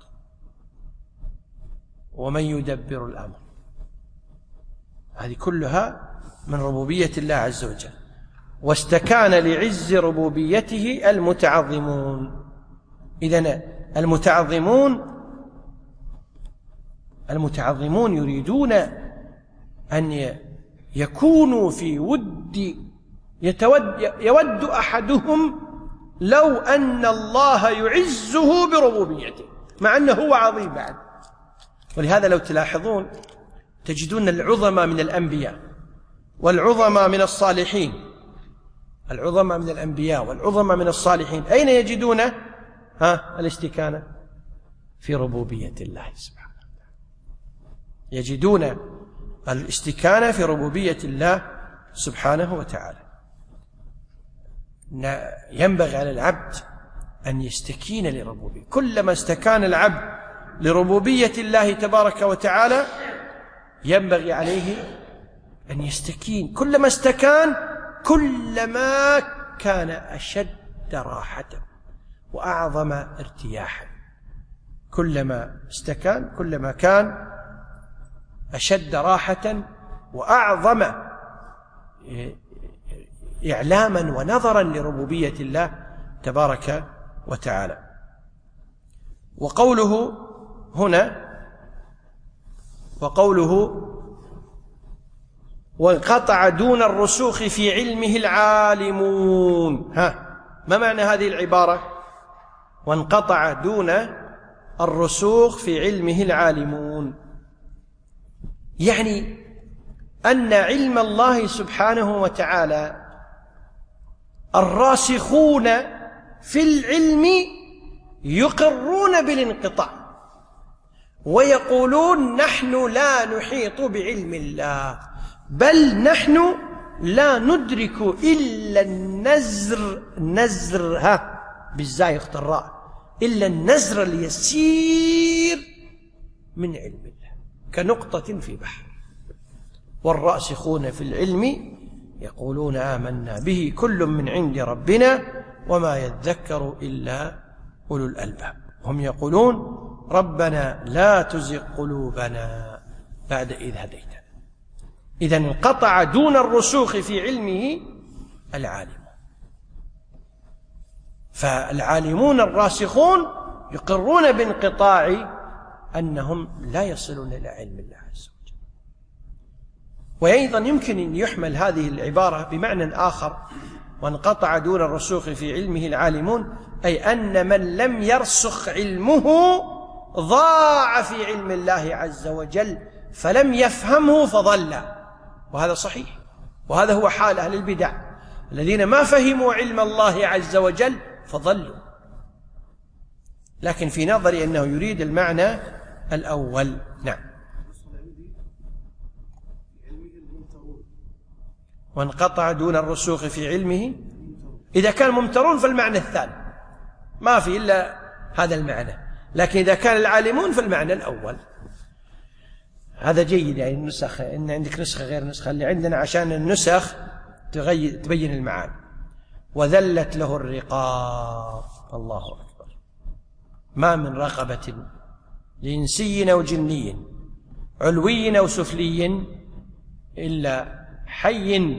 ومن يدبر الأمر. هذه كلها من ربوبية الله عز وجل. واستكان لعز ربوبيته المتعظمون. إذن المتعظمون يريدون أن يكونوا في يود أحدهم لو أن الله يعزه بربوبيته، مع أنه هو عظيم بعد. ولهذا لو تلاحظون تجدون العظمى من الأنبياء والعظمى من الصالحين، العظمى من الأنبياء والعظمى من الصالحين أين يجدون الاستكانة؟ في ربوبية الله سبحانه وتعالى. يجدون الاستكانة في ربوبية الله سبحانه وتعالى. ينبغي على العبد أن يستكين لربوبيته. كلما استكان العبد لربوبية الله تبارك وتعالى ينبغي عليه أن يستكين. كلما استكان كلما كان أشد راحة وأعظم ارتياحا. كلما استكان كلما كان أشد راحة وأعظم إعلاما ونظرا لربوبية الله تبارك وتعالى. وقوله هنا وانقطع دون الرسوخ في علمه العالمون. ما معنى هذه العبارة؟ وانقطع دون الرسوخ في علمه العالمون، يعني أن علم الله سبحانه وتعالى الراسخون في العلم يقرون بالانقطاع ويقولون نحن لا نحيط بعلم الله، بل نحن لا ندرك إلا النزر بالزاي اختراء، إلا النزر اليسير من علم الله كنقطة في بحر. والراسخون في العلم يقولون آمنا به كل من عند ربنا وما يذكر إلا أولو الألباب. هم يقولون ربنا لا تزغ قلوبنا بعد إذ هديتنا. إذن انقطع دون الرسوخ في علمه العالم. فالعالمون الراسخون يقرون بانقطاع أنهم لا يصلون إلى علم الله عز وجل. وأيضا يمكن أن يحمل هذه العبارة بمعنى آخر، وانقطع دون الرسوخ في علمه العالمون، أي أن من لم يرسخ علمه ضاع في علم الله عز وجل فلم يفهمه فضل. وهذا صحيح، وهذا هو حال أهل البدع الذين ما فهموا علم الله عز وجل فضلوا. لكن في نظري أنه يريد المعنى الأول. نعم. وانقطع دون الرسوخ في علمه، إذا كان ممترون فالمعنى الثاني ما في إلا هذا المعنى، لكن إذا كان العالمون فالمعنى الأول. هذا جيد، يعني النسخ، إن عندك نسخة غير نسخة اللي عندنا عشان النسخ تبين المعاني. وذلت له الرقاب. الله أكبر. ما من رقبة لإنسي أو جني علوي أو سفلي إلا حي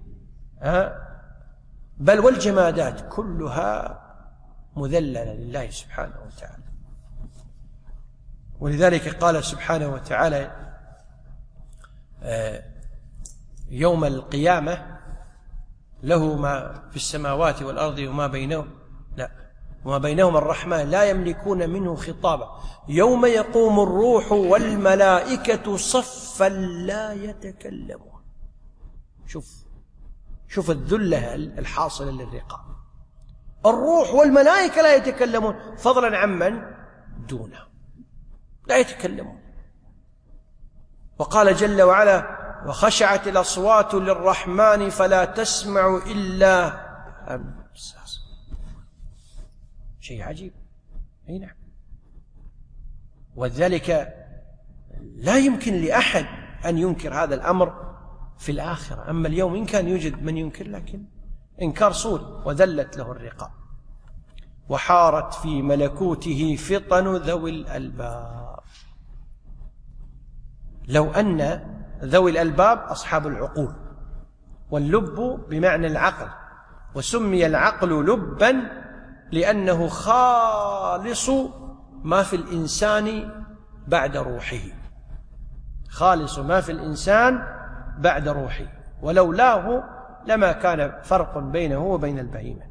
بل والجمادات كلها مذللة لله سبحانه وتعالى. ولذلك قال سبحانه وتعالى يوم القيامة له ما في السماوات والأرض وما بينهما الرحمن لا يملكون منه خطابا يوم يقوم الروح والملائكة صفا لا يتكلمون. شوف الذلة الحاصلة للرقاب. الروح والملائكة لا يتكلمون، فضلا عمن دونه لا يتكلمون. وقال جل وعلا وخشعت الأصوات للرحمن فلا تسمع إلا همسا. شيء عجيب. أي نعم. وذلك لا يمكن لأحد أن ينكر هذا الأمر في الآخرة. أما اليوم إن كان يوجد من ينكر، لكن إنكار صوري. وذلت له الرقاب وحارت في ملكوته فطن ذوي الألباب. لو أن ذوي الألباب أصحاب العقول، واللب بمعنى العقل، وسمي العقل لبا لأنه خالص ما في الإنسان بعد روحه، خالص ما في الإنسان بعد روحه، ولولاه لما كان فرق بينه وبين البهيمة.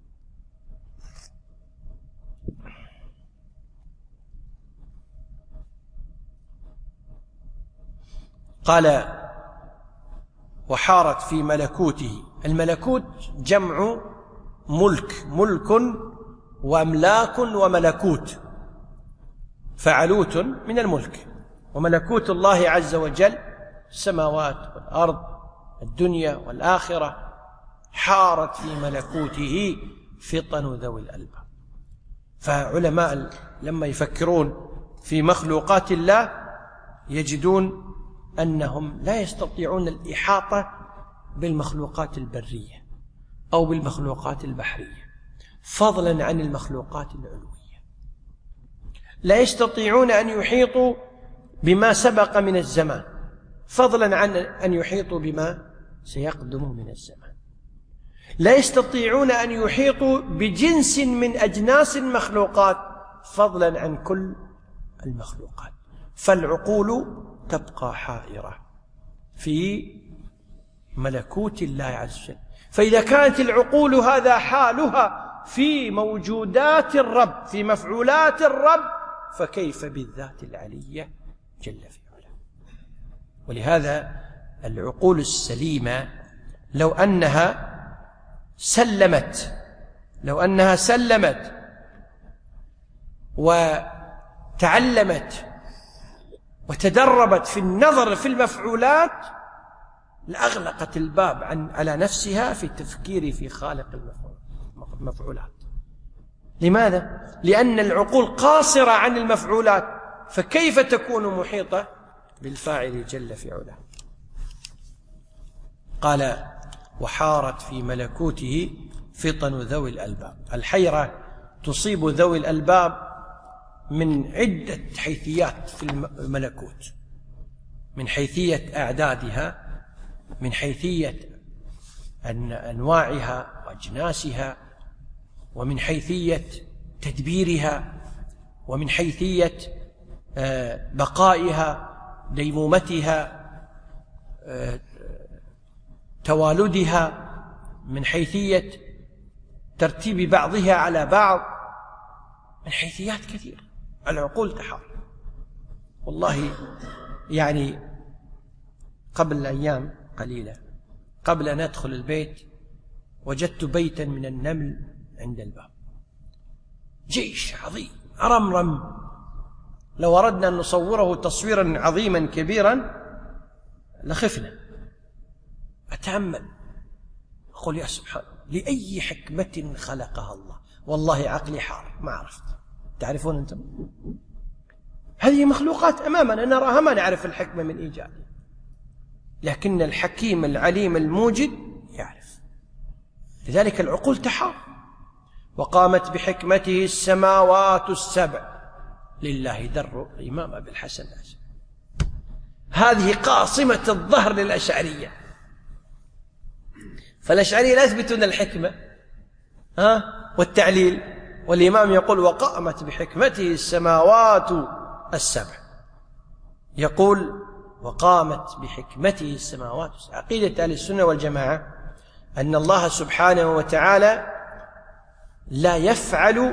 قال وحارت في ملكوته. الملكوت جمع ملك وأملاك وملكوت، فعلوت من الملك. وملكوت الله عز وجل السماوات والأرض، الدنيا والآخرة. حارت في ملكوته فطن ذوي الألباب. فعلماء لما يفكرون في مخلوقات الله يجدون أنهم لا يستطيعون الإحاطة بالمخلوقات البرية أو بالمخلوقات البحرية، فضلا عن المخلوقات العلوية. لا يستطيعون أن يحيطوا بما سبق من الزمان، فضلا عن أن يحيطوا بما سيقدم من الزمان. لا يستطيعون أن يحيطوا بجنس من أجناس المخلوقات، فضلا عن كل المخلوقات. فالعقول تبقى حائرة في ملكوت الله عز وجل. فإذا كانت العقول هذا حالها في موجودات الرب، في مفعولات الرب، فكيف بالذات العلية جل في علاه. ولهذا العقول السليمة لو أنها سلمت وتعلمت وتدربت في النظر في المفعولات لأغلقت الباب على نفسها في التفكير في خالق المفعولات. لماذا؟ لأن العقول قاصرة عن المفعولات، فكيف تكون محيطة بالفاعل جل في علاه؟ قال: وحارت في ملكوته فطن ذوي الألباب. الحيرة تصيب ذوي الألباب من عدة حيثيات في الملكوت، من حيثية أعدادها، من حيثية أنواعها وأجناسها، ومن حيثية تدبيرها، ومن حيثية بقائها، ديمومتها، توالدها، من حيثية ترتيب بعضها على بعض، من حيثيات كثيرة. العقول تحار. والله يعني قبل أيام قليلة، قبل أن أدخل البيت، وجدت بيتا من النمل عند الباب، جيش عظيم رمرم. لو أردنا أن نصوره تصويرا عظيما كبيرا لخفنا. أتأمل، أقول يا سبحان، لأي حكمة خلقها الله؟ والله عقلي حار، ما عرفت. تعرفون أنتم؟ هذه مخلوقات أمامنا نراها، ما نعرف الحكمة من إيجادها، لكن الحكيم العليم الموجد يعرف. لذلك العقول تحار. وقامت بحكمته السماوات السبع. لله در الإمام أبي الحسن الأشعري. هذه قاصمة الظهر للأشعرية. فالأشعرية يثبتون الحكمة والتعليل، والإمام يقول: وقامت بحكمته السماوات السبع. يقول: وقامت بحكمته السماوات السبع. عقيدة أهل السنة والجماعة أن الله سبحانه وتعالى لا يفعل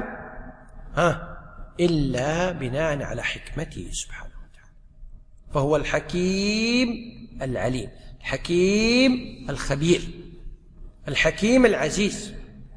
إلا بناء على حكمته سبحانه وتعالى. فهو الحكيم العليم، الحكيم الخبير، الحكيم العزيز.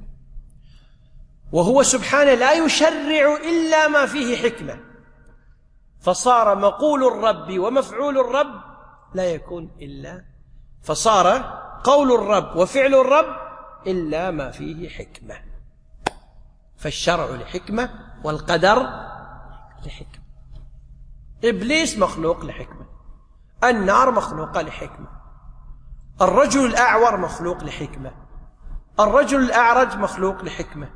وهو سبحانه لا يشرع إلا ما فيه حكمة، فصار مقول الرب ومفعول الرب لا يكون إلا، فصار قول الرب وفعل الرب إلا ما فيه حكمة. فالشرع لحكمة، والقدر لحكمة. إبليس مخلوق لحكمة، النار مخلوقة لحكمة، الرجل الأعور مخلوق لحكمة، الرجل الأعرج مخلوق لحكمة،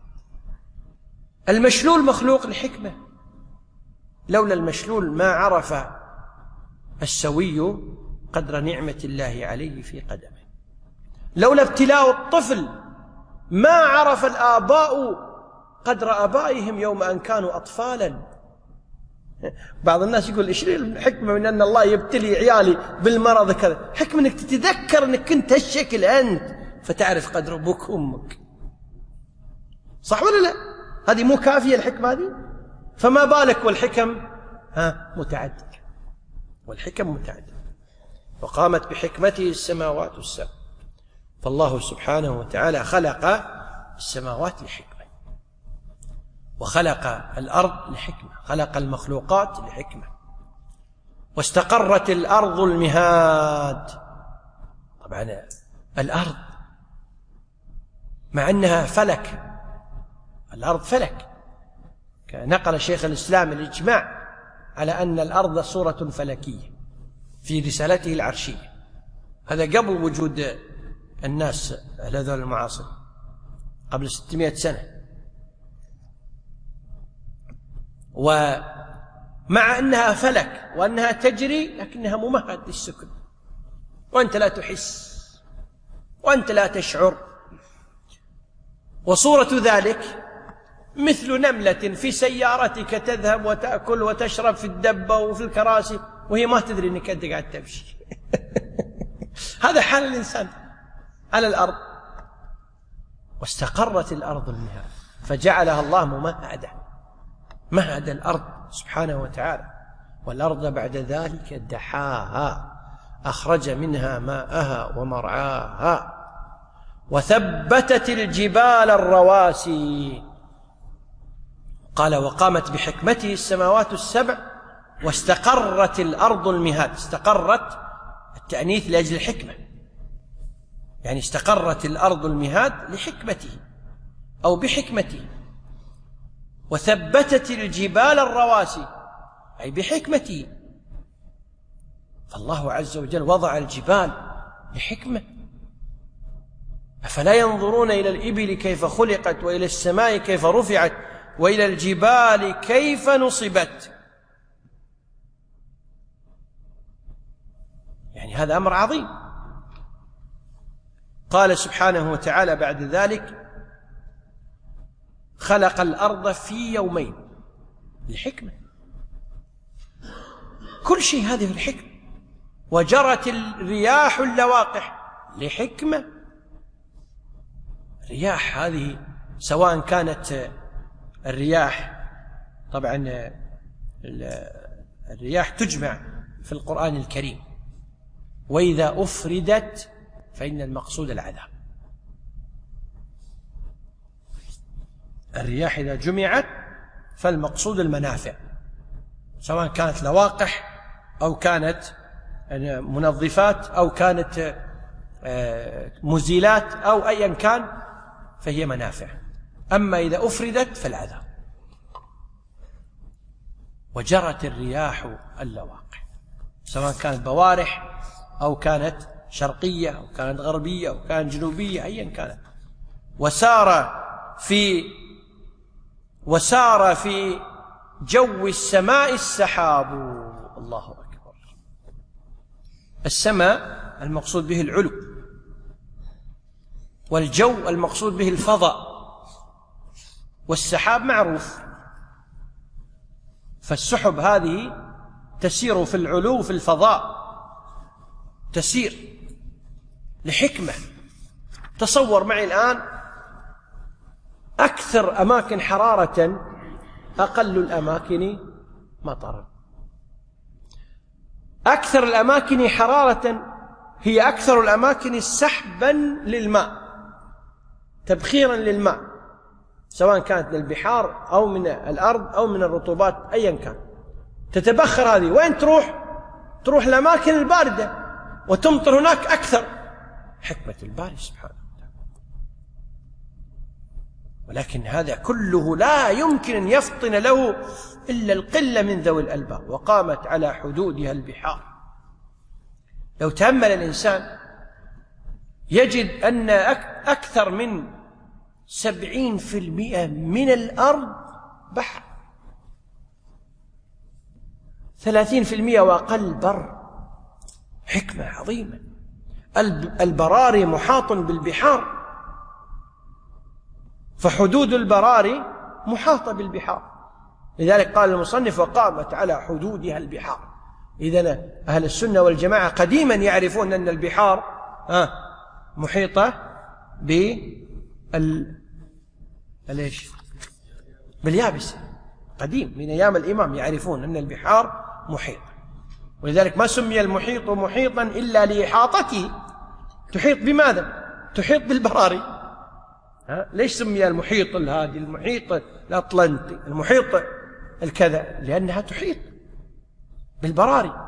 المشلول مخلوق لحكمة. لولا المشلول ما عرف السوي قدر نعمة الله عليه في قدمه. لولا ابتلاء الطفل ما عرف الآباء قدر آبائهم يوم أن كانوا أطفالا. بعض الناس يقول: إيش الحكمة من أن الله يبتلي عيالي بالمرض كذا؟ حكمة أنك تتذكر أنك كنت هالشكل أنت، فتعرف قدر أبوك وأمك. صح ولا لا؟ هذه مو كافية الحكمة هذه؟ فما بالك والحكم متعددة، والحكم متعددة. وقامت بحكمته السماوات السبع. فالله سبحانه وتعالى خلق السماوات لحكمة، وخلق الأرض لحكمة، خلق المخلوقات لحكمة. واستقرت الأرض المهاد. طبعا الأرض مع أنها فلك، الأرض فلك، نقل شيخ الإسلام الإجماع على أن الأرض صورة فلكية في رسالته العرشية. هذا قبل وجود الناس هذول المعاصرين، قبل 600 سنة. ومع أنها فلك وأنها تجري، لكنها ممهد للسكن، وأنت لا تحس وأنت لا تشعر. وصورة ذلك مثل نملة في سيارتك تذهب وتأكل وتشرب في الدبة وفي الكراسي وهي ما تدري أنك أنت قاعد تمشي. هذا حال الإنسان على الأرض. واستقرت الأرض المهاد، فجعلها الله ممهدة، مهد الأرض سبحانه وتعالى. والأرض بعد ذلك دحاها. أخرج منها ماءها ومرعاها وثبتت الجبال الرواسي. قال وقامت بحكمته السماوات السبع واستقرت الأرض المهاد. استقرت التأنيث لأجل الحكمة، يعني استقرت الأرض المهاد لحكمته أو بحكمته. وثبتت الجبال الرواسي أي بحكمته. فالله عز وجل وضع الجبال بحكمة. أفلا ينظرون إلى الإبل كيف خلقت وإلى السماء كيف رفعت وإلى الجبال كيف نصبت. يعني هذا أمر عظيم. قال سبحانه وتعالى بعد ذلك خلق الأرض في يومين لحكمة. كل شيء هذه الحكمة. وجرت الرياح اللواقح لحكمة. الرياح هذه سواء كانت الرياح، طبعا الرياح تجمع في القرآن الكريم، وإذا أفردت فإن المقصود العذاب. الرياح إذا جمعت فالمقصود المنافع، سواء كانت لواقح أو كانت منظفات أو كانت مزيلات أو أيا كان فهي منافع. أما إذا أفردت فالعذاب. وجرت الرياح اللواقح سواء كانت بوارح أو كانت شرقية أو كانت غربية أو كانت جنوبية أيا كانت. وسار في جو السماء السحاب. الله أكبر. السماء المقصود به العلو، والجو المقصود به الفضاء، والسحاب معروف. فالسحب هذه تسير في العلو في الفضاء، تسير لحكمة. تصور معي الآن أكثر أماكن حرارة أقل الأماكن مطرا. أكثر الأماكن حرارة هي أكثر الأماكن سحبا للماء، تبخيرا للماء، سواء كانت من البحار أو من الأرض أو من الرطوبات أيا كان. تتبخر هذه وين تروح الأماكن الباردة وتمطر هناك أكثر. حكمة الباري سبحانه وتعالى. ولكن هذا كله لا يمكن أن يفطن له إلا القلة من ذوي الألباب. وقامت على حدودها البحار. لو تأمل الإنسان يجد أن أكثر من 70% من الأرض بحر، 30% وأقل بر. حكمة عظيمة. البراري محاط بالبحار، فحدود البراري محاطة بالبحار. لذلك قال المصنف وقامت على حدودها البحار. إذن أهل السنة والجماعة قديما يعرفون أن البحار محيطة باليابسة. قديم من أيام الإمام يعرفون أن البحار محيطة، ولذلك ما سمي المحيط محيطا إلا لإحاطته. تحيط بماذا؟ تحيط بالبراري. ليش سمي المحيط الهادي، المحيط الأطلنطي، المحيط الكذا؟ لأنها تحيط بالبراري.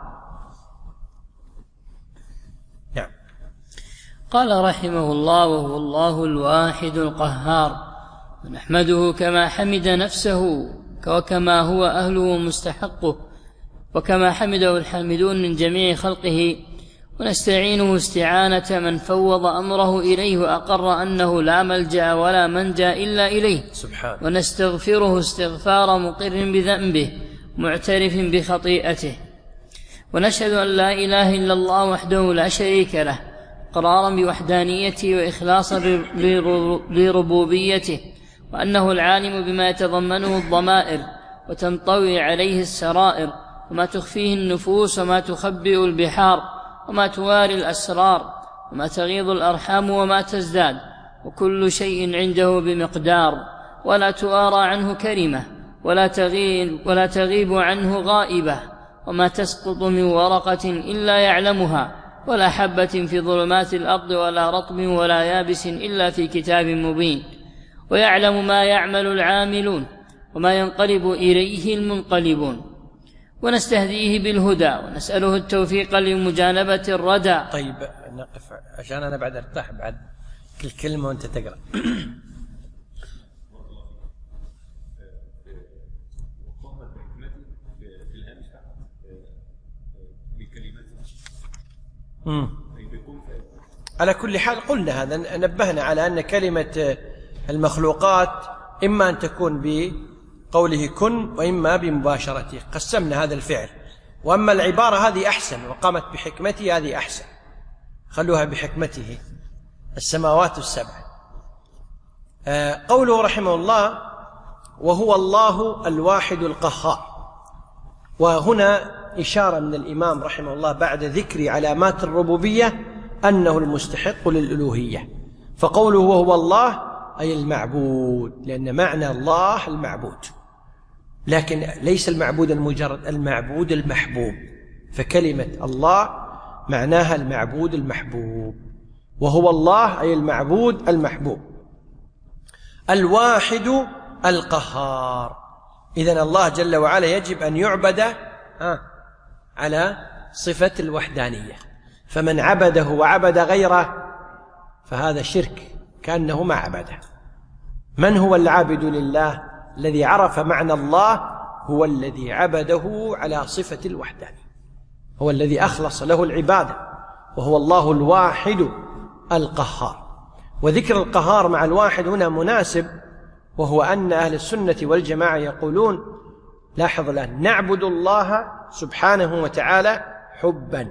نعم. قال رحمه الله وهو الله الواحد القهار، ونحمده كما حمد نفسه وكما هو أهله مستحقه، وكما حمده الحامدون من جميع خلقه، ونستعينه استعانة من فوض أمره إليه وأقر أنه لا ملجأ ولا منجا إلا إليه سبحانه. ونستغفره استغفار مقر بذنبه معترف بخطيئته. ونشهد أن لا إله إلا الله وحده لا شريك له إقرارا بوحدانيته وإخلاصا لربوبيته، وأنه العالم بما يتضمنه الضمائر وتنطوي عليه السرائر، وما تخفيه النفوس وما تخبئ البحار وما تواري الأسرار وما تغيض الأرحام وما تزداد، وكل شيء عنده بمقدار، ولا توارى عنه كلمة ولا تغيب عنه غائبة، وما تسقط من ورقة إلا يعلمها، ولا حبة في ظلمات الأرض ولا رطب ولا يابس إلا في كتاب مبين ويعلم ما يعمل العاملون وما ينقلب إليه المنقلبون ونستهديه بالهدى ونسأله التوفيق لمجانبة الردى. طيب نقف عشان أنا بعد أرتاح بعد كل كلمة وأنت تقرأ. على كل حال قلنا هذا، نبهنا على أن كلمة المخلوقات إما أن تكون بقوله كن وإما بمباشرته، قسمنا هذا الفعل. وأما العبارة هذه أحسن وقامت بحكمته، هذه أحسن، خلوها بحكمته، السماوات السبع. قوله رحمه الله وهو الله الواحد القهار، وهنا إشارة من الإمام رحمه الله بعد ذكر علامات الربوبية أنه المستحق للألوهية، فقوله وهو الله أي المعبود، لأن معنى الله المعبود، لكن ليس المعبود المجرد، المعبود المحبوب، فكلمة الله معناها المعبود المحبوب، وهو الله أي المعبود المحبوب. الواحد القهار، إذن الله جل وعلا يجب أن يعبد على صفة الوحدانية، فمن عبده وعبد غيره فهذا شرك كأنه ما عبده. من هو العابد لله؟ الذي عرف معنى الله هو الذي عبده على صفة الوحدانية، هو الذي أخلص له العبادة، وهو الله الواحد القهار. وذكر القهار مع الواحد هنا مناسب، وهو أن أهل السنة والجماعة يقولون، لاحظ الآن، نعبد الله سبحانه وتعالى حبا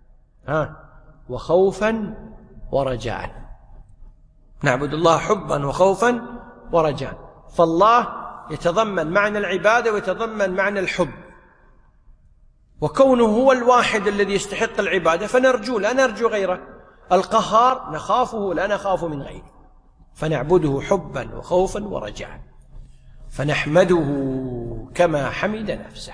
وخوفا ورجاء، نعبد الله حبا وخوفا ورجاء، فالله يتضمن معنى العبادة ويتضمن معنى الحب، وكونه هو الواحد الذي يستحق العبادة فنرجو، لا نرجو غيره. القهار نخافه لا نخاف من غيره، فنعبده حبا وخوفا ورجاء، فنحمده كما حمد نفسه،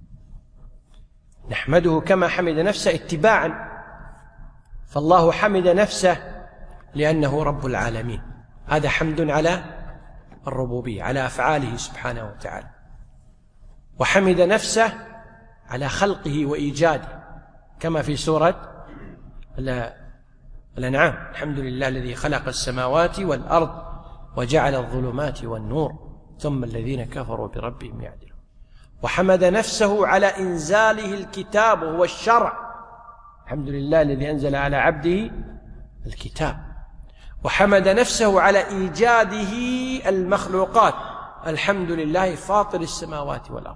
نحمده كما حمد نفسه اتباعا، فالله حمد نفسه لأنه رب العالمين، هذا حمد على الربوبية، على أفعاله سبحانه وتعالى، وحمد نفسه على خلقه وإيجاده، كما في سورة الأنعام، الحمد لله الذي خلق السماوات والأرض وجعل الظلمات والنور ثم الذين كفروا بربهم يعدلون. وحمد نفسه على إنزاله الكتاب وهو الشرع، الحمد لله الذي أنزل على عبده الكتاب. وحمد نفسه على إيجاده المخلوقات، الحمد لله فاطر السماوات والأرض،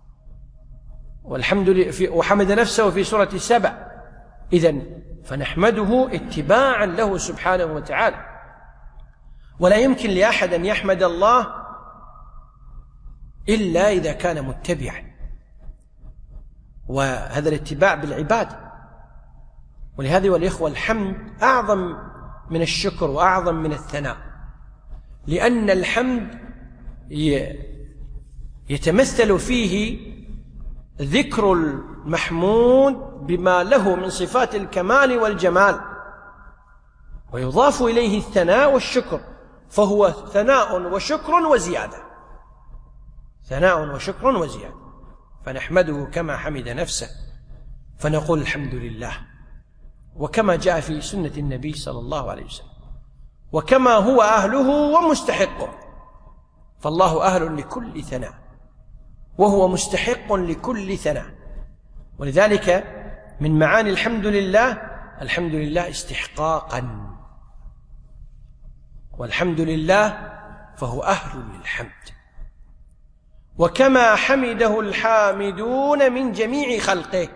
وحمد نفسه في سورة سبع. إذن فنحمده اتباعا له سبحانه وتعالى، ولا يمكن لأحد أن يحمد الله إلا إذا كان متبعا، وهذا الاتباع بالعبادة. ولهذا والإخوة الحمد أعظم من الشكر وأعظم من الثناء، لأن الحمد يتمثل فيه ذكر المحمود بما له من صفات الكمال والجمال، ويضاف إليه الثناء والشكر، فهو ثناء وشكر وزيادة، ثناء وشكر وزيادة. فنحمده كما حمد نفسه، فنقول الحمد لله، وكما جاء في سنة النبي صلى الله عليه وسلم، وكما هو أهله ومستحقه، فالله أهل لكل ثناء وهو مستحق لكل ثناء. ولذلك من معاني الحمد لله، الحمد لله استحقاقا، والحمد لله فهو أهل للحمد، وكما حمده الحامدون من جميع خلقه،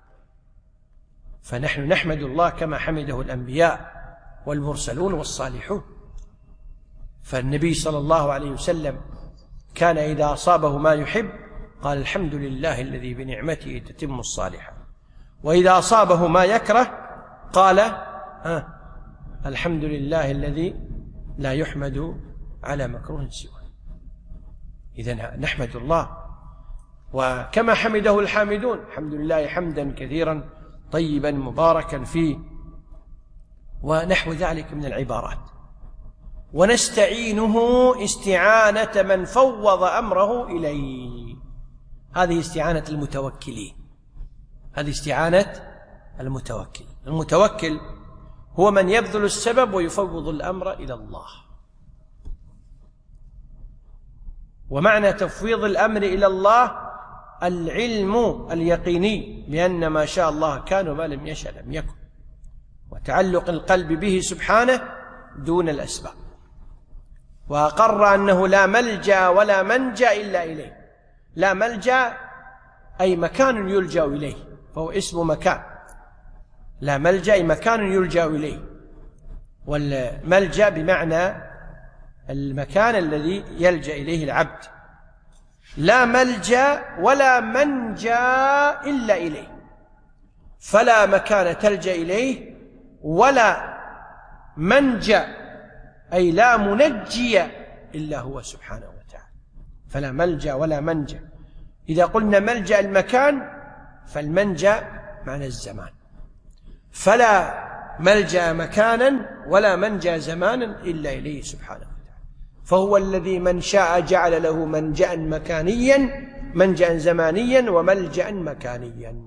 فنحن نحمد الله كما حمده الأنبياء والمرسلون والصالحون. فالنبي صلى الله عليه وسلم كان إذا أصابه ما يحب قال الحمد لله الذي بنعمته تتم الصالحات، وإذا أصابه ما يكره قال الحمد لله الذي لا يحمد على مكروه سواه. إذن نحمد الله وكما حمده الحامدون، الحمد لله حمدا كثيرا طيبا مباركا فيه، ونحو ذلك من العبارات. ونستعينه استعانة من فوض أمره إليه، هذه استعانة المتوكلين، هذه استعانة المتوكل. المتوكل هو من يبذل السبب ويفوض الأمر إلى الله. ومعنى تفويض الأمر إلى الله العلم اليقيني بأن ما شاء الله كان وما لم يشاء لم يكن، وتعلق القلب به سبحانه دون الأسباب، وأقر أنه لا ملجأ ولا منجأ إلا إليه. لا ملجأ أي مكان يلجأ إليه، فهو اسم مكان. لا ملجأ أي مكان يلجأ إليه، والملجأ بمعنى المكان الذي يلجأ إليه العبد. لا ملجأ ولا منجا إلا إليه، فلا مكان تلجأ إليه ولا منجا أي لا منجي إلا هو سبحانه وتعالى. فلا ملجأ ولا منجا. إذا قلنا ملجأ المكان فالمنجا معنى الزمان، فلا ملجأ مكانا ولا منجا زمانا إلا إليه سبحانه وتعالى. فهو الذي من شاء جعل له منجأ مكانيا، منجأ زمانيا وملجأ مكانيا،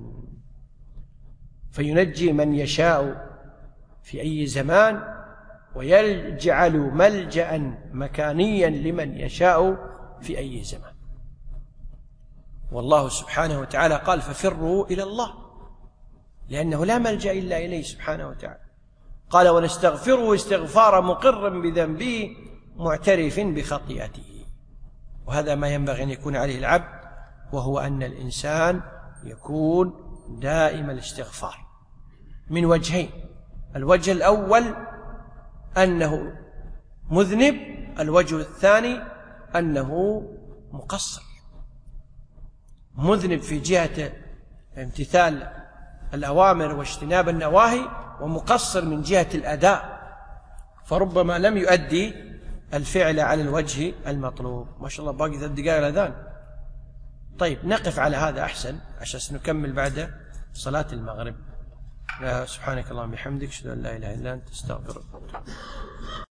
فينجي من يشاء في أي زمان، ويجعل ملجأ مكانيا لمن يشاء في أي زمان. والله سبحانه وتعالى قال ففروا إلى الله، لأنه لا ملجأ إلا إليه سبحانه وتعالى. قال ونستغفره استغفار مقر بذنبه معترف بخطيئته. وهذا ما ينبغي أن يكون عليه العبد، وهو أن الإنسان يكون دائم الاستغفار من وجهين: الوجه الأول أنه مذنب، الوجه الثاني أنه مقصر. مذنب في جهة امتثال الأوامر واجتناب النواهي، ومقصر من جهة الأداء، فربما لم يؤدي الفعل على الوجه المطلوب. ما شاء الله باقي 3 دقائق الأذان. طيب نقف على هذا أحسن عشان نكمل بعد صلاة المغرب. سبحانك اللهم وبحمدك، أشهد أن لا إله إلا أنت، أستغفرك.